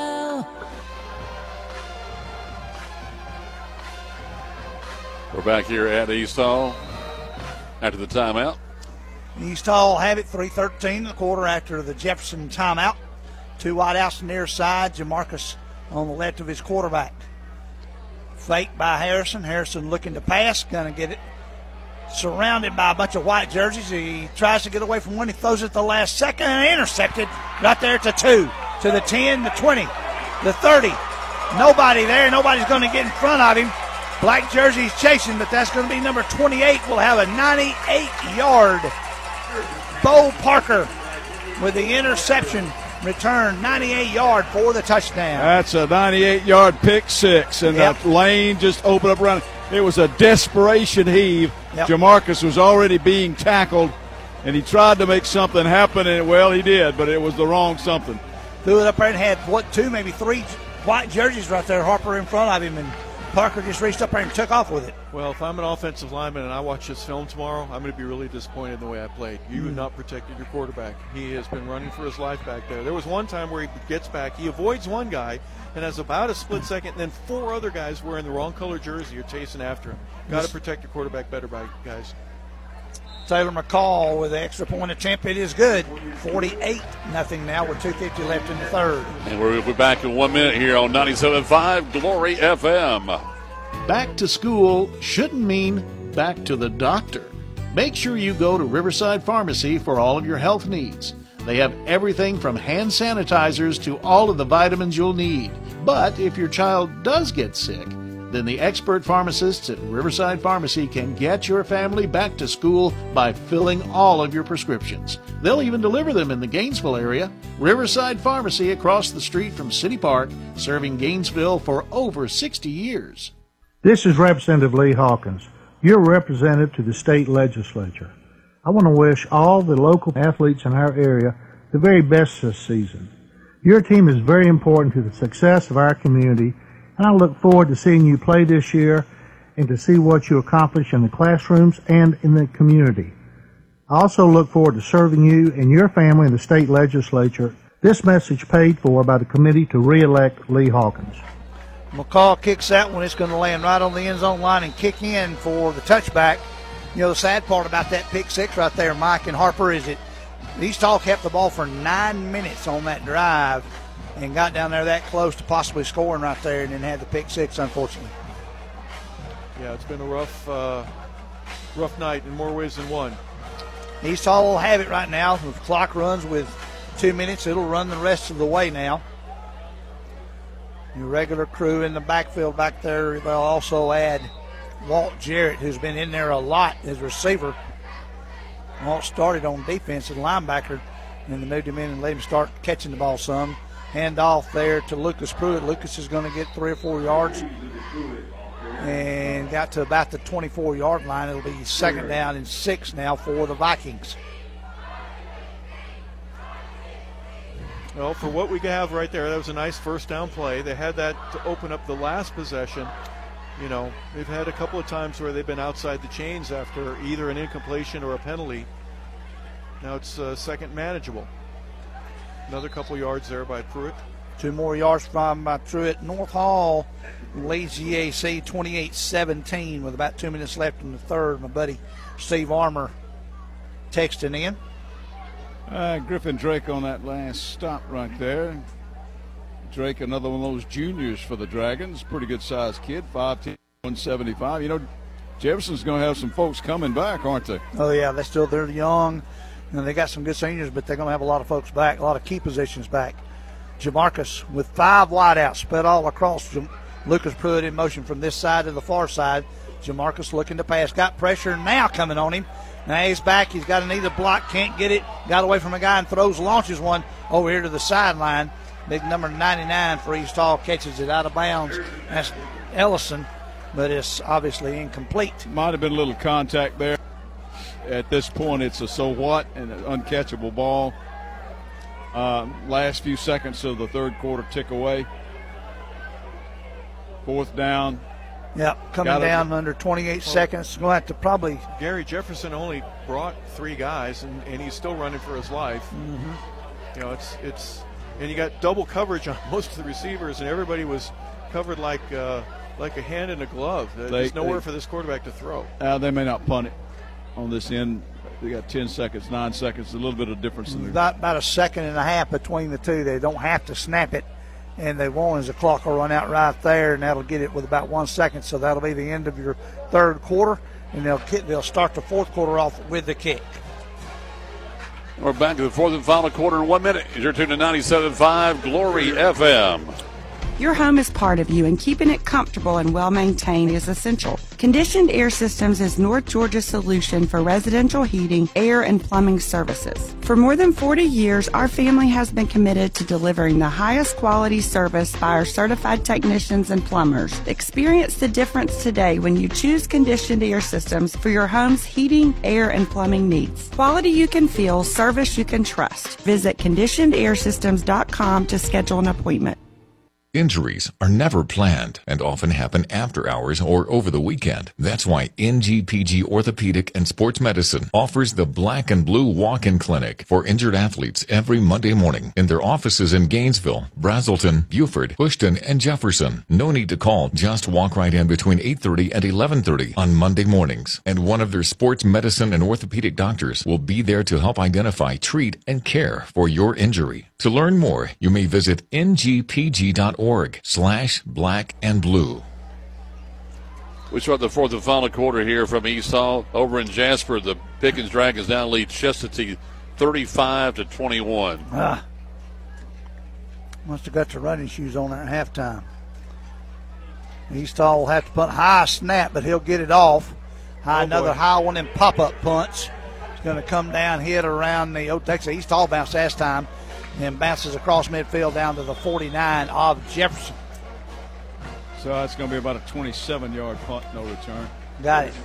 We're back here at East Hall after the timeout. East Hall have it, three thirteen, the quarter after the Jefferson timeout. Two wide outs near side, Jamarcus on the left of his quarterback. Fake by Harrison. Harrison looking to pass, going to get it. Surrounded by a bunch of white jerseys. He tries to get away from one. He throws it at the last second and intercepted right there at the two, to the ten, the twenty, the thirty. Nobody there. Nobody's going to get in front of him. Black jersey's chasing, but that's going to be number twenty-eight. We'll have a ninety-eight yard Bo Parker with the interception return, ninety-eight yard for the touchdown. That's a ninety-eight yard pick six, and yep. The lane just opened up around. It was a desperation heave. Yep. Jamarcus was already being tackled, and he tried to make something happen, and, well, he did, but it was the wrong something. Threw it up there and had, what, two, maybe three white jerseys right there, Harper in front of him, and Parker just reached up there and took off with it. Well, if I'm an offensive lineman and I watch this film tomorrow, I'm going to be really disappointed in the way I played. You have not protected your quarterback. He has been running for his life back there. There was one time where he gets back, he avoids one guy, and has about a split second, and then four other guys wearing the wrong color jersey are chasing after him. Got to protect your quarterback better, guys. Taylor McCall with the extra point attempt. It is good. forty-eight nothing now with two fifty left in the third. And we'll be back in one minute here on ninety-seven point five Glory F M. Back to school shouldn't mean back to the doctor. Make sure you go to Riverside Pharmacy for all of your health needs. They have everything from hand sanitizers to all of the vitamins you'll need. But if your child does get sick, then the expert pharmacists at Riverside Pharmacy can get your family back to school by filling all of your prescriptions. They'll even deliver them in the Gainesville area. Riverside Pharmacy across the street from City Park, serving Gainesville for over sixty years. This is Representative Lee Hawkins, your representative to the state legislature. I want to wish all the local athletes in our area the very best this season. Your team is very important to the success of our community, and I look forward to seeing you play this year and to see what you accomplish in the classrooms and in the community. I also look forward to serving you and your family in the state legislature. This message paid for by the committee to re-elect Lee Hawkins. McCall kicks that one. It's going to land right on the end zone line and kick in for the touchback. You know, the sad part about that pick six right there, Mike and Harper, is that East Hall kept the ball for nine minutes on that drive and got down there that close to possibly scoring right there and then had the pick six, unfortunately. Yeah, it's been a rough uh, rough night in more ways than one. East Hall will have it right now. The clock runs with two minutes. It'll run the rest of the way now. Your regular crew in the backfield back there. They'll also add Walt Jarrett, who's been in there a lot as receiver. Walt started on defense as linebacker, and then they moved him in and let him start catching the ball some. Hand off there to Lucas Pruitt. Lucas is going to get three or four yards and got to about the twenty-four-yard line. It'll be second down and six now for the Vikings. Well, for what we have right there, that was a nice first down play. They had that to open up the last possession. You know, they've had a couple of times where they've been outside the chains after either an incompletion or a penalty. Now it's uh, second manageable. Another couple yards there by Pruitt. Two more yards from uh, Pruitt. North Hall leads G A C twenty-eight seventeen with about two minutes left in the third. My buddy Steve Armour texting in. Uh, Griffin Drake on that last stop right there. Drake, another one of those juniors for the Dragons. Pretty good-sized kid, five ten, one seventy-five. You know, Jefferson's going to have some folks coming back, aren't they? Oh, yeah, they're still they're young. And they got some good seniors, but they're going to have a lot of folks back, a lot of key positions back. Jamarcus with five wideouts spread all across. Lucas Pruitt in motion from this side to the far side. Jamarcus looking to pass. Got pressure now coming on him. Now he's back. He's got to need a block. Can't get it. Got away from a guy and throws, launches one over here to the sideline. Big number ninety-nine for East Hall catches it out of bounds. That's Ellison, but it's obviously incomplete. Might have been a little contact there. At this point, it's a so what and an uncatchable ball. Uh, last few seconds of the third quarter tick away. Fourth down. Yep, coming Gotta, down under twenty-eight seconds. Going to have to probably. Gary Jefferson only brought three guys, and, and he's still running for his life. Mm-hmm. You know, it's it's, and you got double coverage on most of the receivers, and everybody was covered like uh, like a hand in a glove. There's they, nowhere they, for this quarterback to throw. Uh, they may not punt it on this end. They got ten seconds, nine seconds, a little bit of difference in the about, about a second and a half between the two. They don't have to snap it, and they won't as the clock will run out right there, and that'll get it with about one second. So that'll be the end of your third quarter, and they'll they'll start the fourth quarter off with the kick. We're back to the fourth and final quarter in one minute. You're tuned to ninety-seven point five Glory F M. Your home is part of you, and keeping it comfortable and well maintained is essential. Conditioned Air Systems is North Georgia's solution for residential heating, air, and plumbing services. For more than forty years, our family has been committed to delivering the highest quality service by our certified technicians and plumbers. Experience the difference today when you choose Conditioned Air Systems for your home's heating, air, and plumbing needs. Quality you can feel, service you can trust. Visit conditioned air systems dot com to schedule an appointment. Injuries are never planned and often happen after hours or over the weekend. That's why N G P G Orthopedic and Sports Medicine offers the Black and Blue Walk-In Clinic for injured athletes every Monday morning in their offices in Gainesville, Brazelton, Buford, Bushton, and Jefferson. No need to call. Just walk right in between eight thirty and eleven thirty on Monday mornings. And one of their sports medicine and orthopedic doctors will be there to help identify, treat, and care for your injury. To learn more, you may visit N G P G dot org slash black and blue. We start the fourth and final quarter here from East Hall. Over in Jasper, the Pickens Dragons now lead Chestatee thirty-five to twenty-one. Ah. Must have got the running shoes on there at halftime. East Hall will have to punt high snap, but he'll get it off. High, oh another high one and pop-up punts. It's going to come down, hit around the oh, Texas East Hall bounce last time. And bounces across midfield down to the forty-nine of Jefferson. So that's going to be about a twenty-seven-yard punt, no return. Got it.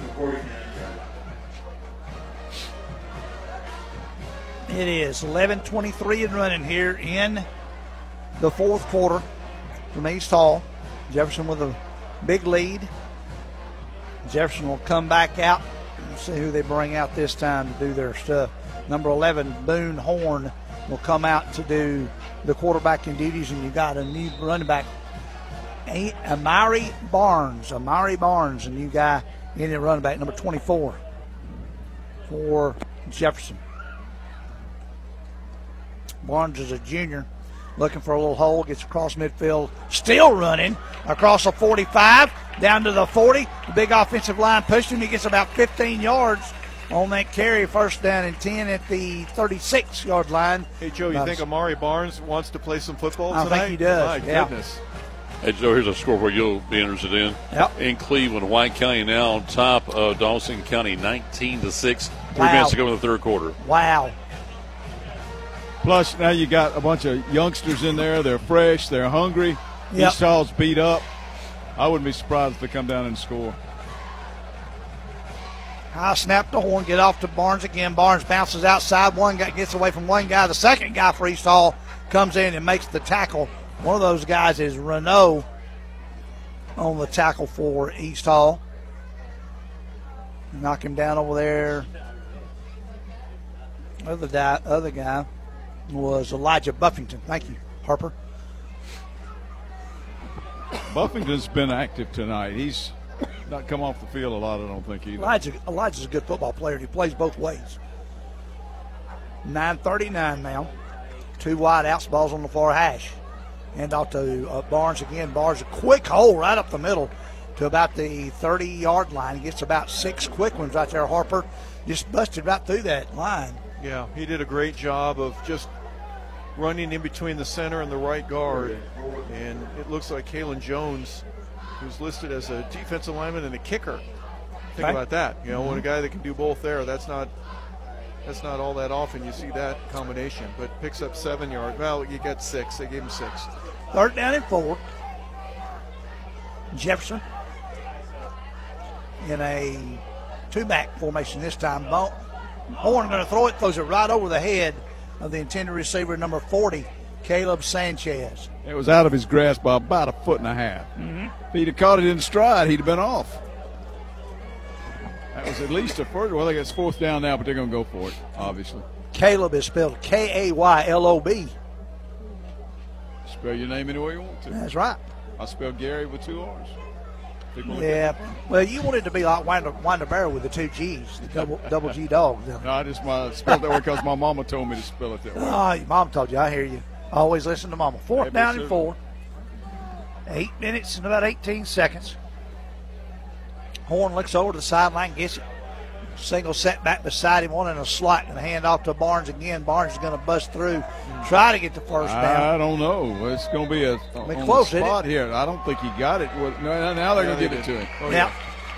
It is eleven twenty-three and running here in the fourth quarter from East Hall. Jefferson with a big lead. Jefferson will come back out and see who they bring out this time to do their stuff. Number eleven, Boone Horn, will come out to do the quarterbacking duties, and you got a new running back, Amari Barnes. Amari Barnes, a new guy in the running back, number twenty-four for Jefferson. Barnes is a junior, looking for a little hole, gets across midfield, still running across the forty-five, down to the forty. The big offensive line pushed him. He gets about fifteen yards on that carry, first down and ten at the thirty-six-yard line. Hey, Joe, you uh, think Amari Barnes wants to play some football I tonight? I think he does. My yeah. goodness. Hey, Joe, here's a score where you'll be interested in. Yep. In Cleveland, White County now on top of Dawson County nineteen to six. Three wow. minutes to go in the third quarter. Wow. Plus, now you got a bunch of youngsters in there. They're fresh. They're hungry. Yep. East Hall's beat up. I wouldn't be surprised if they come down and score. High snap to Horn, get off to Barnes again. Barnes bounces outside. One guy gets away from one guy. The second guy for East Hall comes in and makes the tackle. One of those guys is Renault on the tackle for East Hall. Knock him down over there. Other guy, other guy was Elijah Buffington. Thank you, Harper. Buffington's been active tonight. He's not come off the field a lot, I don't think, either. Elijah, Elijah's a good football player. He plays both ways. nine thirty-nine now. Two wide outs, balls on the far hash. Hand off to uh, Barnes again. Barnes, a quick hole right up the middle to about the thirty-yard line. He gets about six quick ones right there. Harper just busted right through that line. Yeah, he did a great job of just running in between the center and the right guard. And it looks like Kalen Jones, who's listed as a defensive lineman and a kicker. Think okay. about that. You know, mm-hmm. when a guy that can do both there, that's not that's not all that often you see that combination. But picks up seven yards. Well, you got six. They gave him six. Third down and four. Jefferson in a two-back formation this time. Horn going to throw it, throws it right over the head of the intended receiver, number forty, Caleb Sanchez. It was out of his grasp by about a foot and a half. Mm-hmm. If he'd have caught it in stride, he'd have been off. That was at least a first. Well, I guess fourth down now, but they're going to go for it, obviously. Caleb is spelled K A Y L O B. Spell your name any way you want to. That's right. I spelled Gary with two R's. Yeah. Well, you wanted to be like Winder, Winder Barrow with the two G's, the double, double G dog. No, I just my, spelled that way because my mama told me to spell it that way. Oh, your mom told you. I hear you. Always listen to mama. Fourth Maybe down so. and four. Eight minutes and about eighteen seconds. Horn looks over to the sideline, gets it. Single set back beside him, one in a slot, and a hand off to Barnes again. Barnes is going to bust through, try to get the first down. I don't know. It's going to be a, I mean, on close, the spot here. I don't think he got it. Well, no, now they're yeah, going to give it to him. Oh, yeah.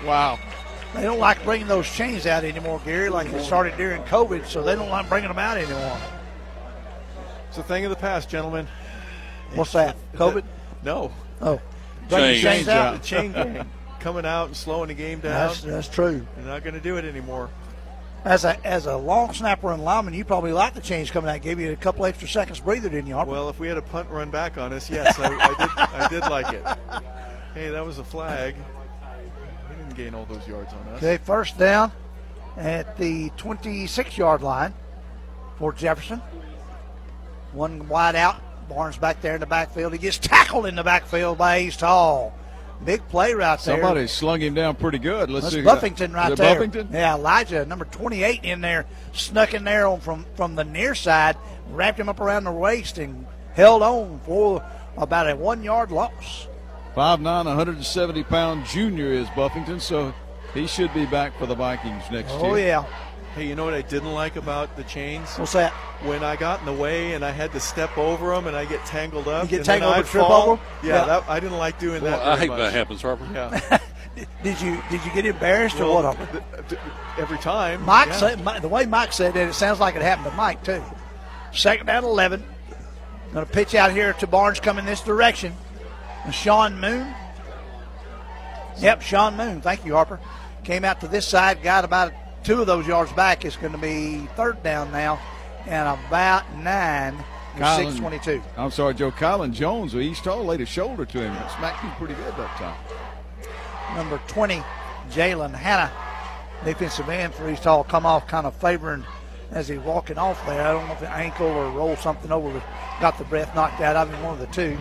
Wow. They don't like bringing those chains out anymore, Gary, like it started during COVID, so they don't like bringing them out anymore. It's a thing of the past, gentlemen. What's that, COVID? No. Oh. Chain. Chains out? The chain gang. Coming out and slowing the game down. That's, that's true. They're not going to do it anymore. As a as a long snapper and lineman, you probably like the change coming out. Gave you a couple extra seconds breather, didn't you, Harper? Well, if we had a punt run back on us, yes, I, I did. I did like it. Hey, that was a flag. We didn't gain all those yards on us. Okay, first down at the twenty-six-yard line for Jefferson. One wide out. Barnes back there in the backfield. He gets tackled in the backfield by East Hall. Big play right there. Somebody slung him down pretty good. Let's That's see. Buffington right Is it there. Buffington? Yeah, Elijah, number twenty-eight in there, snuck in there on from, from the near side, wrapped him up around the waist and held on for about a one-yard loss. five nine, one hundred seventy pound junior is Buffington, so he should be back for the Vikings next year. Oh, yeah. Hey, you know what I didn't like about the chains? What's that? When I got in the way and I had to step over them and I get tangled up. You get and tangled then over, I'd trip fall. over? Yeah, Yeah. That, I didn't like doing Well, that. I very hate when much. that happens, Harper. Yeah. Did you did you get embarrassed Well, or what? Harper? th- th- every time. Mike yeah. said, Mike, the way Mike said that, it sounds like it happened to Mike, too. Second down, eleven. Going to pitch out here to Barnes coming this direction. And Sean Moon. Yep, Sean Moon. Thank you, Harper. Came out to this side, got about two of those yards back. It's going to be third down now and about nine with six twenty-two. I'm sorry, Joe. Colin Jones of East Hall laid a shoulder to him and smacked him pretty good that time. Number twenty, Jalen Hanna, defensive end for East Hall, come off kind of favoring as he's walking off there. I don't know if an ankle or rolled something over, but got the breath knocked out of him, one of the two.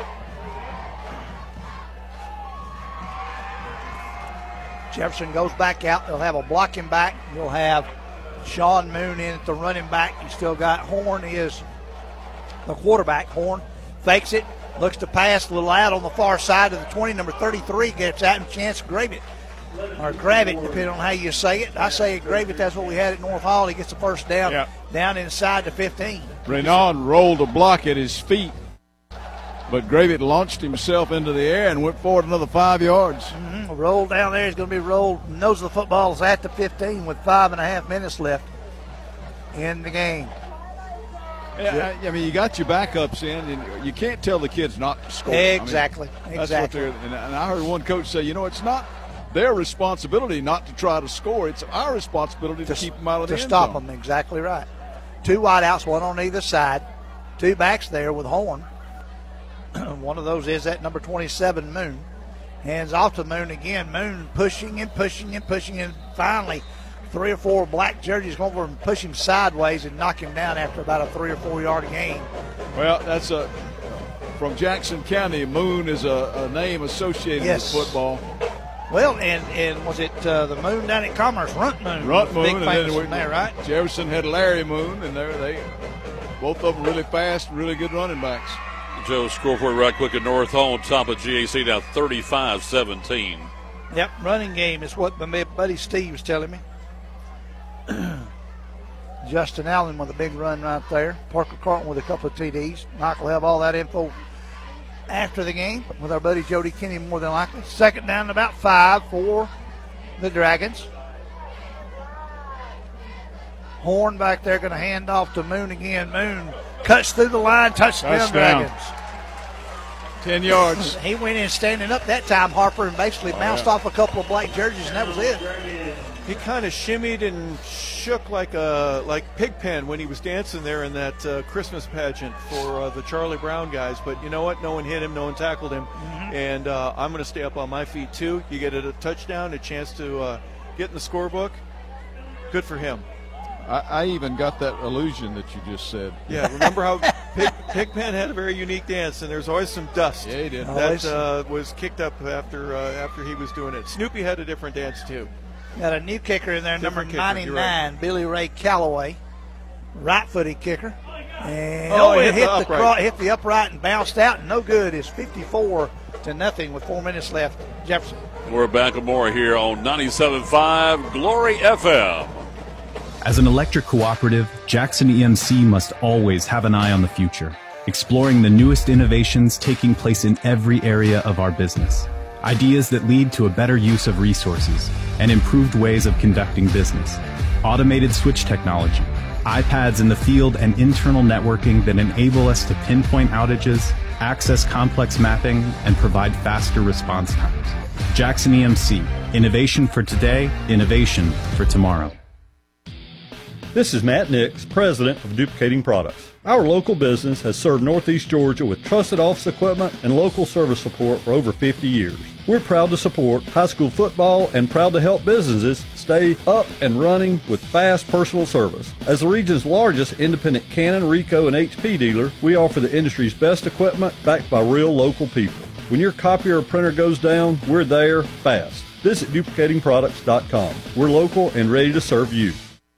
Jefferson goes back out. They'll have a blocking back. You'll have Sean Moon in at the running back. You still got Horn is the quarterback. Horn fakes it, looks to pass, a little out on the far side of the twenty. Number thirty-three gets out and chance to grab it. Or grab it, depending on how you say it. I say grab it. That's what we had at North Hall. He gets the first down, Yeah. down inside the fifteen. Renaud rolled a block at his feet, but Gravitt launched himself into the air and went forward another five yards. Mm-hmm. Roll down there. He's going to be rolled. Nose of the football is at the fifteen with five and a half minutes left in the game. Yeah, I, I mean, you got your backups in, and you can't tell the kids not to score. I mean, Exactly. that's exactly. what they're. And, and I heard one coach say, you know, it's not their responsibility not to try to score; it's our responsibility to, to keep them out of the to end stop zone. them. Exactly right. Two wideouts, one on either side. Two backs there with Horn. One of those is that number twenty-seven, Moon. Hands off to Moon again. Moon pushing and pushing and pushing, and finally three or four black jerseys come over and push him sideways and knock him down after about a three or four yard gain. Well, that's a from Jackson County. Moon is a, a name associated Yes. with football. Well, and, and was it uh, the Moon down at Commerce? Runt Moon. Runt was Moon, big and famous then one there, right? Jefferson had Larry Moon, and there they both of them really fast, really good running backs. Joe, score for you right quick at North Hall on top of G A C now thirty-five seventeen. Yep, running game is what my buddy Steve was telling me. Justin Allen with a big run right there. Parker Carlton with a couple of T Ds. Mike will have all that info after the game with our buddy Jody Kinney more than likely. Second down and about five for the Dragons. Horn back there going to hand off to Moon again. Moon cuts through the line, touchdown, Touchdown. Dragons. Ten yards. He went in standing up that time, Harper, and basically Oh, bounced yeah. off a couple of black jerseys, and that was it. He kind of shimmied and shook like a like Pigpen when he was dancing there in that uh, Christmas pageant for uh, the Charlie Brown guys. But you know what? No one hit him. No one tackled him. Mm-hmm. And uh, I'm going to stay up on my feet too. You get a touchdown, a chance to uh, get in the scorebook. Good for him. I, I even got that illusion that you just said. Yeah, remember how Pig, Pigpen had a very unique dance, and there's always some dust. Yeah, he did. That uh, was kicked up after uh, after he was doing it. Snoopy had a different dance too. Got a new kicker in there, Different number kicker, you're ninety-nine, right. Billy Ray Calloway, right-footed kicker. And Oh, oh, it it hit hit the the, upright. cro- hit the upright and bounced out. No good. It's fifty-four to nothing with four minutes left. Jefferson. We're back with more here on ninety-seven point five Glory F M. As an electric cooperative, Jackson E M C must always have an eye on the future, exploring the newest innovations taking place in every area of our business. Ideas that lead to a better use of resources and improved ways of conducting business. Automated switch technology, iPads in the field, and internal networking that enable us to pinpoint outages, access complex mapping, and provide faster response times. Jackson E M C, innovation for today, innovation for tomorrow. This is Matt Nix, president of Duplicating Products. Our local business has served Northeast Georgia with trusted office equipment and local service support for over fifty years. We're proud to support high school football and proud to help businesses stay up and running with fast personal service. As the region's largest independent Canon, Ricoh, and H P dealer, we offer the industry's best equipment backed by real local people. When your copier or printer goes down, we're there fast. Visit duplicating products dot com. We're local and ready to serve you.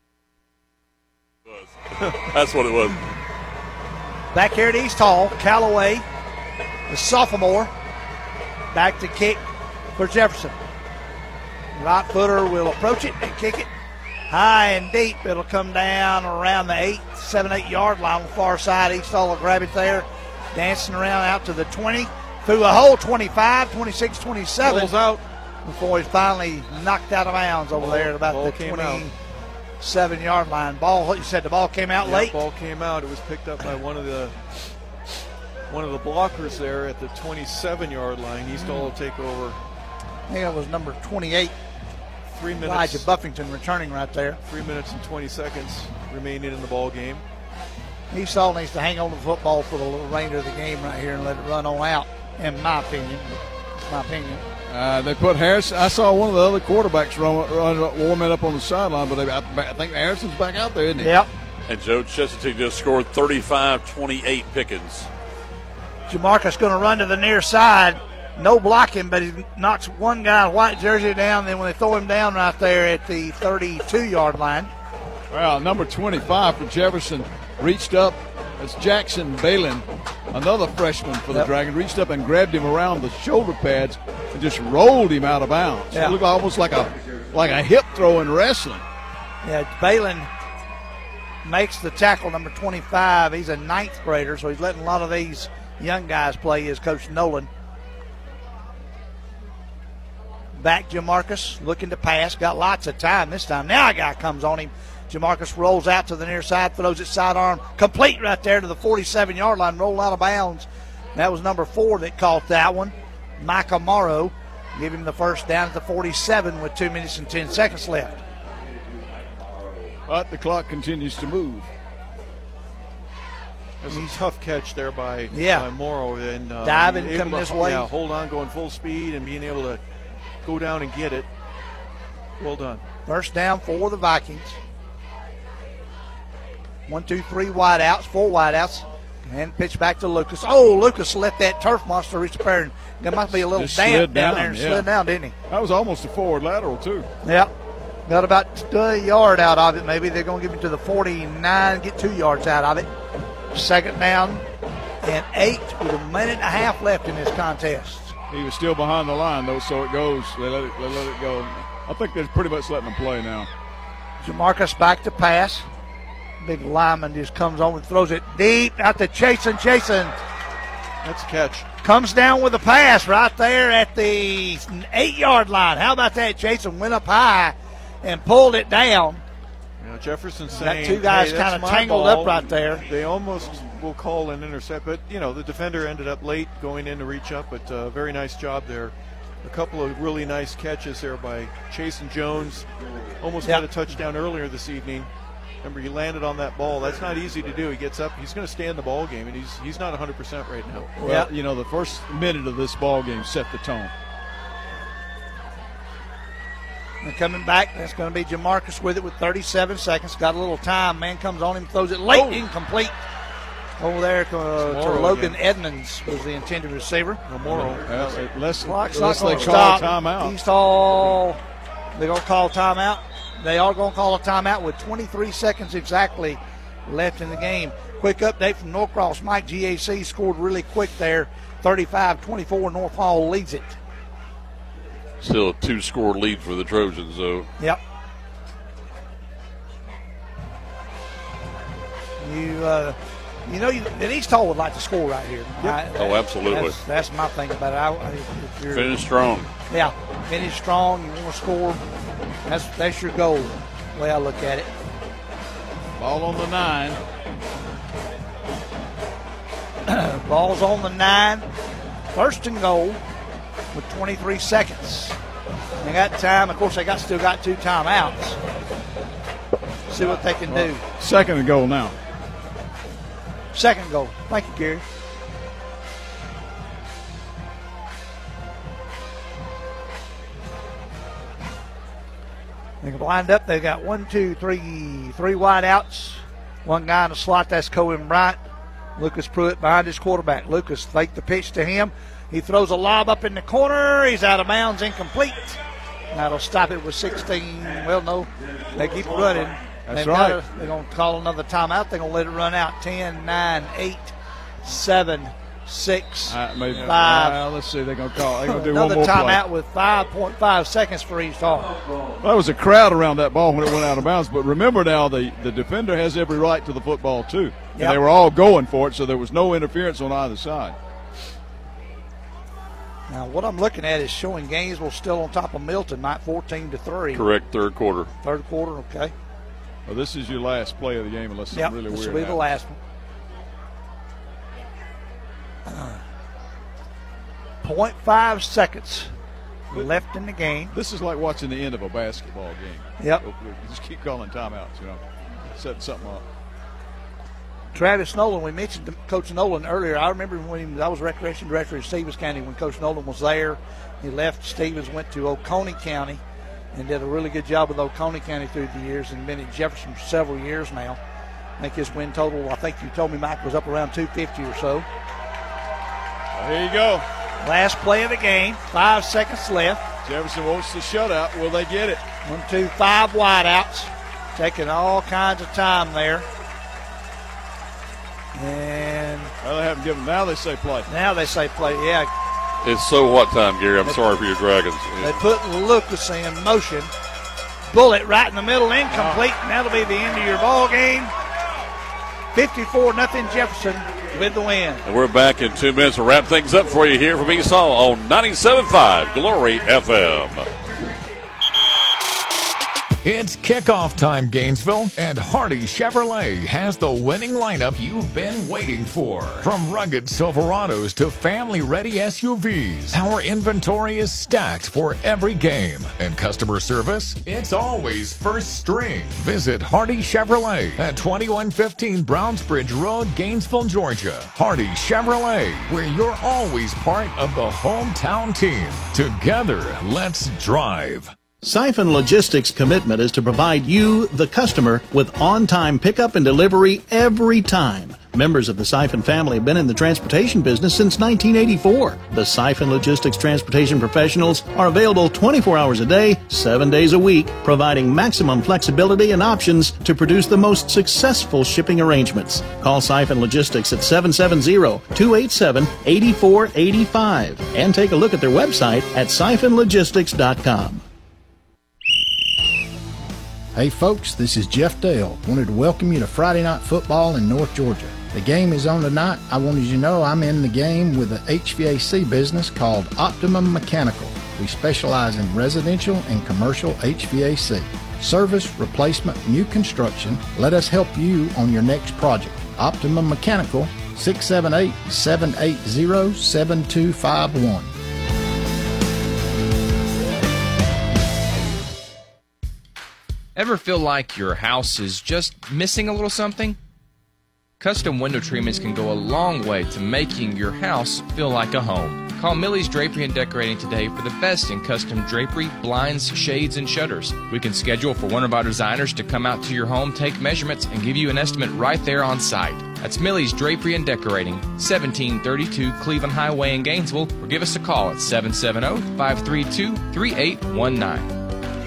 That's what it was. Back here at East Hall, Callaway, the sophomore, back to kick for Jefferson. Right footer will approach it and kick it high and deep. It'll come down around the eight, seven, eight yard line on the far side. East Hall will grab it there, dancing around out to the twenty, through a hole, twenty-five, twenty-six, twenty-seven. Ball's out. Before he's finally knocked out of bounds over Ball, there at about ball the came twenty. out. Seven yard line. Ball, you said the ball came out yeah, late? Ball came out. It was picked up by one of the one of the blockers there at the twenty-seven yard line. East Hall will take over. I think it was number twenty-eight. Three minutes. Elijah Buffington returning right there. Three minutes and twenty seconds remaining in the ball game. East Hall needs to hang on to the football for the remainder of the game right here and let it run on out, in my opinion. That's my opinion. Uh, they put Harrison. I saw one of the other quarterbacks run, run, warming up on the sideline, but they, I, I think Harrison's back out there, isn't he? Yep. And Joe Chestatee just scored thirty-five twenty-eight Pickens. Jamarcus going to run to the near side. No blocking, but he knocks one guy in white jersey down. Then when they throw him down right there at the thirty-two yard line. Well, number twenty-five for Jefferson reached up. That's Jackson Balin, another freshman for the Yep. Dragon, reached up and grabbed him around the shoulder pads and just rolled him out of bounds. Yeah. It looked almost like a like a hip throw in wrestling. Yeah, Balin makes the tackle, number twenty-five. He's a ninth grader, so he's letting a lot of these young guys play, as Coach Nolan. Back Jamarcus, looking to pass, got lots of time this time. Now a guy comes on him. Jamarcus rolls out to the near side, throws it sidearm, complete right there to the forty-seven yard line, rolled out of bounds. That was number four that caught that one. Micah Morrow give him the first down at the forty-seven with two minutes and ten seconds left. But the clock continues to move. That's a tough catch there by, Yeah. by Morrow. And, uh, Diving, able coming to, this way. Yeah, hold on, going full speed and being able to go down and get it. Well done. First down for the Vikings. One, two, three wideouts, four wideouts. And pitch back to Lucas. Oh, Lucas let that turf monster reach the pair. There must be a little Just damp slid down, down, there and yeah. slid down, didn't he? That was almost a forward lateral, too. Yep. Got about a yard out of it, maybe. They're going to give it to the forty-nine, get two yards out of it. Second down and eight with a minute and a half left in this contest. He was still behind the line, though, so it goes. They let it, they let it go. I think they're pretty much letting them play now. Jamarcus back to pass. Big lineman just comes on and throws it deep out to Chasen. Chasen That's a catch. comes down with a pass right there at the eight-yard line. How about that? Chasen went up high and pulled it down. You know, Jefferson Got saying, two guys hey, that's kinda my tangled ball. up right there. They almost will call an intercept, but, you know, the defender ended up late going in to reach up, but uh, very nice job there. A couple of really nice catches there by Chasen Jones. Almost Yep. had a touchdown earlier this evening. Remember, he landed on that ball. That's not easy to do. He gets up. He's going to stay in the ball game, and he's he's not one hundred percent right now. Well, Yep. you know, the first minute of this ball game set the tone. And coming back, that's going to be Jamarcus with it with thirty-seven seconds. Got a little time. Man comes on him, throws it late, Oh. incomplete. Over there to, uh, to Morrow Logan again. Edmonds was the intended receiver. No Morrow. Well, unless, Clock's unless not they going call to a stop. timeout. East Hall, they're going to call a timeout. They are going to call a timeout with twenty-three seconds exactly left in the game. Quick update from Norcross. Mike G A C scored really quick there. thirty-five twenty-four, North Hall leads it. Still a two-score lead for the Trojans, though. Yep. You uh, You know, you, and East Hall would like to score right here. Yep. I, Oh, absolutely. That's, that's my thing about it. I, I, if you're, Finish strong. Yeah, finish strong. You want to score. That's that's your goal. The way I look at it. Ball on the nine. Ball's on the nine. First and goal with twenty-three seconds. They got time. Of course, they got still got two timeouts. See what they can do. Second and goal now. Second goal. Thank you, Gary. They're lined up. They've got one, two, three, three wide outs. One guy in the slot. That's Cohen Bryant. Lucas Pruitt behind his quarterback. Lucas faked the pitch to him. He throws a lob up in the corner. He's out of bounds, incomplete. That'll stop it with sixteen. Well, no, they keep running. That's They've right. gotta, they're going to call another timeout. They're going to let it run out. ten, nine, eight, seven, six, Uh, maybe, five. uh, let's see. They're going to call. They're going to do Another one more play. timeout with five point five seconds for East Hall. Well, there was a crowd around that ball when it went out of bounds. But remember now, the, the defender has every right to the football, too. And Yep. they were all going for it, so there was no interference on either side. Now, what I'm looking at is showing Gainesville still on top of Milton, not fourteen to three. Correct, third quarter. Third quarter, okay. Well, this is your last play of the game unless Yep, something really this weird will be the happens. last one. point five seconds left in the game. This is like watching the end of a basketball game. Yep. You just keep calling timeouts, you know, setting something up. Travis Nolan, we mentioned Coach Nolan earlier. I remember when he was, I was recreation director in Stevens County when Coach Nolan was there. He left Stevens, went to Oconee County, and did a really good job with Oconee County through the years, and been at Jefferson for several years now. I think his win total, I think you told me, Mike, was up around two fifty or so. Here you go. Last play of the game, five seconds left. Jefferson wants the shutout. Will they get it? One, two, five wideouts. Taking all kinds of time there. And well, they haven't given. Now they say play. Now they say play. Yeah. It's so what time, Gary? I'm sorry for your Dragons. They put Lucas in motion. Bullet right in the middle, incomplete. And that'll be the end of your ball game. fifty-four nothing Jefferson with the win. And we're back in two minutes to wrap things up for you here from East Hall on ninety-seven point five Glory F M. It's kickoff time, Gainesville, and Hardy Chevrolet has the winning lineup you've been waiting for. From rugged Silverados to family-ready S U Vs, our inventory is stacked for every game. And customer service, it's always first string. Visit Hardy Chevrolet at twenty-one fifteen Brownsbridge Road, Gainesville, Georgia. Hardy Chevrolet, where you're always part of the hometown team. Together, let's drive. Siphon Logistics' commitment is to provide you, the customer, with on-time pickup and delivery every time. Members of the Siphon family have been in the transportation business since nineteen eighty-four. The Siphon Logistics transportation professionals are available twenty-four hours a day, seven days a week, providing maximum flexibility and options to produce the most successful shipping arrangements. Call Siphon Logistics at seven seven zero, two eight seven, eight four eight five and take a look at their website at siphon logistics dot com. Hey folks, this is Jeff Dale. Wanted to welcome you to Friday Night Football in North Georgia. The game is on tonight. I wanted you to know I'm in the game with an H V A C business called Optimum Mechanical. We specialize in residential and commercial H V A C. Service, replacement, new construction. Let us help you on your next project. Optimum Mechanical, six seven eight, seven eight zero, seven two five one. Ever feel like your house is just missing a little something? Custom window treatments can go a long way to making your house feel like a home. Call Millie's Drapery and Decorating today for the best in custom drapery, blinds, shades, and shutters. We can schedule for one of our designers to come out to your home, take measurements, and give you an estimate right there on site. That's Millie's Drapery and Decorating, seventeen thirty-two Cleveland Highway in Gainesville, or give us a call at seven seven zero, five three two, three eight one nine.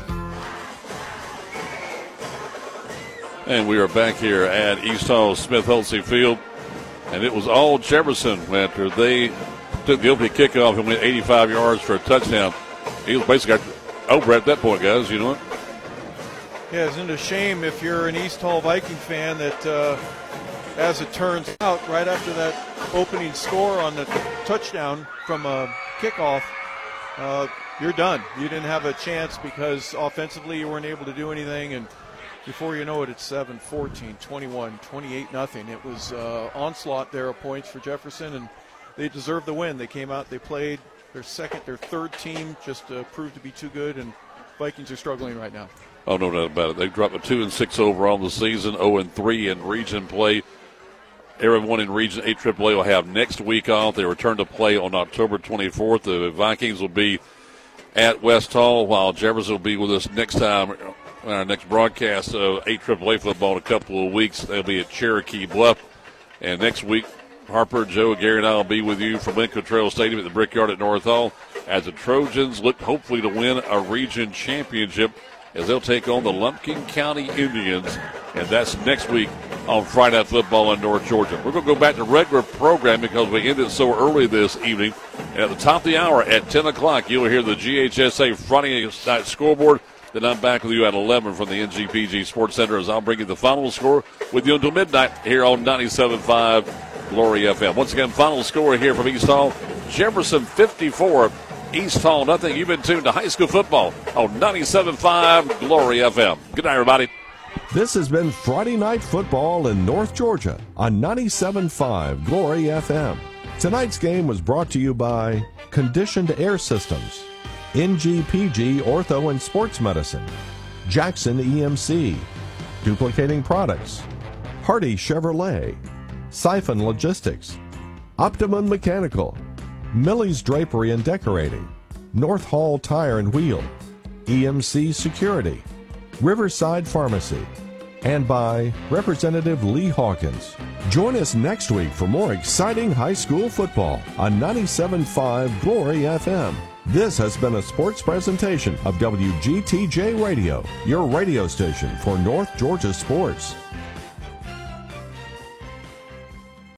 And we are back here at East Hall Smith Hulsey Field. And it was all Jefferson after they took the opening kickoff and went eighty-five yards for a touchdown. He was basically over at that point, guys. You know what? Yeah, isn't it a shame if you're an East Hall Viking fan that uh, as it turns out, right after that opening score on the touchdown from a kickoff, uh, you're done. You didn't have a chance because offensively you weren't able to do anything, and before you know it, it's seven, fourteen, twenty-one, twenty-eight, nothing. It was uh, onslaught there of points for Jefferson, and they deserved the win. They came out, they played their second, their third team, just uh, proved to be too good, and Vikings are struggling right now. Oh, no doubt about it. They dropped a two and six overall in the season, zero and three in region play. Everyone in Region eight triple A will have next week off. They return to play on October twenty-fourth. The Vikings will be at West Hall, while Jefferson will be with us next time, our next broadcast of eight triple A football in a couple of weeks. They'll be at Cherokee Bluff. And next week, Harper, Joe, Gary, and I will be with you from Lincoln Trail Stadium at the Brickyard at North Hall as the Trojans look hopefully to win a region championship as they'll take on the Lumpkin County Indians, and that's next week on Friday Night Football in North Georgia. We're going to go back to regular program because we ended so early this evening. And at the top of the hour at ten o'clock, you'll hear the G H S A Friday Night Scoreboard. Then I'm back with you at eleven from the N G P G Sports Center as I'll bring you the final score with you until midnight here on ninety-seven point five Glory F M. Once again, final score here from East Hall, Jefferson fifty-four, East Hall nothing. You've been tuned to high school football on ninety-seven point five Glory F M. Good night, everybody. This has been Friday Night Football in North Georgia on ninety-seven point five Glory F M. Tonight's game was brought to you by Conditioned Air Systems, N G P G Ortho and Sports Medicine, Jackson E M C, Duplicating Products, Hardy Chevrolet, Siphon Logistics, Optimum Mechanical, Millie's Drapery and Decorating, North Hall Tire and Wheel, E M C Security, Riverside Pharmacy, and by Representative Lee Hawkins. Join us next week for more exciting high school football on ninety-seven point five Glory F M. This has been a sports presentation of W G T J Radio, your radio station for North Georgia sports.